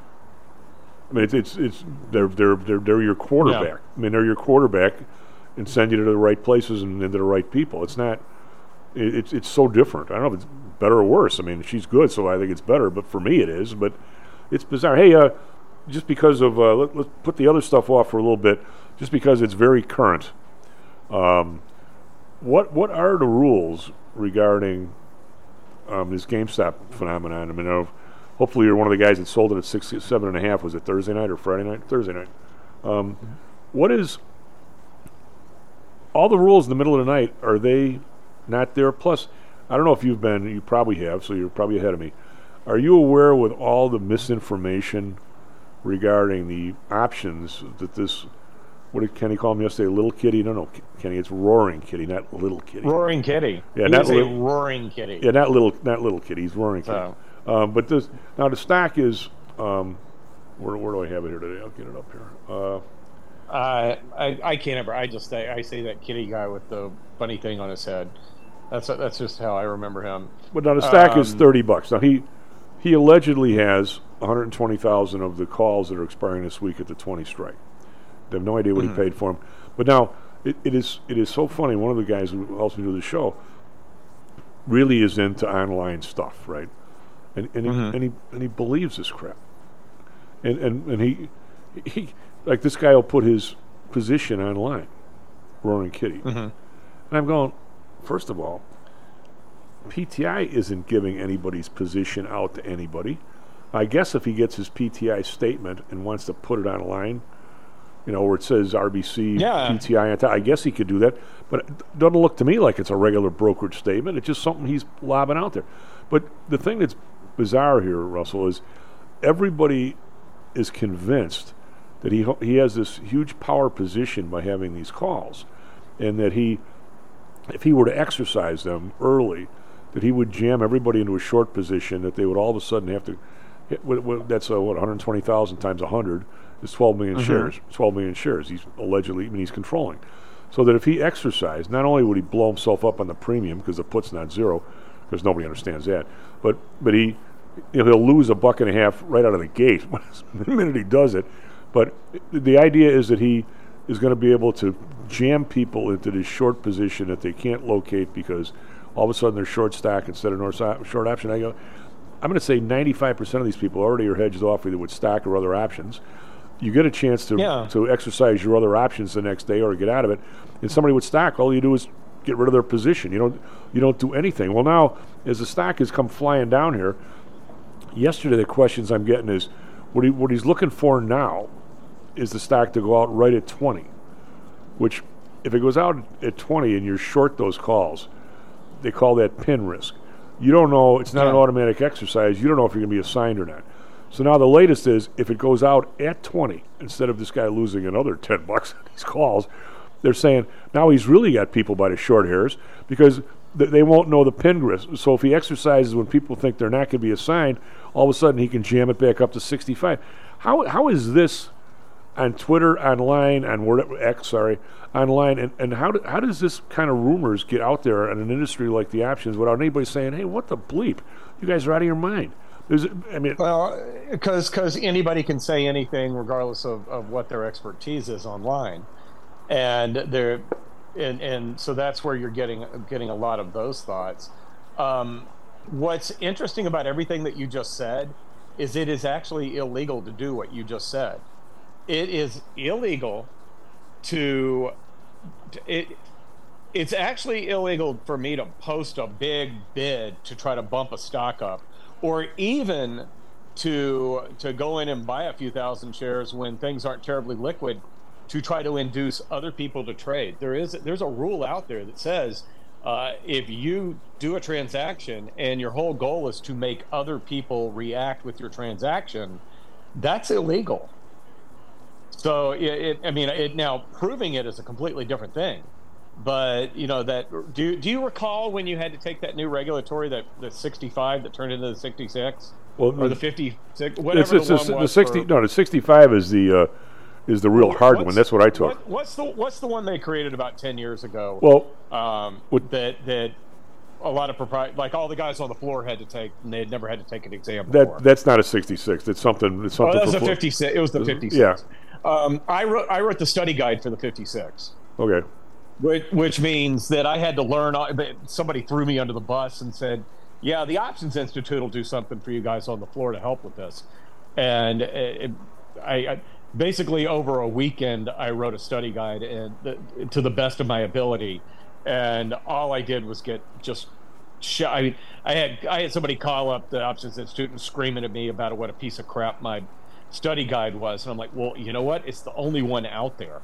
I mean, it's it's, it's they're they're they're they're your quarterback. Yeah. I mean, they're your quarterback and send you to the right places and into the right people. It's not. It, it's it's so different. I don't know if it's better or worse. I mean, she's good, so I think it's better. But for me, it is. But it's bizarre. Hey, uh, just because of uh, let, let's put the other stuff off for a little bit, just because it's very current. Um, what what are the rules regarding um, this GameStop phenomenon? I mean, uh, hopefully you're one of the guys that sold it at six, seven and a half. Was it Thursday night or Friday night? Thursday night. Um, what is all the rules in the middle of the night? Are they not there? Plus, I don't know if you've been. You probably have, so you're probably ahead of me. Are you aware with all the misinformation regarding the options that this? What did Kenny call him yesterday? Little Kitty? No, no, Kenny. It's Roaring Kitty, not Little Kitty. Roaring Kitty. Yeah, he not was a little, roaring kitty. Yeah, not little, not Little Kitty. He's Roaring Kitty. Oh. Um, but this now the stock is. Um, where where do I have it here today? I'll get it up here. Uh, Uh, I I can't ever. I just say I say that kitty guy with the funny thing on his head. That's that's just how I remember him. But now the stock um, is thirty bucks. Now he he allegedly has one hundred twenty thousand of the calls that are expiring this week at the twenty strike. They have no idea what Mhm. he paid for them. But now it, it is it is so funny. One of the guys who helps me do the show really is into online stuff, right? And and, Mhm. he, and he and he believes this crap. And and and he he like this guy will put his position online, Roaring Kitty, Mhm. and I'm going. First of all, P T I isn't giving anybody's position out to anybody. I guess if he gets his P T I statement and wants to put it online, you know, where it says R B C, Yeah. P T I, I guess he could do that. But it doesn't look to me like it's a regular brokerage statement. It's just something he's lobbing out there. But the thing that's bizarre here, Russell, is everybody is convinced that he ho- he has this huge power position by having these calls, and that he, if he were to exercise them early, that he would jam everybody into a short position, that they would all of a sudden have to, hit, what, what, that's uh, what, one hundred twenty thousand times one hundred is twelve million Mhm. shares. twelve million shares he's allegedly, I mean, he's controlling. So that if he exercised, not only would he blow himself up on the premium, because the put's not zero, because nobody understands that, but but he, you know, he'll lose a buck and a half right out of the gate the minute he does it. But the idea is that he is going to be able to jam people into this short position that they can't locate because all of a sudden they're short stack instead of north short option. I go, I'm going to say ninety-five percent of these people already are hedged off either with stock or other options. You get a chance to Yeah. to exercise your other options the next day or get out of it. And somebody with stock, all you do is get rid of their position. You don't you don't do anything. Well, now as the stock has come flying down here, yesterday the questions I'm getting is what he what he's looking for now is the stock to go out right at twenty, which if it goes out at twenty and you're short those calls, they call that pin risk. You don't know, it's not an Yeah. automatic exercise. You don't know if you're going to be assigned or not. So now the latest is if it goes out at twenty, instead of this guy losing another ten bucks on these calls, they're saying now he's really got people by the short hairs because th- they won't know the pin grist. So if he exercises when people think they're not going to be assigned, all of a sudden he can jam it back up to sixty-five. How how is this on Twitter, online, on Word, X, sorry, online, and, and how do, how does this kind of rumors get out there in an industry like the options without anybody saying, hey, what the bleep? You guys are out of your mind. There's, I mean, well, because because anybody can say anything regardless of, of what their expertise is online, and they're and and so that's where you're getting getting a lot of those thoughts. Um, what's interesting about everything that you just said is it is actually illegal to do what you just said. It is illegal to it. It's actually illegal for me to post a big bid to try to bump a stock up, or even to to go in and buy a few thousand shares when things aren't terribly liquid to try to induce other people to trade. There is there's a rule out there that says uh, if you do a transaction and your whole goal is to make other people react with your transaction, that's illegal. So it, it I mean, it, now proving it is a completely different thing. But you know that do do you recall when you had to take that new regulatory, that the sixty-five that turned into the sixty-six, well, or the fifty-six, whatever it's, it's the a, one the was sixty. for, no, the sixty-five is the uh, is the real hard one. That's what I took. What, what's the what's the one they created about ten years ago? Well, um, what, that that a lot of propri- like all the guys on the floor had to take, and they had never had to take an exam that before. that's not a sixty-six. It's something. It's something. Oh, that's for a fifty-six. It was the fifty-six. Yeah. Um, I wrote I wrote the study guide for the fifty-six. Okay. Which, which means that I had to learn. Somebody threw me under the bus and said, "Yeah, the Options Institute will do something for you guys on the floor to help with this." And it, I, I basically over a weekend I wrote a study guide and the, to the best of my ability, and all I did was get just. Sh- I mean, I had I had somebody call up the Options Institute and screaming at me about what a piece of crap my study guide was, and I'm like, "Well, you know what? It's the only one out there."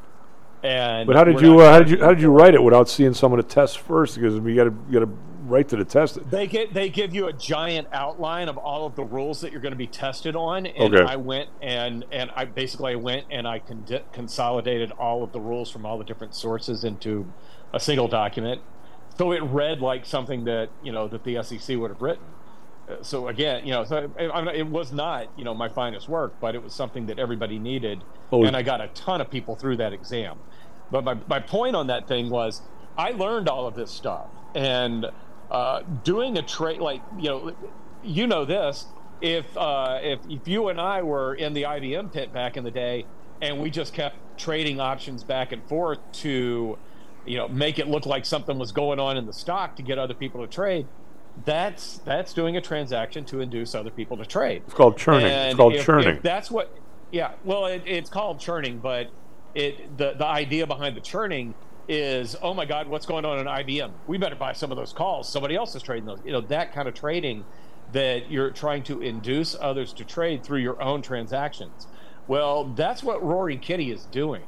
And but how did you uh, how did you how did you write it without seeing someone to test first? Because you got to you got to write to the test. They get they give you a giant outline of all of the rules that you're going to be tested on, and okay. I went and and I basically I went and I con- consolidated all of the rules from all the different sources into a single document, so it read like something that you know that the S E C would have written. So again, you know, so it, it was not you know my finest work, but it was something that everybody needed, oh. and I got a ton of people through that exam. But my, my point on that thing was I learned all of this stuff, and uh, doing a trade, like, you know, you know this, if, uh, if if you and I were in the I B M pit back in the day and we just kept trading options back and forth to, you know, make it look like something was going on in the stock to get other people to trade, that's that's doing a transaction to induce other people to trade. It's called churning. And it's called if, churning. If that's what, yeah, well, it, it's called churning, but It the, the idea behind the churning is, oh my God, what's going on in I B M? We better buy some of those calls. Somebody else is trading those. You know, that kind of trading that you're trying to induce others to trade through your own transactions. Well, that's what Roaring Kitty is doing.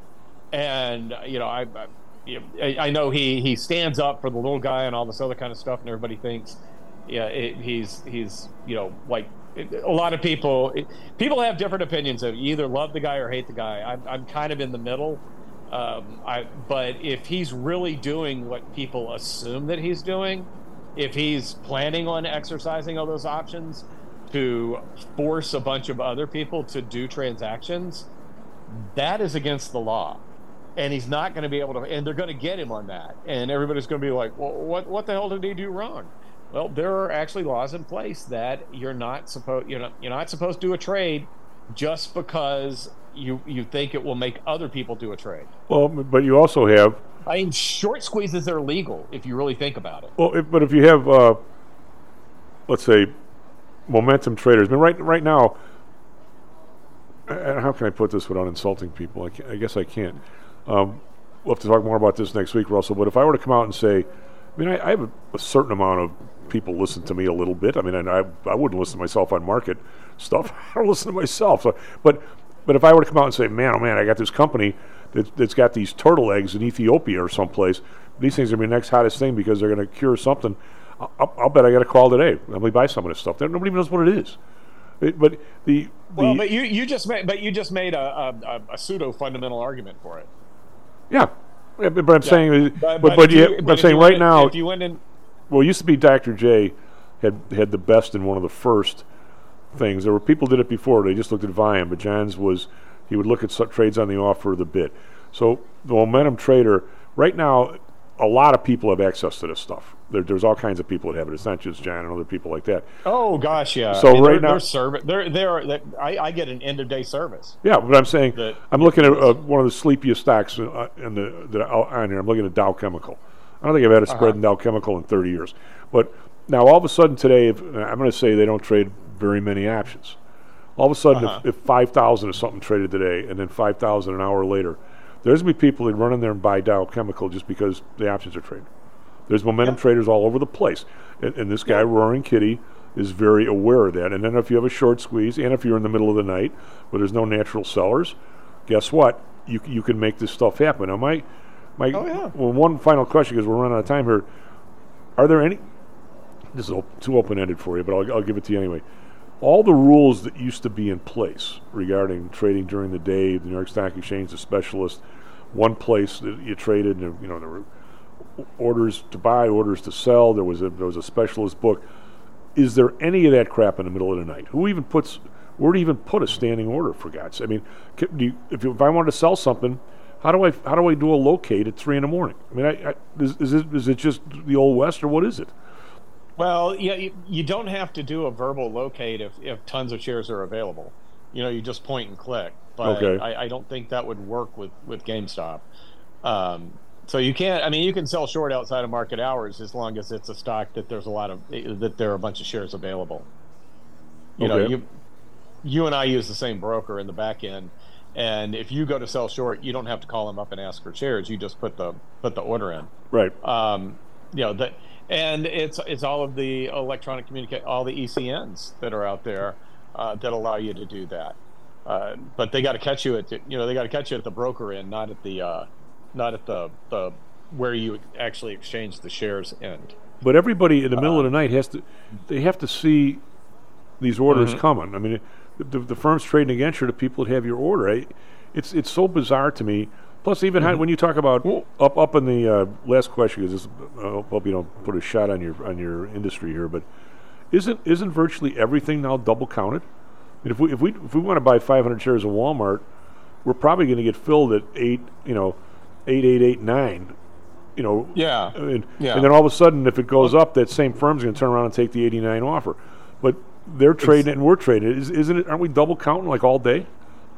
And, you know, I I, I know he, he stands up for the little guy and all this other kind of stuff, and everybody thinks, yeah, it, he's, he's, you know, like, a lot of people people have different opinions of you either love the guy or hate the guy. I'm, I'm kind of in the middle. Um, I, but if he's really doing what people assume that he's doing, if he's planning on exercising all those options to force a bunch of other people to do transactions, that is against the law. And he's not going to be able to, and they're going to get him on that. And everybody's going to be like, well, what, what the hell did he do wrong? Well, there are actually laws in place that you're not supposed you're not you're not supposed to do a trade just because you you think it will make other people do a trade. Well, but you also have. I mean, short squeezes are legal if you really think about it. Well, if, but if you have, uh, let's say, momentum traders. I mean, right right now, uh, how can I put this without insulting people? I, can't, I guess I can't. Um, we'll have to talk more about this next week, Russell. But if I were to come out and say, I mean, I, I have a, a certain amount of people listen to me a little bit. I mean, and I I wouldn't listen to myself on market stuff. I don't listen to myself. So, but but if I were to come out and say, man, oh man, I got this company that, that's got these turtle eggs in Ethiopia or someplace. These things are going to be the next hottest thing because they're going to cure something. I'll, I'll bet I got a call today. Let me buy some of this stuff. Nobody even knows what it is. It, but the, the well, but you, you just made but you just made a, a, a pseudo fundamental argument for it. Yeah, yeah but, but I'm Yeah. saying, But- but, but but, if you, you- but but I'm if saying you right went- now. if you went in- well, it used to be Doctor J had had the best and one of the first things. There were people did it before. They just looked at volume, but John's was he would look at some trades on the offer or the bid. So the momentum trader right now, a lot of people have access to this stuff. There, there's all kinds of people that have it. It's not just John and other people like that. Oh gosh, yeah. So I mean, right they're, now- they're service. They're they're. they I, I get an end of day service. Yeah, but I'm saying That- I'm looking at uh, one of the sleepiest stocks uh, in the that are on here. I'm looking at Dow Chemical. I don't think I've had a spread Uh-huh. in Dow Chemical in thirty years. But now all of a sudden today, if, I'm going to say they don't trade very many options. All of a sudden, Uh-huh. if, if five thousand is something traded today, and then five thousand an hour later, there's going to be people that run in there and buy Dow Chemical just because the options are traded. There's momentum Yep. traders all over the place, and, and this guy Roaring Kitty is very aware of that. And then if you have a short squeeze, and if you're in the middle of the night where there's no natural sellers, guess what? You you can make this stuff happen. Now, my my Oh, yeah. well, one final question because we're running out of time here. Are there any? This is op- too open-ended for you, but I'll, I'll give it to you anyway. All the rules that used to be in place regarding trading during the day, the New York Stock Exchange, the specialist, one place that you traded, and you know there were orders to buy, orders to sell. There was a there was a specialist book. Is there any of that crap in the middle of the night? Who even puts where do you even put a standing order for God's sake? I mean, c- do you, if you, if I wanted to sell something, how do I how do I do a locate at three in the morning? I mean, I, I, is, is it is it just the old west or what is it? Well, yeah, you, you don't have to do a verbal locate if, if tons of shares are available. You know, you just point and click. But Okay. I, I don't think that would work with, with GameStop. Um, so you can't. I mean, you can sell short outside of market hours as long as it's a stock that there's a lot of that there are a bunch of shares available. You know, Okay. you you and I use the same broker in the back end, and if you go to sell short, you don't have to call them up and ask for shares. You just put the put the order in. Right. Um, you know that, and it's it's all of the electronic communicate, all the E C Ns that are out there uh, that allow you to do that. Uh, but they got to catch you at the, you know they got to catch you at the broker end, not at the uh, not at the the where you actually exchange the shares end. But everybody in the middle of the night has to they have to see these orders Mhm. coming. I mean, the, the firm's trading against you, the people that have your order. I, it's it's so bizarre to me. Plus, even how, when you talk about up up in the uh, last question, because this, I hope you don't put a shot on your on your industry here, but isn't isn't virtually everything now double counted? I mean, if we if we if we want to buy five hundred shares of Walmart, we're probably going to get filled at eight, you know, eight eight eight nine. You know, Yeah. I mean, Yeah. and then all of a sudden, if it goes up, that same firm's going to turn around and take the eighty-nine offer. But they're trading it and we're trading it. Is, isn't it? Aren't we double counting like all day?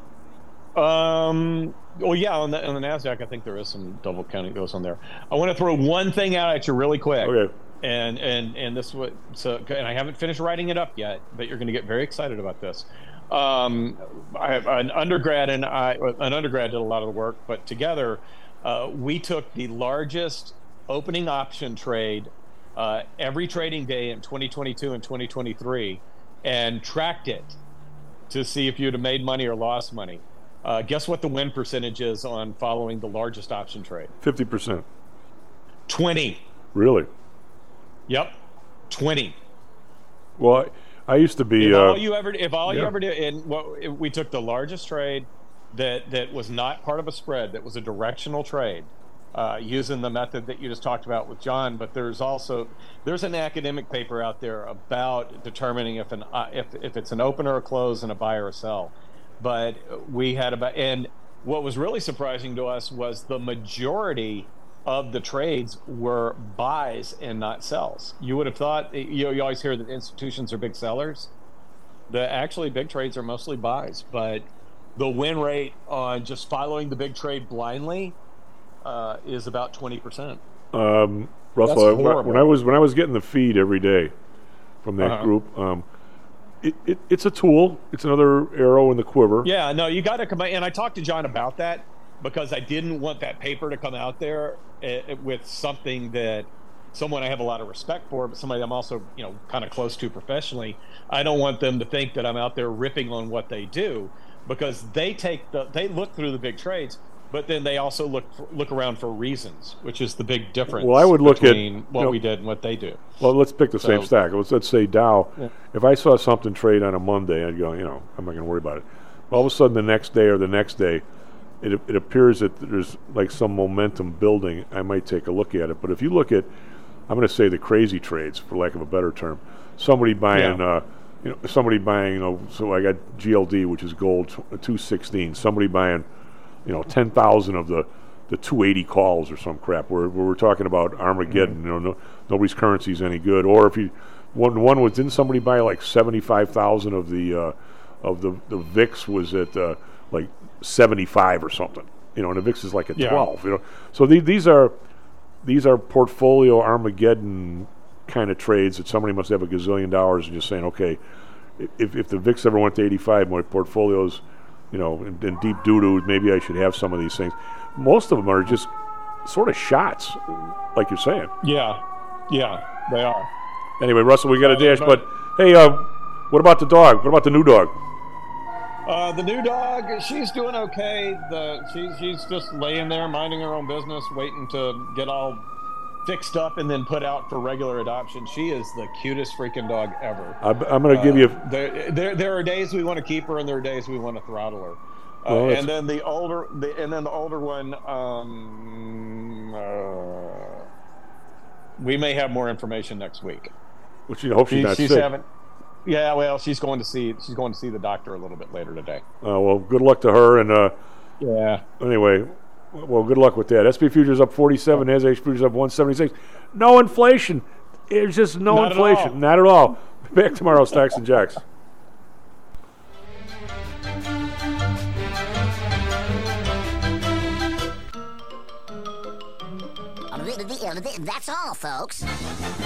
Um. Well, yeah. On the on the Nasdaq, I think there is some double counting goes on there. I want to throw one thing out at you really quick. Okay. And and and this what so and I haven't finished writing it up yet, but you're going to get very excited about this. Um, I have an undergrad and I an undergrad did a lot of the work, but together uh, we took the largest opening option trade uh, every trading day in twenty twenty-two and twenty twenty-three and tracked it to see if you'd have made money or lost money. Uh, guess what the win percentage is on following the largest option trade? Fifty percent. twenty. Really? Yep, twenty. Well, I, I used to be. If Uh, all you ever, if all you yeah. ever did, and what if we took the largest trade that that was not part of a spread, that was a directional trade, uh, using the method that you just talked about with John. But there's also there's an academic paper out there about determining if an uh, if if it's an open or a close and a buy or a sell. But we had about, and what was really surprising to us was the majority of the trades were buys and not sells. You would have thought, you know, you always hear that institutions are big sellers. The actually big trades are mostly buys, but the win rate on just following the big trade blindly uh, is about twenty percent. Um, Russell, That's I- when, horrible. when I was when I was getting the feed every day from that Uh-huh. group, um, it, it, it's a tool. It's another arrow in the quiver. Yeah, no, you got to come. And I talked to John about that because I didn't want that paper to come out there uh, with something that someone I have a lot of respect for, but somebody I'm also, you know, kind of close to professionally. I don't want them to think that I'm out there ripping on what they do, because they take the they look through the big trades. but then they also look for, look around for reasons, which is the big difference. Well, I would look at between what you know, we did and what they do. Well, let's pick the So- same stack. Let's let's say Dow. Yeah. If I saw something trade on a Monday, I'd go, you know, I'm not going to worry about it. All of a sudden, the next day or the next day, it it appears that there's like some momentum building. I might take a look at it. But if you look at, I'm going to say the crazy trades, for lack of a better term, somebody buying, Yeah. uh, you know, somebody buying, you know, so I got G L D, which is gold, two sixteen. Somebody buying, you know, ten thousand of the the two eighty calls or some crap. Where, where we're talking about Armageddon. Mm-hmm. You know, no, nobody's currency is any good. Or if you one one was didn't somebody buy like seventy-five thousand of the uh, of the the V I X was at uh, like seventy-five or something. You know, and the V I X is like a Yeah. twelve. You know, so the, these are these are portfolio Armageddon kind of trades that somebody must have a gazillion dollars and just saying, okay, if if the V I X ever went to eighty-five, my portfolio's, you know, in, in deep doo-doo, maybe I should have some of these things. Most of them are just sort of shots, like you're saying. Yeah, yeah, they are. Anyway, Russell, we got a dash, but hey, uh, what about the dog? What about the new dog? Uh, the new dog, she's doing okay. The she's she's just laying there, minding her own business, waiting to get all fixed up and then put out for regular adoption. She is the cutest freaking dog ever. I, I'm going to give Uh, you. There, there, there are days we want to keep her, and there are days we want to throttle her. Uh, Well, it's- and then the older, the, and then the older one, um, uh, we may have more information next week. Which you hope she's She- not she's sick. having, yeah, well, she's going to see she's going to see the doctor a little bit later today. Uh, well, good luck to her. And uh, Yeah. anyway, well, good luck with that. S and P futures up forty-seven. NASDAQ futures up one seventy-six. No inflation. There's just no Not at inflation. all. Not at all. Back tomorrow, Stocks and Jacks. That's all, folks.